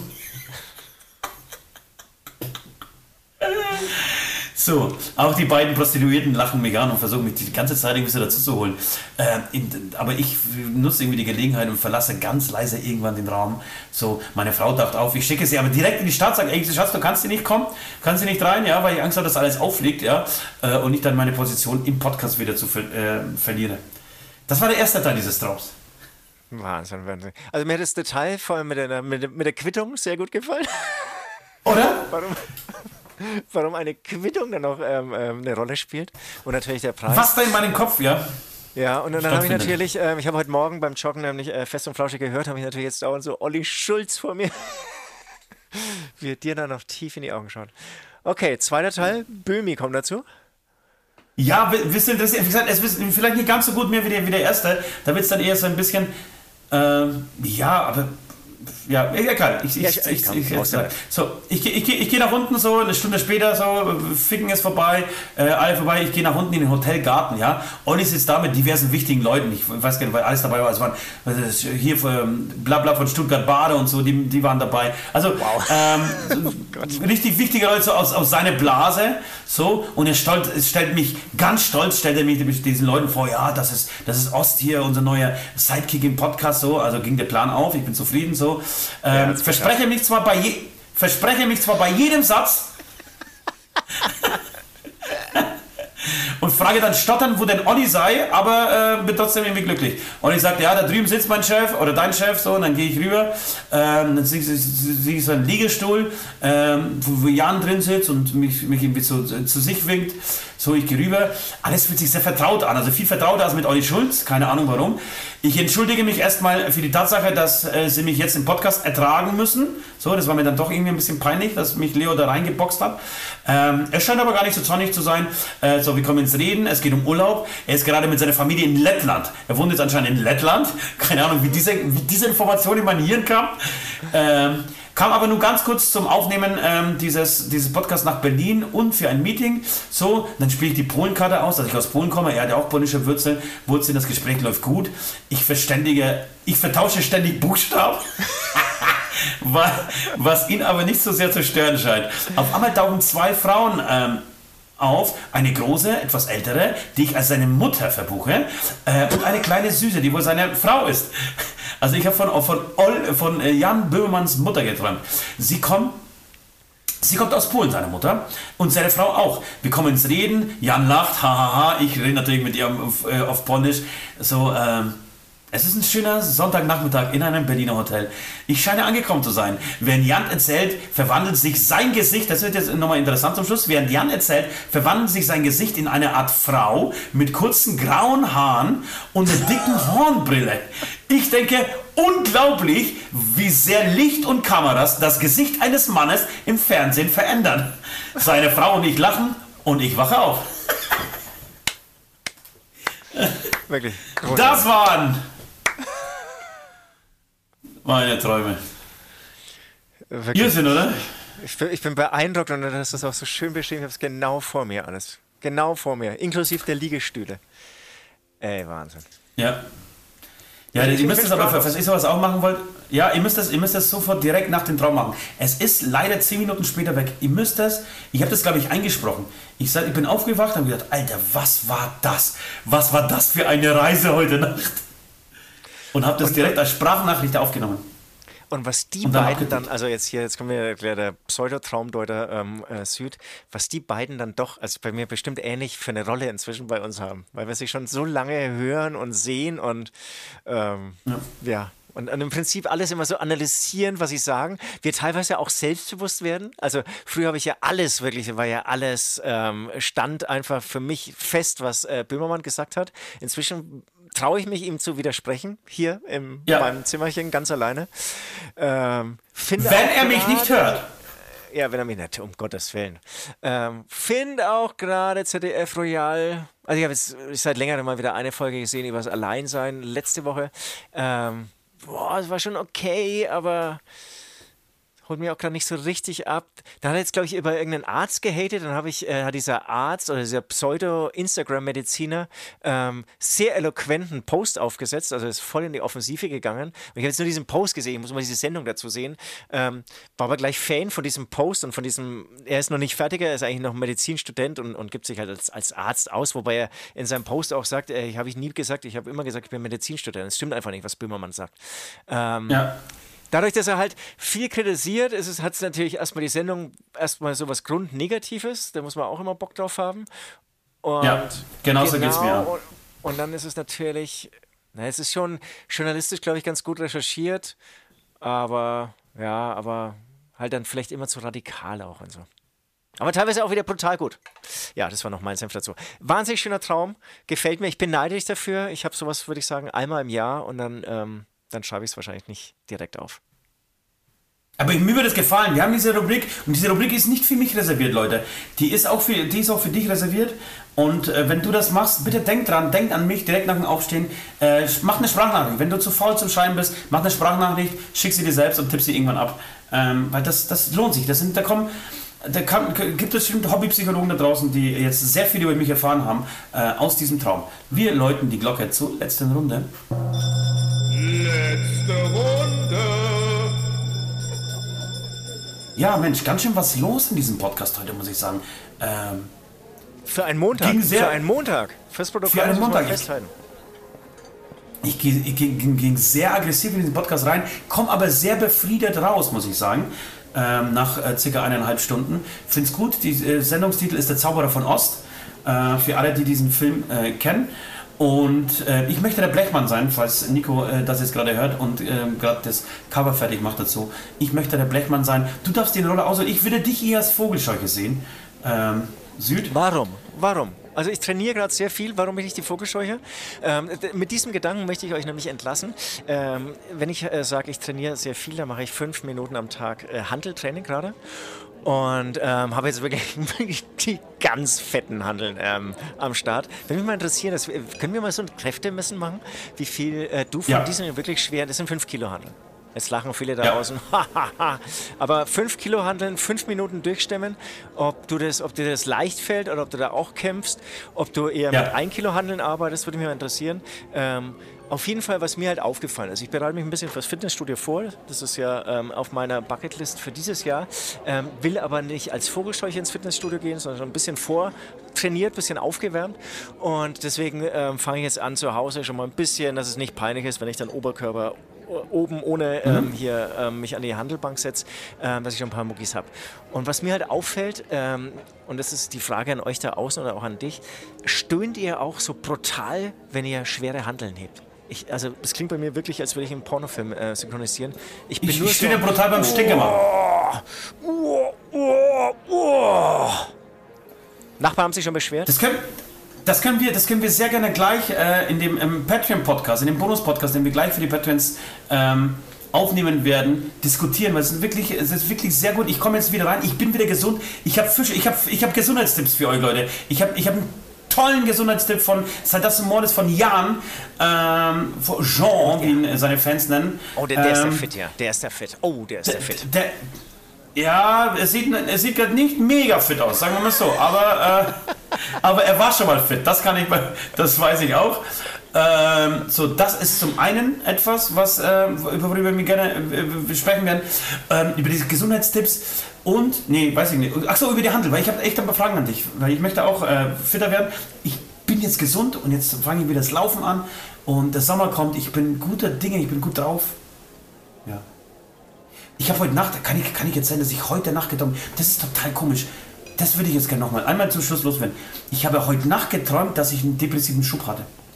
C: So, auch die beiden Prostituierten lachen mich an und versuchen mich die ganze Zeit irgendwie so dazu zu holen. Äh, in, aber ich nutze irgendwie die Gelegenheit und verlasse ganz leise irgendwann den Raum. So, meine Frau taucht auf, ich schicke sie aber direkt in die Stadt, sage, ey Schatz, du kannst hier nicht kommen, kannst hier nicht rein, ja, weil ich Angst habe, dass alles auffliegt, ja, äh, und ich dann meine Position im Podcast wieder zu ver äh, verliere. Das war der erste Teil dieses Traums.
B: Wahnsinn, Wahnsinn. Also mir hat das Detail vor allem mit der, mit, der, mit der Quittung sehr gut gefallen.
C: Oder?
B: Warum? Warum eine Quittung dann noch ähm, ähm, eine Rolle spielt und natürlich der Preis.
C: Was da in meinem Kopf, ja?
B: Ja, und dann habe ich
C: Stattfindet.
B: natürlich, ähm, ich habe heute Morgen beim Joggen nämlich äh, Fest und Flauschig gehört, habe ich natürlich jetzt dauernd so Olli Schulz vor mir, wie er dir dann noch tief in die Augen schaut. Okay, zweiter Teil, Böhmi kommt dazu.
C: Ja, wisst ihr, das ist, wie gesagt, es ist vielleicht nicht ganz so gut mehr wie der, wie der erste, da wird es dann eher so ein bisschen, ähm, ja, aber... Ja, egal. Ich, ich,
B: Ja, ich- ich
C: ich,
B: kann
C: ich,
B: raus,
C: ich, so, ich, ich, ich, ich gehe nach unten so, eine Stunde später so, Ficken ist vorbei, äh, alle vorbei, ich gehe nach unten in den Hotelgarten, ja. Olli sitzt da mit diversen wichtigen Leuten, ich weiß gar nicht, weil alles dabei war, es waren äh, hier von, bla bla von Stuttgart Bade und so, die, die waren dabei. Also, ähm, richtig wichtige Leute so aus, aus seiner Blase, so, und er stolz, stellt mich, ganz stolz stellt er mich diesen Leuten vor, ja, das ist, das ist Ost hier, unser neuer Sidekick im Podcast, so, also ging der Plan auf, ich bin zufrieden, so. Ähm,
B: Ja,
C: verspreche mich zwar bei je, verspreche mich zwar bei jedem Satz und frage dann stottern, wo denn Olli sei, aber äh, bin trotzdem irgendwie glücklich. Olli sagt, ja, da drüben sitzt mein Chef oder dein Chef, so, und dann gehe ich rüber, ähm, dann sehe ich, sehe ich so einen Liegestuhl, ähm, wo, wo Jan drin sitzt und mich, mich irgendwie zu, zu sich winkt. So, ich gehe rüber. Alles fühlt sich sehr vertraut an, also viel vertrauter als mit Olli Schulz, keine Ahnung warum. Ich entschuldige mich erstmal für die Tatsache, dass äh, sie mich jetzt im Podcast ertragen müssen. So, das war mir dann doch irgendwie ein bisschen peinlich, dass mich Leo da reingeboxt hat. Ähm, er scheint aber gar nicht so zornig zu sein. Äh, so, wir kommen ins Reden, es geht um Urlaub. Er ist gerade mit seiner Familie in Lettland. Er wohnt jetzt anscheinend in Lettland. Keine Ahnung, wie diese, wie diese Information in mein Hirn kam. Ähm, Kam aber nur ganz kurz zum Aufnehmen ähm, dieses, dieses Podcast nach Berlin und für ein Meeting. So, dann spiele ich die Polenkarte aus, dass ich aus Polen komme. Er hat ja auch polnische Wurzeln. Wurzeln, das Gespräch läuft gut. Ich verständige, ich vertausche ständig Buchstaben. Was ihn aber nicht so sehr zu stören scheint. Auf einmal tauchen zwei Frauen ähm, auf, eine große, etwas ältere, die ich als seine Mutter verbuche, äh, und eine kleine Süße, die wohl seine Frau ist. Also ich habe von, von, Ol, von Jan Böhmermanns Mutter geträumt. Sie kommt, sie kommt aus Polen, seine Mutter, und seine Frau auch. Wir kommen ins Reden, Jan lacht, hahaha, ich rede natürlich mit ihr auf, äh, auf Polnisch. So, ähm, es ist ein schöner Sonntagnachmittag in einem Berliner Hotel. Ich scheine angekommen zu sein. Während Jan erzählt, verwandelt sich sein Gesicht, das wird jetzt nochmal interessant zum Schluss, während Jan erzählt, verwandelt sich sein Gesicht in eine Art Frau mit kurzen grauen Haaren und einer dicken Hornbrille. Ich denke, unglaublich, wie sehr Licht und Kameras das Gesicht eines Mannes im Fernsehen verändern. Seine Frau und ich lachen und ich wache auf.
B: Wirklich.
C: Das waren meine Träume.
B: Wirklich.
C: Irrsinn, oder?
B: Ich bin, ich bin beeindruckt und das ist auch so schön beschrieben. Ich habe es genau vor mir alles. Genau vor mir. Inklusive der Liegestühle. Ey, Wahnsinn.
C: Ja. Ja,
B: Ich
C: ihr müsst
B: bin
C: es aber,
B: gespannt.
C: falls ich sowas auch machen wollt, ja, ihr müsst das, ihr müsst das sofort direkt nach dem Traum machen. Es ist leider zehn Minuten später weg. Ihr müsst das, ich habe das, glaube ich, eingesprochen. Ich, sag, ich bin aufgewacht und habe gedacht, Alter, was war das? Was war das für eine Reise heute Nacht? Und habe das
B: Und-
C: direkt als Sprachnachricht aufgenommen.
B: Und was die
C: Und dann
B: beiden
C: abgetippt.
B: dann, also jetzt hier, jetzt kommen wir der, der Pseudotraumdeuter ähm, äh, Süd, was die beiden dann doch, also bei mir bestimmt ähnlich für eine Rolle inzwischen bei uns haben, weil wir sich schon so lange hören und sehen und ähm, ja. Und, und im Prinzip alles immer so analysieren, was sie sagen. Wir teilweise auch selbstbewusst werden. Also früher habe ich ja alles, wirklich, war ja alles, ähm, stand einfach für mich fest, was äh, Böhmermann gesagt hat. Inzwischen traue ich mich, ihm zu widersprechen, hier in
C: ja.
B: meinem Zimmerchen, ganz alleine. Ähm, finde
C: Wenn er mich
B: grade,
C: nicht hört.
B: Ja, wenn er mich nicht, um Gottes Willen. Ähm, finde auch gerade Z D F Royal, also ich habe jetzt seit längerem mal wieder eine Folge gesehen über das Alleinsein, letzte Woche. Ähm, boah, es war schon okay, aber holt mir auch gerade nicht so richtig ab. Da hat er jetzt, glaube ich, über irgendeinen Arzt gehatet. Dann habe ich, äh, hat dieser Arzt oder dieser Pseudo-Instagram-Mediziner ähm, sehr eloquenten Post aufgesetzt. Also ist voll in die Offensive gegangen. Und ich habe jetzt nur diesen Post gesehen. Ich muss mal diese Sendung dazu sehen. Ähm, war aber gleich Fan von diesem Post und von diesem, er ist noch nicht fertiger, er ist eigentlich noch Medizinstudent und, und gibt sich halt als, als Arzt aus. Wobei er in seinem Post auch sagt, äh, ich habe ich nie gesagt, ich habe immer gesagt, ich bin Medizinstudent. Das stimmt einfach nicht, was Böhmermann sagt. Ähm, ja. Dadurch, dass er halt viel kritisiert, ist es, hat es natürlich erstmal die Sendung erstmal so was Grundnegatives, da muss man auch immer Bock drauf haben. Und
C: ja, genau so
B: genau,
C: geht's mir.
B: Und, und dann ist es natürlich, na, es ist schon journalistisch, glaube ich, ganz gut recherchiert, aber ja, aber halt dann vielleicht immer zu radikal auch und so. Aber teilweise auch wieder brutal gut. Ja, das war noch mein Senf dazu. Wahnsinnig schöner Traum, gefällt mir, ich bin neidisch dafür. Ich habe sowas, würde ich sagen, einmal im Jahr und dann... Ähm, dann schreibe ich es wahrscheinlich nicht direkt auf.
C: Aber mir würde es gefallen. Wir haben diese Rubrik und diese Rubrik ist nicht für mich reserviert, Leute. Die ist auch für, die ist auch für dich reserviert. Und äh, wenn du das machst, bitte denk dran, denk an mich direkt nach dem Aufstehen. Äh, mach eine Sprachnachricht. Wenn du zu faul zum Schreiben bist, mach eine Sprachnachricht, schick sie dir selbst und tipp sie irgendwann ab. Ähm, weil das, das lohnt sich. Das sind, da kommen, da kann, gibt es bestimmt Hobbypsychologen da draußen, die jetzt sehr viel über mich erfahren haben äh, aus diesem Traum. Wir läuten die Glocke zur letzten Runde.
A: Letzte Runde.
C: Ja, Mensch, ganz schön was los in diesem Podcast heute, muss ich sagen. Ähm,
B: für einen Montag.
C: Ging sehr,
B: für einen Montag. Fürs Protokoll
C: für einen Montag.
B: Festhalten.
C: Ich, ich, ich ging, ging sehr aggressiv in diesen Podcast rein, komme aber sehr befriedet raus, muss ich sagen. Ähm, nach äh, circa eineinhalb Stunden. Find's gut. Die äh, Sendungstitel ist Der Zauberer von Ost. Äh, für alle, die diesen Film äh, kennen. Und äh, ich möchte der Blechmann sein, falls Nico äh, das jetzt gerade hört und äh, gerade das Cover fertig macht dazu. Ich möchte der Blechmann sein. Du darfst die Rolle auswählen. Ich würde dich eher als Vogelscheuche sehen. Ähm, Süd?
B: Warum? Warum? Also ich trainiere gerade sehr viel. Warum bin ich die Vogelscheuche? Ähm, mit diesem Gedanken möchte ich euch nämlich entlassen. Ähm, wenn ich äh, sage, ich trainiere sehr viel, dann mache ich fünf Minuten am Tag äh, Hanteltraining gerade. Und ähm, habe jetzt wirklich, wirklich die ganz fetten Hanteln ähm, am Start. Würde mich mal interessieren, das, können wir mal so ein Kräftemessen machen? Wie viel äh, du von
C: ja.
B: diesen wirklich schwer, das sind fünf Kilo Hanteln. Jetzt lachen viele da
C: ja.
B: draußen. Aber fünf Kilo Hanteln, fünf Minuten durchstemmen, ob, du das, ob dir das leicht fällt oder ob du da auch kämpfst, ob du eher ja. mit ein Kilo Hanteln arbeitest, würde mich mal interessieren. Ähm, Auf jeden Fall, was mir halt aufgefallen ist, ich bereite mich ein bisschen fürs Fitnessstudio vor, das ist ja ähm, auf meiner Bucketlist für dieses Jahr, ähm, will aber nicht als Vogelscheuche ins Fitnessstudio gehen, sondern schon ein bisschen vortrainiert, ein bisschen aufgewärmt und deswegen ähm, fange ich jetzt an zu Hause schon mal ein bisschen, dass es nicht peinlich ist, wenn ich dann Oberkörper oben ohne ähm, hier ähm, mich an die Handelbank setze, ähm, dass ich schon ein paar Muckis habe. Und was mir halt auffällt, ähm, und das ist die Frage an euch da außen oder auch an dich, stöhnt ihr auch so brutal, wenn ihr schwere Hanteln hebt? Ich, also das klingt bei mir wirklich, als würde ich einen Pornofilm äh, synchronisieren. Ich bin
C: ich
B: nur
C: stehe
B: so,
C: brutal beim Stinke machen.
B: Oh, oh, oh. Nachbarn haben sich schon beschwert?
C: Das können, das können, wir, das können wir sehr gerne gleich äh, in dem im Patreon-Podcast, in dem Bonus-Podcast, den wir gleich für die Patreons ähm, aufnehmen werden, diskutieren, weil es ist wirklich, es ist wirklich sehr gut. Ich komme jetzt wieder rein, ich bin wieder gesund. Ich habe Fische, ich habe ich hab Gesundheitstipps für euch, Leute. Ich habe ich hab einen tollen Gesundheitstipp von Sadas Mordes von Jan, ähm, von Jean, wie ihn seine Fans nennen.
B: Oh, der, der
C: ähm,
B: ist der fit, ja. Der ist der fit. Oh, der ist der, der fit.
C: Der, ja, er sieht, er sieht gerade nicht mega fit aus, sagen wir mal so. Aber, äh, aber er war schon mal fit, das kann ich, das weiß ich auch. Ähm, so, das ist zum einen etwas, was, äh, worüber wir gerne äh, sprechen werden, ähm, über diese Gesundheitstipps und, nee, weiß ich nicht, ach so, über die Handel, weil ich habe echt ein paar Fragen an dich, weil ich möchte auch äh, fitter werden. Ich bin jetzt gesund und jetzt fange ich wieder das Laufen an und der Sommer kommt, ich bin guter Dinge, ich bin gut drauf. Ja. Ich habe heute Nacht, kann ich, kann ich jetzt sagen, dass ich heute Nacht geträumt habe, das ist total komisch. Das würde ich jetzt gerne nochmal, einmal zum Schluss loswerden. Ich habe heute Nacht geträumt, dass ich einen depressiven Schub hatte.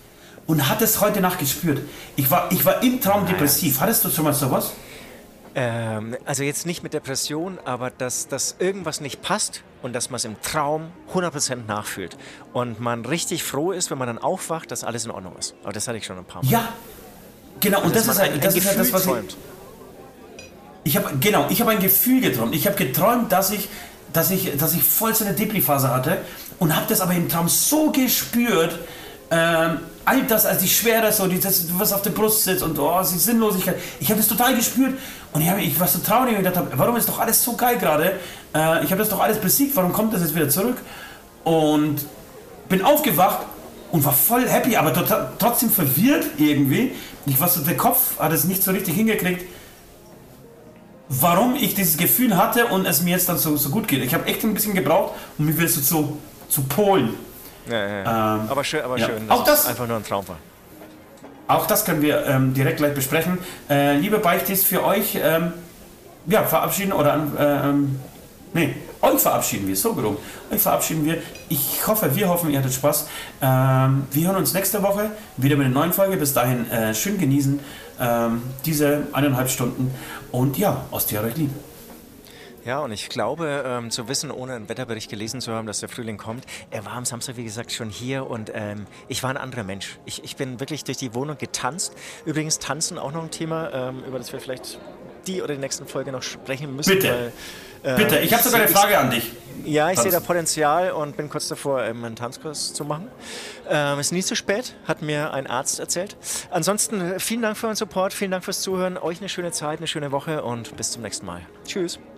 C: und hatte es heute Nacht gespürt. Ich war, ich war im Traum depressiv. Hattest du schon mal sowas?
B: Ähm, also jetzt nicht mit Depression, aber dass, dass irgendwas nicht passt und dass man es im Traum hundert Prozent nachfühlt. Und man richtig froh ist, wenn man dann aufwacht, dass alles in Ordnung ist. Aber das hatte ich schon ein paar Mal.
C: Ja, genau. Und
B: Also,
C: das
B: dass
C: ist
B: man
C: halt
B: ein,
C: das,
B: ein
C: ist halt das,
B: Gefühl
C: was ich...
B: träumt.
C: Ich habe genau, ich habe ein Gefühl geträumt. Ich habe geträumt, dass ich, dass ich, dass ich voll so eine Depri-Phase hatte und habe das aber im Traum so gespürt. Ähm, all das, als die Schwere, so die, das, was auf der Brust sitzt und oh, die Sinnlosigkeit. Ich habe das total gespürt und ich, hab, ich war so traurig und gedacht, warum ist doch alles so geil gerade? Äh, ich habe das doch alles besiegt. Warum kommt das jetzt wieder zurück? Und bin aufgewacht und war voll happy, aber total, trotzdem verwirrt irgendwie. Ich war so, der Kopf hat es nicht so richtig hingekriegt, warum ich dieses Gefühl hatte und es mir jetzt dann so, so gut geht. Ich habe echt ein bisschen gebraucht, um mich wieder so zu, zu polen.
B: Ja, ja, ja. Ähm, aber schön, aber
C: ja.
B: schön, dass
C: auch das
B: es einfach nur ein Traum war.
C: Auch das können wir ähm, direkt gleich besprechen. Äh, liebe Beichtis, für euch ähm, ja, verabschieden oder ähm, nee, euch verabschieden wir, so rum. Euch verabschieden wir. Ich hoffe, wir hoffen, ihr hattet Spaß. Ähm, wir hören uns nächste Woche wieder mit einer neuen Folge. Bis dahin äh, schön genießen ähm, diese eineinhalb Stunden und ja, Ostia euch lieb.
B: Ja, und ich glaube, ähm, zu wissen, ohne einen Wetterbericht gelesen zu haben, dass der Frühling kommt, er war am Samstag, wie gesagt, schon hier und ähm, ich war ein anderer Mensch. Ich, ich bin wirklich durch die Wohnung getanzt. Übrigens, Tanzen auch noch ein Thema, ähm, über das wir vielleicht die oder die nächsten Folge noch sprechen müssen.
C: Bitte,
B: weil, äh,
C: bitte, ich habe sogar eine Frage an dich.
B: Ja, ich
C: Tanzen.
B: sehe da Potenzial und bin kurz davor, ähm, einen Tanzkurs zu machen. Ähm, ist nie zu spät, hat mir ein Arzt erzählt. Ansonsten vielen Dank für euren Support, vielen Dank fürs Zuhören, euch eine schöne Zeit, eine schöne Woche und bis zum nächsten Mal. Tschüss.